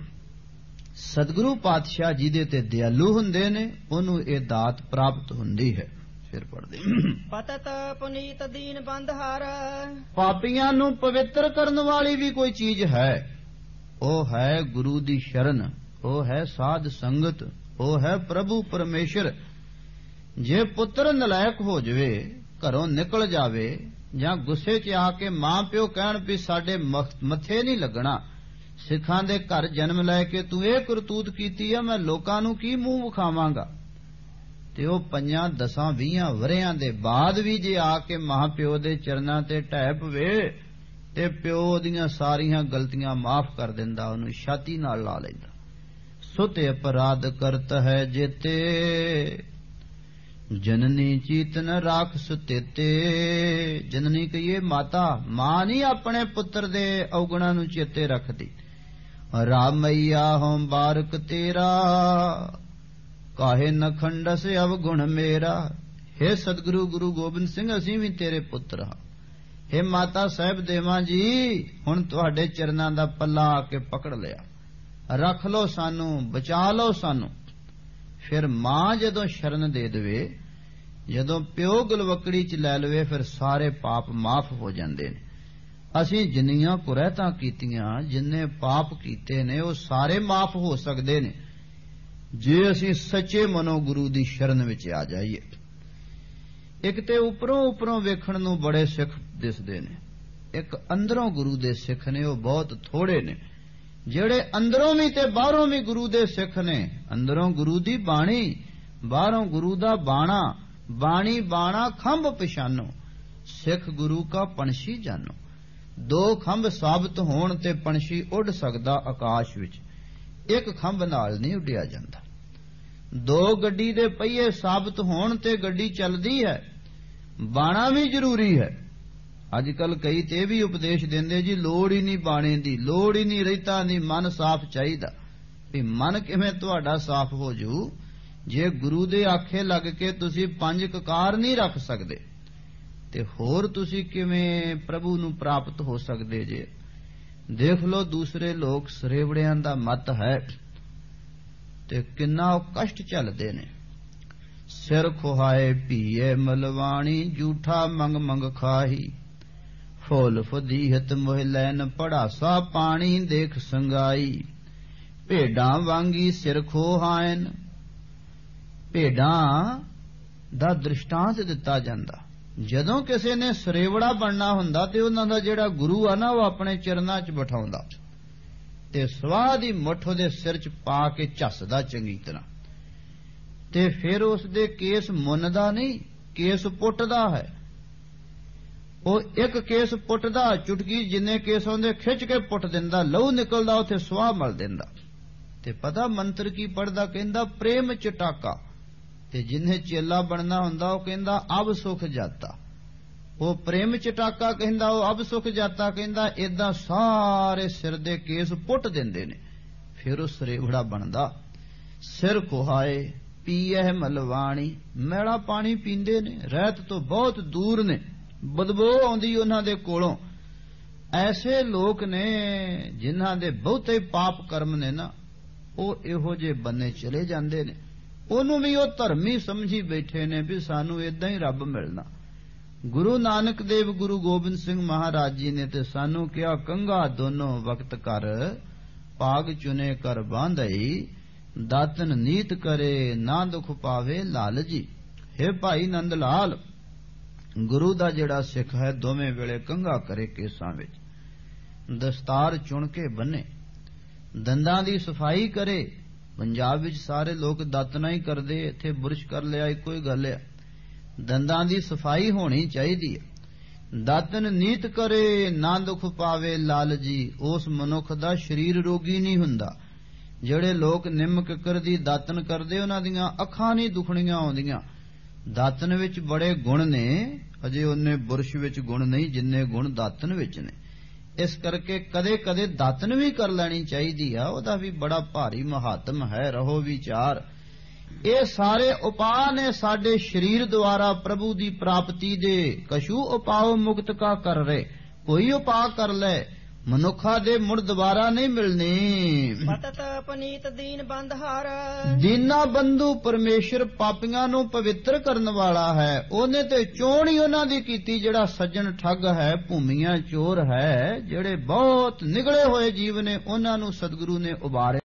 ਸਤਿਗੁਰੂ ਪਾਤਸ਼ਾਹ ਜਿਹਦੇ ਤੇ ਦਿਆਲੂ ਹੁੰਦੇ ਨੇ ਉਹਨੂੰ ਇਹ ਦਾਤ ਪ੍ਰਾਪਤ ਹੁੰਦੀ ਹੈ। ਫਿਰ ਪੜਦੇ ਪਤਤ ਪੁਨੀਤ ਦੀਨ ਬੰਧਹਾਰ। ਪਾਪੀਆਂ ਨੂੰ ਪਵਿੱਤਰ ਕਰਨ ਵਾਲੀ ਵੀ ਕੋਈ ਚੀਜ਼ ਹੈ, ਉਹ ਹੈ ਗੁਰੂ ਦੀ ਸ਼ਰਨ, ਉਹ ਹੈ ਸਾਧ ਸੰਗਤ, ਉਹ ਹੈ ਪ੍ਰਭੂ ਪਰਮੇਸ਼ਰ। ਜੇ ਪੁੱਤਰ ਨਲਾਇਕ ਹੋ ਜਾਵੇ, ਘਰੋਂ ਨਿਕਲ ਜਾਵੇ, ਜਾਂ ਗੁੱਸੇ 'ਚ ਆ ਕੇ ਮਾਂ ਪਿਓ ਕਹਿਣ ਵੀ ਸਾਡੇ ਮੱਥੇ ਨਹੀਂ ਲੱਗਣਾ, ਸਿੱਖਾਂ ਦੇ ਘਰ ਜਨਮ ਲੈ ਕੇ ਤੂੰ ਇਹ ਕਰਤੂਤ ਕੀਤੀ ਆ, ਮੈਂ ਲੋਕਾਂ ਨੂੰ ਕੀ ਮੂੰਹ ਵਿਖਾਵਾਂਗਾ, ਤੇ ਉਹ ਪੰਜਾਂ ਦਸਾਂ ਵੀਹਾਂ ਵਰਿਆਂ ਦੇ ਬਾਅਦ ਵੀ ਜੇ ਆ ਕੇ ਮਾਂ ਪਿਓ ਦੇ ਚਰਨਾਂ ਤੇ ਢਹਿ ਪਵੇ ਤੇ ਪਿਓ ਦੀਆਂ ਸਾਰੀਆਂ ਗਲਤੀਆਂ ਮਾਫ ਕਰ ਦਿੰਦਾ, ਉਹਨੂੰ ਛਾਤੀ ਨਾਲ ਲਾ ਲੈਂਦਾ। ਸੁਤੇ ਅਪਰਾਧ ਕਰਤ ਹੈ ਜੇਤੇ, ਜਨਨੀ ਚੀਤਨ ਰਾਖ ਸੁਤੇਤੇ। ਜਨਨੀ ਕਹੀਏ ਮਾਤਾ, ਮਾਂ ਨਹੀਂ ਆਪਣੇ ਪੁੱਤਰ ਦੇ ਔਗਣਾਂ ਨੂੰ ਚੇਤੇ ਰੱਖਦੀ। ਰਾਮ ਮਈਆ ਹੋਂ ਬਾਰਕ ਤੇਰਾ, ਕਾਹੇ ਨ ਖੰਡਸ ਅਵਗੁਣ ਮੇਰਾ। हे ਸਤਿਗੁਰੂ ਗੁਰੂ ਗੋਬਿੰਦ ਸਿੰਘ, ਅਸੀਂ ਵੀ ਤੇਰੇ ਪੁੱਤਰ ਹਾਂ। हे ਮਾਤਾ ਸਾਹਿਬ ਦੇਵਾਂ ਜੀ, ਹੁਣ ਤੁਹਾਡੇ ਚਰਨਾਂ ਦਾ ਪੱਲਾ ਆ ਕੇ ਪਕੜ ਲਿਆ, ਰੱਖ ਲਓ ਸਾਨੂੰ, ਬਚਾ ਲਓ ਸਾਨੂੰ। ਫਿਰ ਮਾਂ ਜਦੋਂ ਸ਼ਰਨ ਦੇ ਦੇਵੇ, ਜਦੋਂ ਪਿਓ ਗੁਲਵਕੜੀ 'ਚ ਲੈ ਲਵੇ, ਫਿਰ ਸਾਰੇ ਪਾਪ ਮਾਫ ਹੋ ਜਾਂਦੇ ਨੇ। ਅਸੀਂ ਜਿੰਨੀਆਂ ਕੁਰੈਤਾਂ ਕੀਤੀਆਂ, ਜਿੰਨੇ ਪਾਪ ਕੀਤੇ ਨੇ, ਉਹ ਸਾਰੇ ਮਾਫ ਹੋ ਸਕਦੇ ਨੇ ਜੇ ਅਸੀਂ ਸੱਚੇ ਮਨੋਂ ਗੁਰੂ ਦੀ ਸ਼ਰਨ ਵਿੱਚ ਆ ਜਾਈਏ। ਇੱਕ ਤੇ ਉੱਪਰੋਂ ਉੱਪਰੋਂ ਵੇਖਣ ਨੂੰ ਬੜੇ ਸਿੱਖ ਦਿਸਦੇ ਨੇ, ਇੱਕ ਅੰਦਰੋਂ ਗੁਰੂ ਦੇ ਸਿੱਖ ਨੇ, ਉਹ ਬਹੁਤ ਥੋੜੇ ਨੇ। ਜਿਹੜੇ ਅੰਦਰੋਂ ਵੀ ਤੇ ਬਾਹਰੋਂ ਵੀ ਗੁਰੂ ਦੇ ਸਿੱਖ ਨੇ, ਅੰਦਰੋਂ ਗੁਰੂ ਦੀ ਬਾਣੀ, ਬਾਹਰੋਂ ਗੁਰੂ ਦਾ ਬਾਣਾ। ਬਾਣੀ ਬਾਣਾ ਖੰਭ ਪਛਾਨੋ, ਸਿੱਖ ਗੁਰੂ ਕਾ ਪੰਛੀ ਜਾਨੋ। ਦੋ ਖੰਭ ਸਾਬਤ ਹੋਣ ਤੇ ਪੰਛੀ ਉੱਡ ਸਕਦਾ ਆਕਾਸ਼ ਵਿੱਚ, ਇੱਕ ਖੰਭ ਨਾਲ ਨਹੀਂ ਉੱਡਿਆ ਜਾਂਦਾ। ਦੋ ਗੱਡੀ ਦੇ ਪਹੀਏ ਸਾਬਤ ਹੋਣ ਤੇ ਗੱਡੀ ਚੱਲਦੀ ਹੈ। ਬਾਣਾ ਵੀ ਜ਼ਰੂਰੀ ਹੈ। ਅੱਜ ਕੱਲ ਕਈ ਤੇ ਵੀ ਉਪਦੇਸ਼ ਦਿੰਦੇ ਜੀ, ਲੋੜ ਹੀ ਨਹੀਂ ਬਾਣੇ ਦੀ, ਲੋੜ ਹੀ ਨਹੀਂ ਰਹਿਤਾ ਨਹੀਂ, ਮਨ ਸਾਫ਼ ਚਾਹੀਦਾ। ਵੀ ਮਨ ਕਿਵੇਂ ਤੁਹਾਡਾ ਸਾਫ਼ ਹੋ ਜੂ ਜੇ ਗੁਰੂ ਦੇ ਆਖੇ ਲੱਗ ਕੇ ਤੁਸੀਂ ਪੰਜ ਕਕਾਰ ਨਹੀਂ ਰੱਖ ਸਕਦੇ, ਤੇ ਹੋਰ ਤੁਸੀਂ ਕਿਵੇਂ ਪ੍ਰਭੂ ਨੂੰ ਪ੍ਰਾਪਤ ਹੋ ਸਕਦੇ ਜੇ। ਦੇਖ ਲੋ ਦੂਸਰੇ ਲੋਕ ਸਰੇਵੜਿਆਂ ਦਾ ਮਤ ਹੈ ਤੇ ਕਿੰਨਾ ਉਹ ਕਸ਼ਟ ਝੱਲਦੇ ਨੇ। ਸਿਰ ਖੁਹਾਏ ਪੀਏ ਮਲਵਾਣੀ, ਝੂਠਾ ਮੰਗ ਮੰਗ ਖਾਹੀ। ਫੁੱਲ ਫਦੀਹਤ ਮੋਹ ਲੈਨ ਪੜਾਸਾ, ਪਾਣੀ ਦੇਖ ਸੰਗਾਈ। ਭੇਡਾਂ ਵਾਂਗੀ ਸਿਰ ਖੋਹਾਇਨ, ਭੇਡਾਂ ਦਾ ਦ੍ਰਿਸ਼ਟਾਂਤ ਦਿੱਤਾ ਜਾਂਦਾ। ਜਦੋਂ ਕਿਸੇ ਨੇ ਸਰੇਵੜਾ ਬਣਨਾ ਹੁੰਦਾ ਤੇ ਉਹਨਾਂ ਦਾ ਜਿਹੜਾ ਗੁਰੂ ਆ ਨਾ, ਉਹ ਆਪਣੇ ਚਰਨਾਂ 'ਚ ਬਿਠਾਉਂਦਾ ਤੇ ਸਵਾਹ ਦੀ ਮੁੱਠ ਉਹਦੇ ਸਿਰ 'ਚ ਪਾ ਕੇ ਝੱਸਦਾ ਚੰਗੀ ਤਰ੍ਹਾਂ, ਤੇ ਫਿਰ ਉਸ ਦੇ ਕੇਸ ਮੁੰਨਦਾ ਨਹੀਂ, ਕੇਸ ਪੁੱਟਦਾ ਹੈ। ਉਹ ਇੱਕ ਕੇਸ ਪੁੱਟਦਾ, ਚੁਟਕੀ ਜਿੰਨੇ ਕੇਸ ਆਉਂਦੇ ਖਿੱਚ ਕੇ ਪੁੱਟ ਦਿੰਦਾ, ਲਹੂ ਨਿਕਲਦਾ, ਉੱਥੇ ਸਵਾਹ ਮਲ ਦਿੰਦਾ। ਤੇ ਪਤਾ ਮੰਤਰ ਕੀ ਪੜਦਾ, ਕਹਿੰਦਾ ਪ੍ਰੇਮ ਚਟਾਕਾ। ਤੇ ਜਿੰਨੇ ਚੇਲਾ ਬਣਨਾ ਹੁੰਦਾ ਉਹ ਕਹਿੰਦਾ ਅਬ ਸੁਖ ਜਾਤਾ, ਉਹ ਪ੍ਰੇਮ ਚਟਾਕਾ ਕਹਿੰਦਾ, ਉਹ ਅਬ ਸੁਖ ਜਾਤਾ ਕਹਿੰਦਾ। ਏਦਾਂ ਸਾਰੇ ਸਿਰ ਦੇ ਕੇਸ ਪੁੱਟ ਦਿੰਦੇ ਨੇ, ਫਿਰ ਉਹ ਸਰੇਵੜਾ ਬਣਦਾ। ਸਿਰ ਕੁਹਾਏ ਪੀਏ ਮਲਵਾਣੀ, ਮੈਲਾ ਪਾਣੀ ਪੀਂਦੇ ਨੇ, ਰਹਿਤ ਤੋਂ ਬਹੁਤ ਦੂਰ ਨੇ, ਬਦਬੂ ਆਉਂਦੀ ਉਹਨਾਂ ਦੇ ਕੋਲੋਂ। ਐਸੇ ਲੋਕ ਨੇ ਜਿਨ੍ਹਾਂ ਦੇ ਬਹੁਤੇ ਪਾਪ ਕਰਮ ਨੇ ਨਾ, ਉਹ ਇਹੋ ਜਿਹੇ ਬੰਨੇ ਚਲੇ ਜਾਂਦੇ ਨੇ। ਉਹਨੂੰ ਵੀ ਉਹ ਧਰਮੀ ਸਮਝੀ ਬੈਠੇ ਨੇ ਵੀ ਸਾਨੂੰ ਏਦਾਂ ਹੀ ਰੱਬ ਮਿਲਣਾ। ਗੁਰੂ ਨਾਨਕ ਦੇਵ ਗੁਰੂ ਗੋਬਿੰਦ ਸਿੰਘ ਮਹਾਰਾਜ ਜੀ ਨੇ ਤੇ ਸਾਨੂੰ ਕਿਹਾ, ਕੰਘਾ ਦੋਨੋਂ ਵਕਤ ਕਰ, ਭਾਗ ਚੁਨੇ ਕਰ ਬਾਂਧਈ। ਦਾਤਨ ਨੀਤ ਕਰੇ ਨਾ ਦੁਖ ਪਾਵੇ ਲਾਲ ਜੀ। हे ਭਾਈ ਨੰਦ ਲਾਲ, ਗੁਰੂ ਦਾ ਜਿਹੜਾ ਸਿੱਖ ਹੈ ਦੋਵੇਂ ਵੇਲੇ ਕੰਘਾ ਕਰੇ ਕੇਸਾਂ ਵਿੱਚ, ਦਸਤਾਰ ਚੁਣ ਕੇ ਬੰਨੇ, ਦੰਦਾਂ ਦੀ ਸਫਾਈ ਕਰੇ। ਪੰਜਾਬ ਵਿੱਚ ਸਾਰੇ ਲੋਕ ਦਾਤਨਾ ਹੀ ਕਰਦੇ, ਇੱਥੇ ਬੁਰਸ਼ ਕਰ ਲਿਆ, ਇੱਕੋ ਹੀ ਗੱਲ ਹੈ। ਦੰਦਾਂ ਦੀ ਸਫਾਈ ਹੋਣੀ ਚਾਹੀਦੀ ਹੈ। ਦਾਤਨ ਨੀਤ ਕਰੇ ਨਾ ਦੁਖ ਪਾਵੇ ਲਾਲ ਜੀ। ਉਸ ਮਨੁੱਖ ਦਾ ਸਰੀਰ ਰੋਗੀ ਨਹੀਂ ਹੁੰਦਾ। ਜਿਹੜੇ ਲੋਕ ਨਿੰਮ ਕਿੱਕਰ ਦੀ ਦਾਤਨ ਕਰਦੇ, ਉਹਨਾਂ ਦੀਆਂ ਅੱਖਾਂ ਨਹੀਂ ਦੁਖਣੀਆਂ ਆਉਂਦੀਆਂ। ਦਾਤਨ ਵਿੱਚ ਬੜੇ ਗੁਣ ਨੇ, ਅਜੇ ਉਹਨੇ ਬੁਰਸ਼ ਵਿੱਚ ਗੁਣ ਨਹੀਂ ਜਿੰਨੇ ਗੁਣ ਦਾਤਨ ਵਿੱਚ ਨੇ। ਇਸ ਕਰਕੇ ਕਦੇ ਕਦੇ ਦਾਤਨ ਵੀ ਕਰ ਲੈਣੀ ਚਾਹੀਦੀ ਆ, ਉਹਦਾ ਵੀ ਬੜਾ ਭਾਰੀ ਮਹਾਤਮ ਹੈ। ਰਹੋ ਵਿਚਾਰ, ਇਹ ਸਾਰੇ ਉਪਾਅ ਨੇ ਸਾਡੇ ਸਰੀਰ ਦੁਆਰਾ ਪ੍ਰਭੂ ਦੀ ਪ੍ਰਾਪਤੀ ਦੇ। ਕਛੂ ਉਪਾਉ ਮੁਕਤ ਕਾ ਕਰ ਰਹੇ, ਕੋਈ ਉਪਾਅ ਕਰ ਲੈ, ਮਨੁੱਖਾ ਦੇ ਮੁੜ ਦੁਬਾਰਾ ਨਹੀਂ ਮਿਲਣੀ। ਪਤਤ ਪਨੀਤ ਦੀਨ ਬੰਧਹਾਰ, ਦੀਨਾ ਬੰਧੂ ਪਰਮੇਸ਼ਰ ਪਾਪੀਆਂ ਨੂੰ ਪਵਿੱਤਰ ਕਰਨ ਵਾਲਾ ਹੈ। ਉਹਨੇ ਤੇ ਚੋਣ ਹੀ ਉਹਨਾਂ ਦੀ ਕੀਤੀ। ਜਿਹੜਾ ਸੱਜਣ ਠੱਗ ਹੈ, ਭੂਮੀਆਂ ਚੋਰ ਹੈ, ਜਿਹੜੇ ਬਹੁਤ ਨਿਗਲੇ ਹੋਏ ਜੀਵ ਨੇ, ਉਹਨਾਂ ਨੂੰ ਸਤਿਗੁਰੂ ਨੇ ਉਬਾਰਿਆ।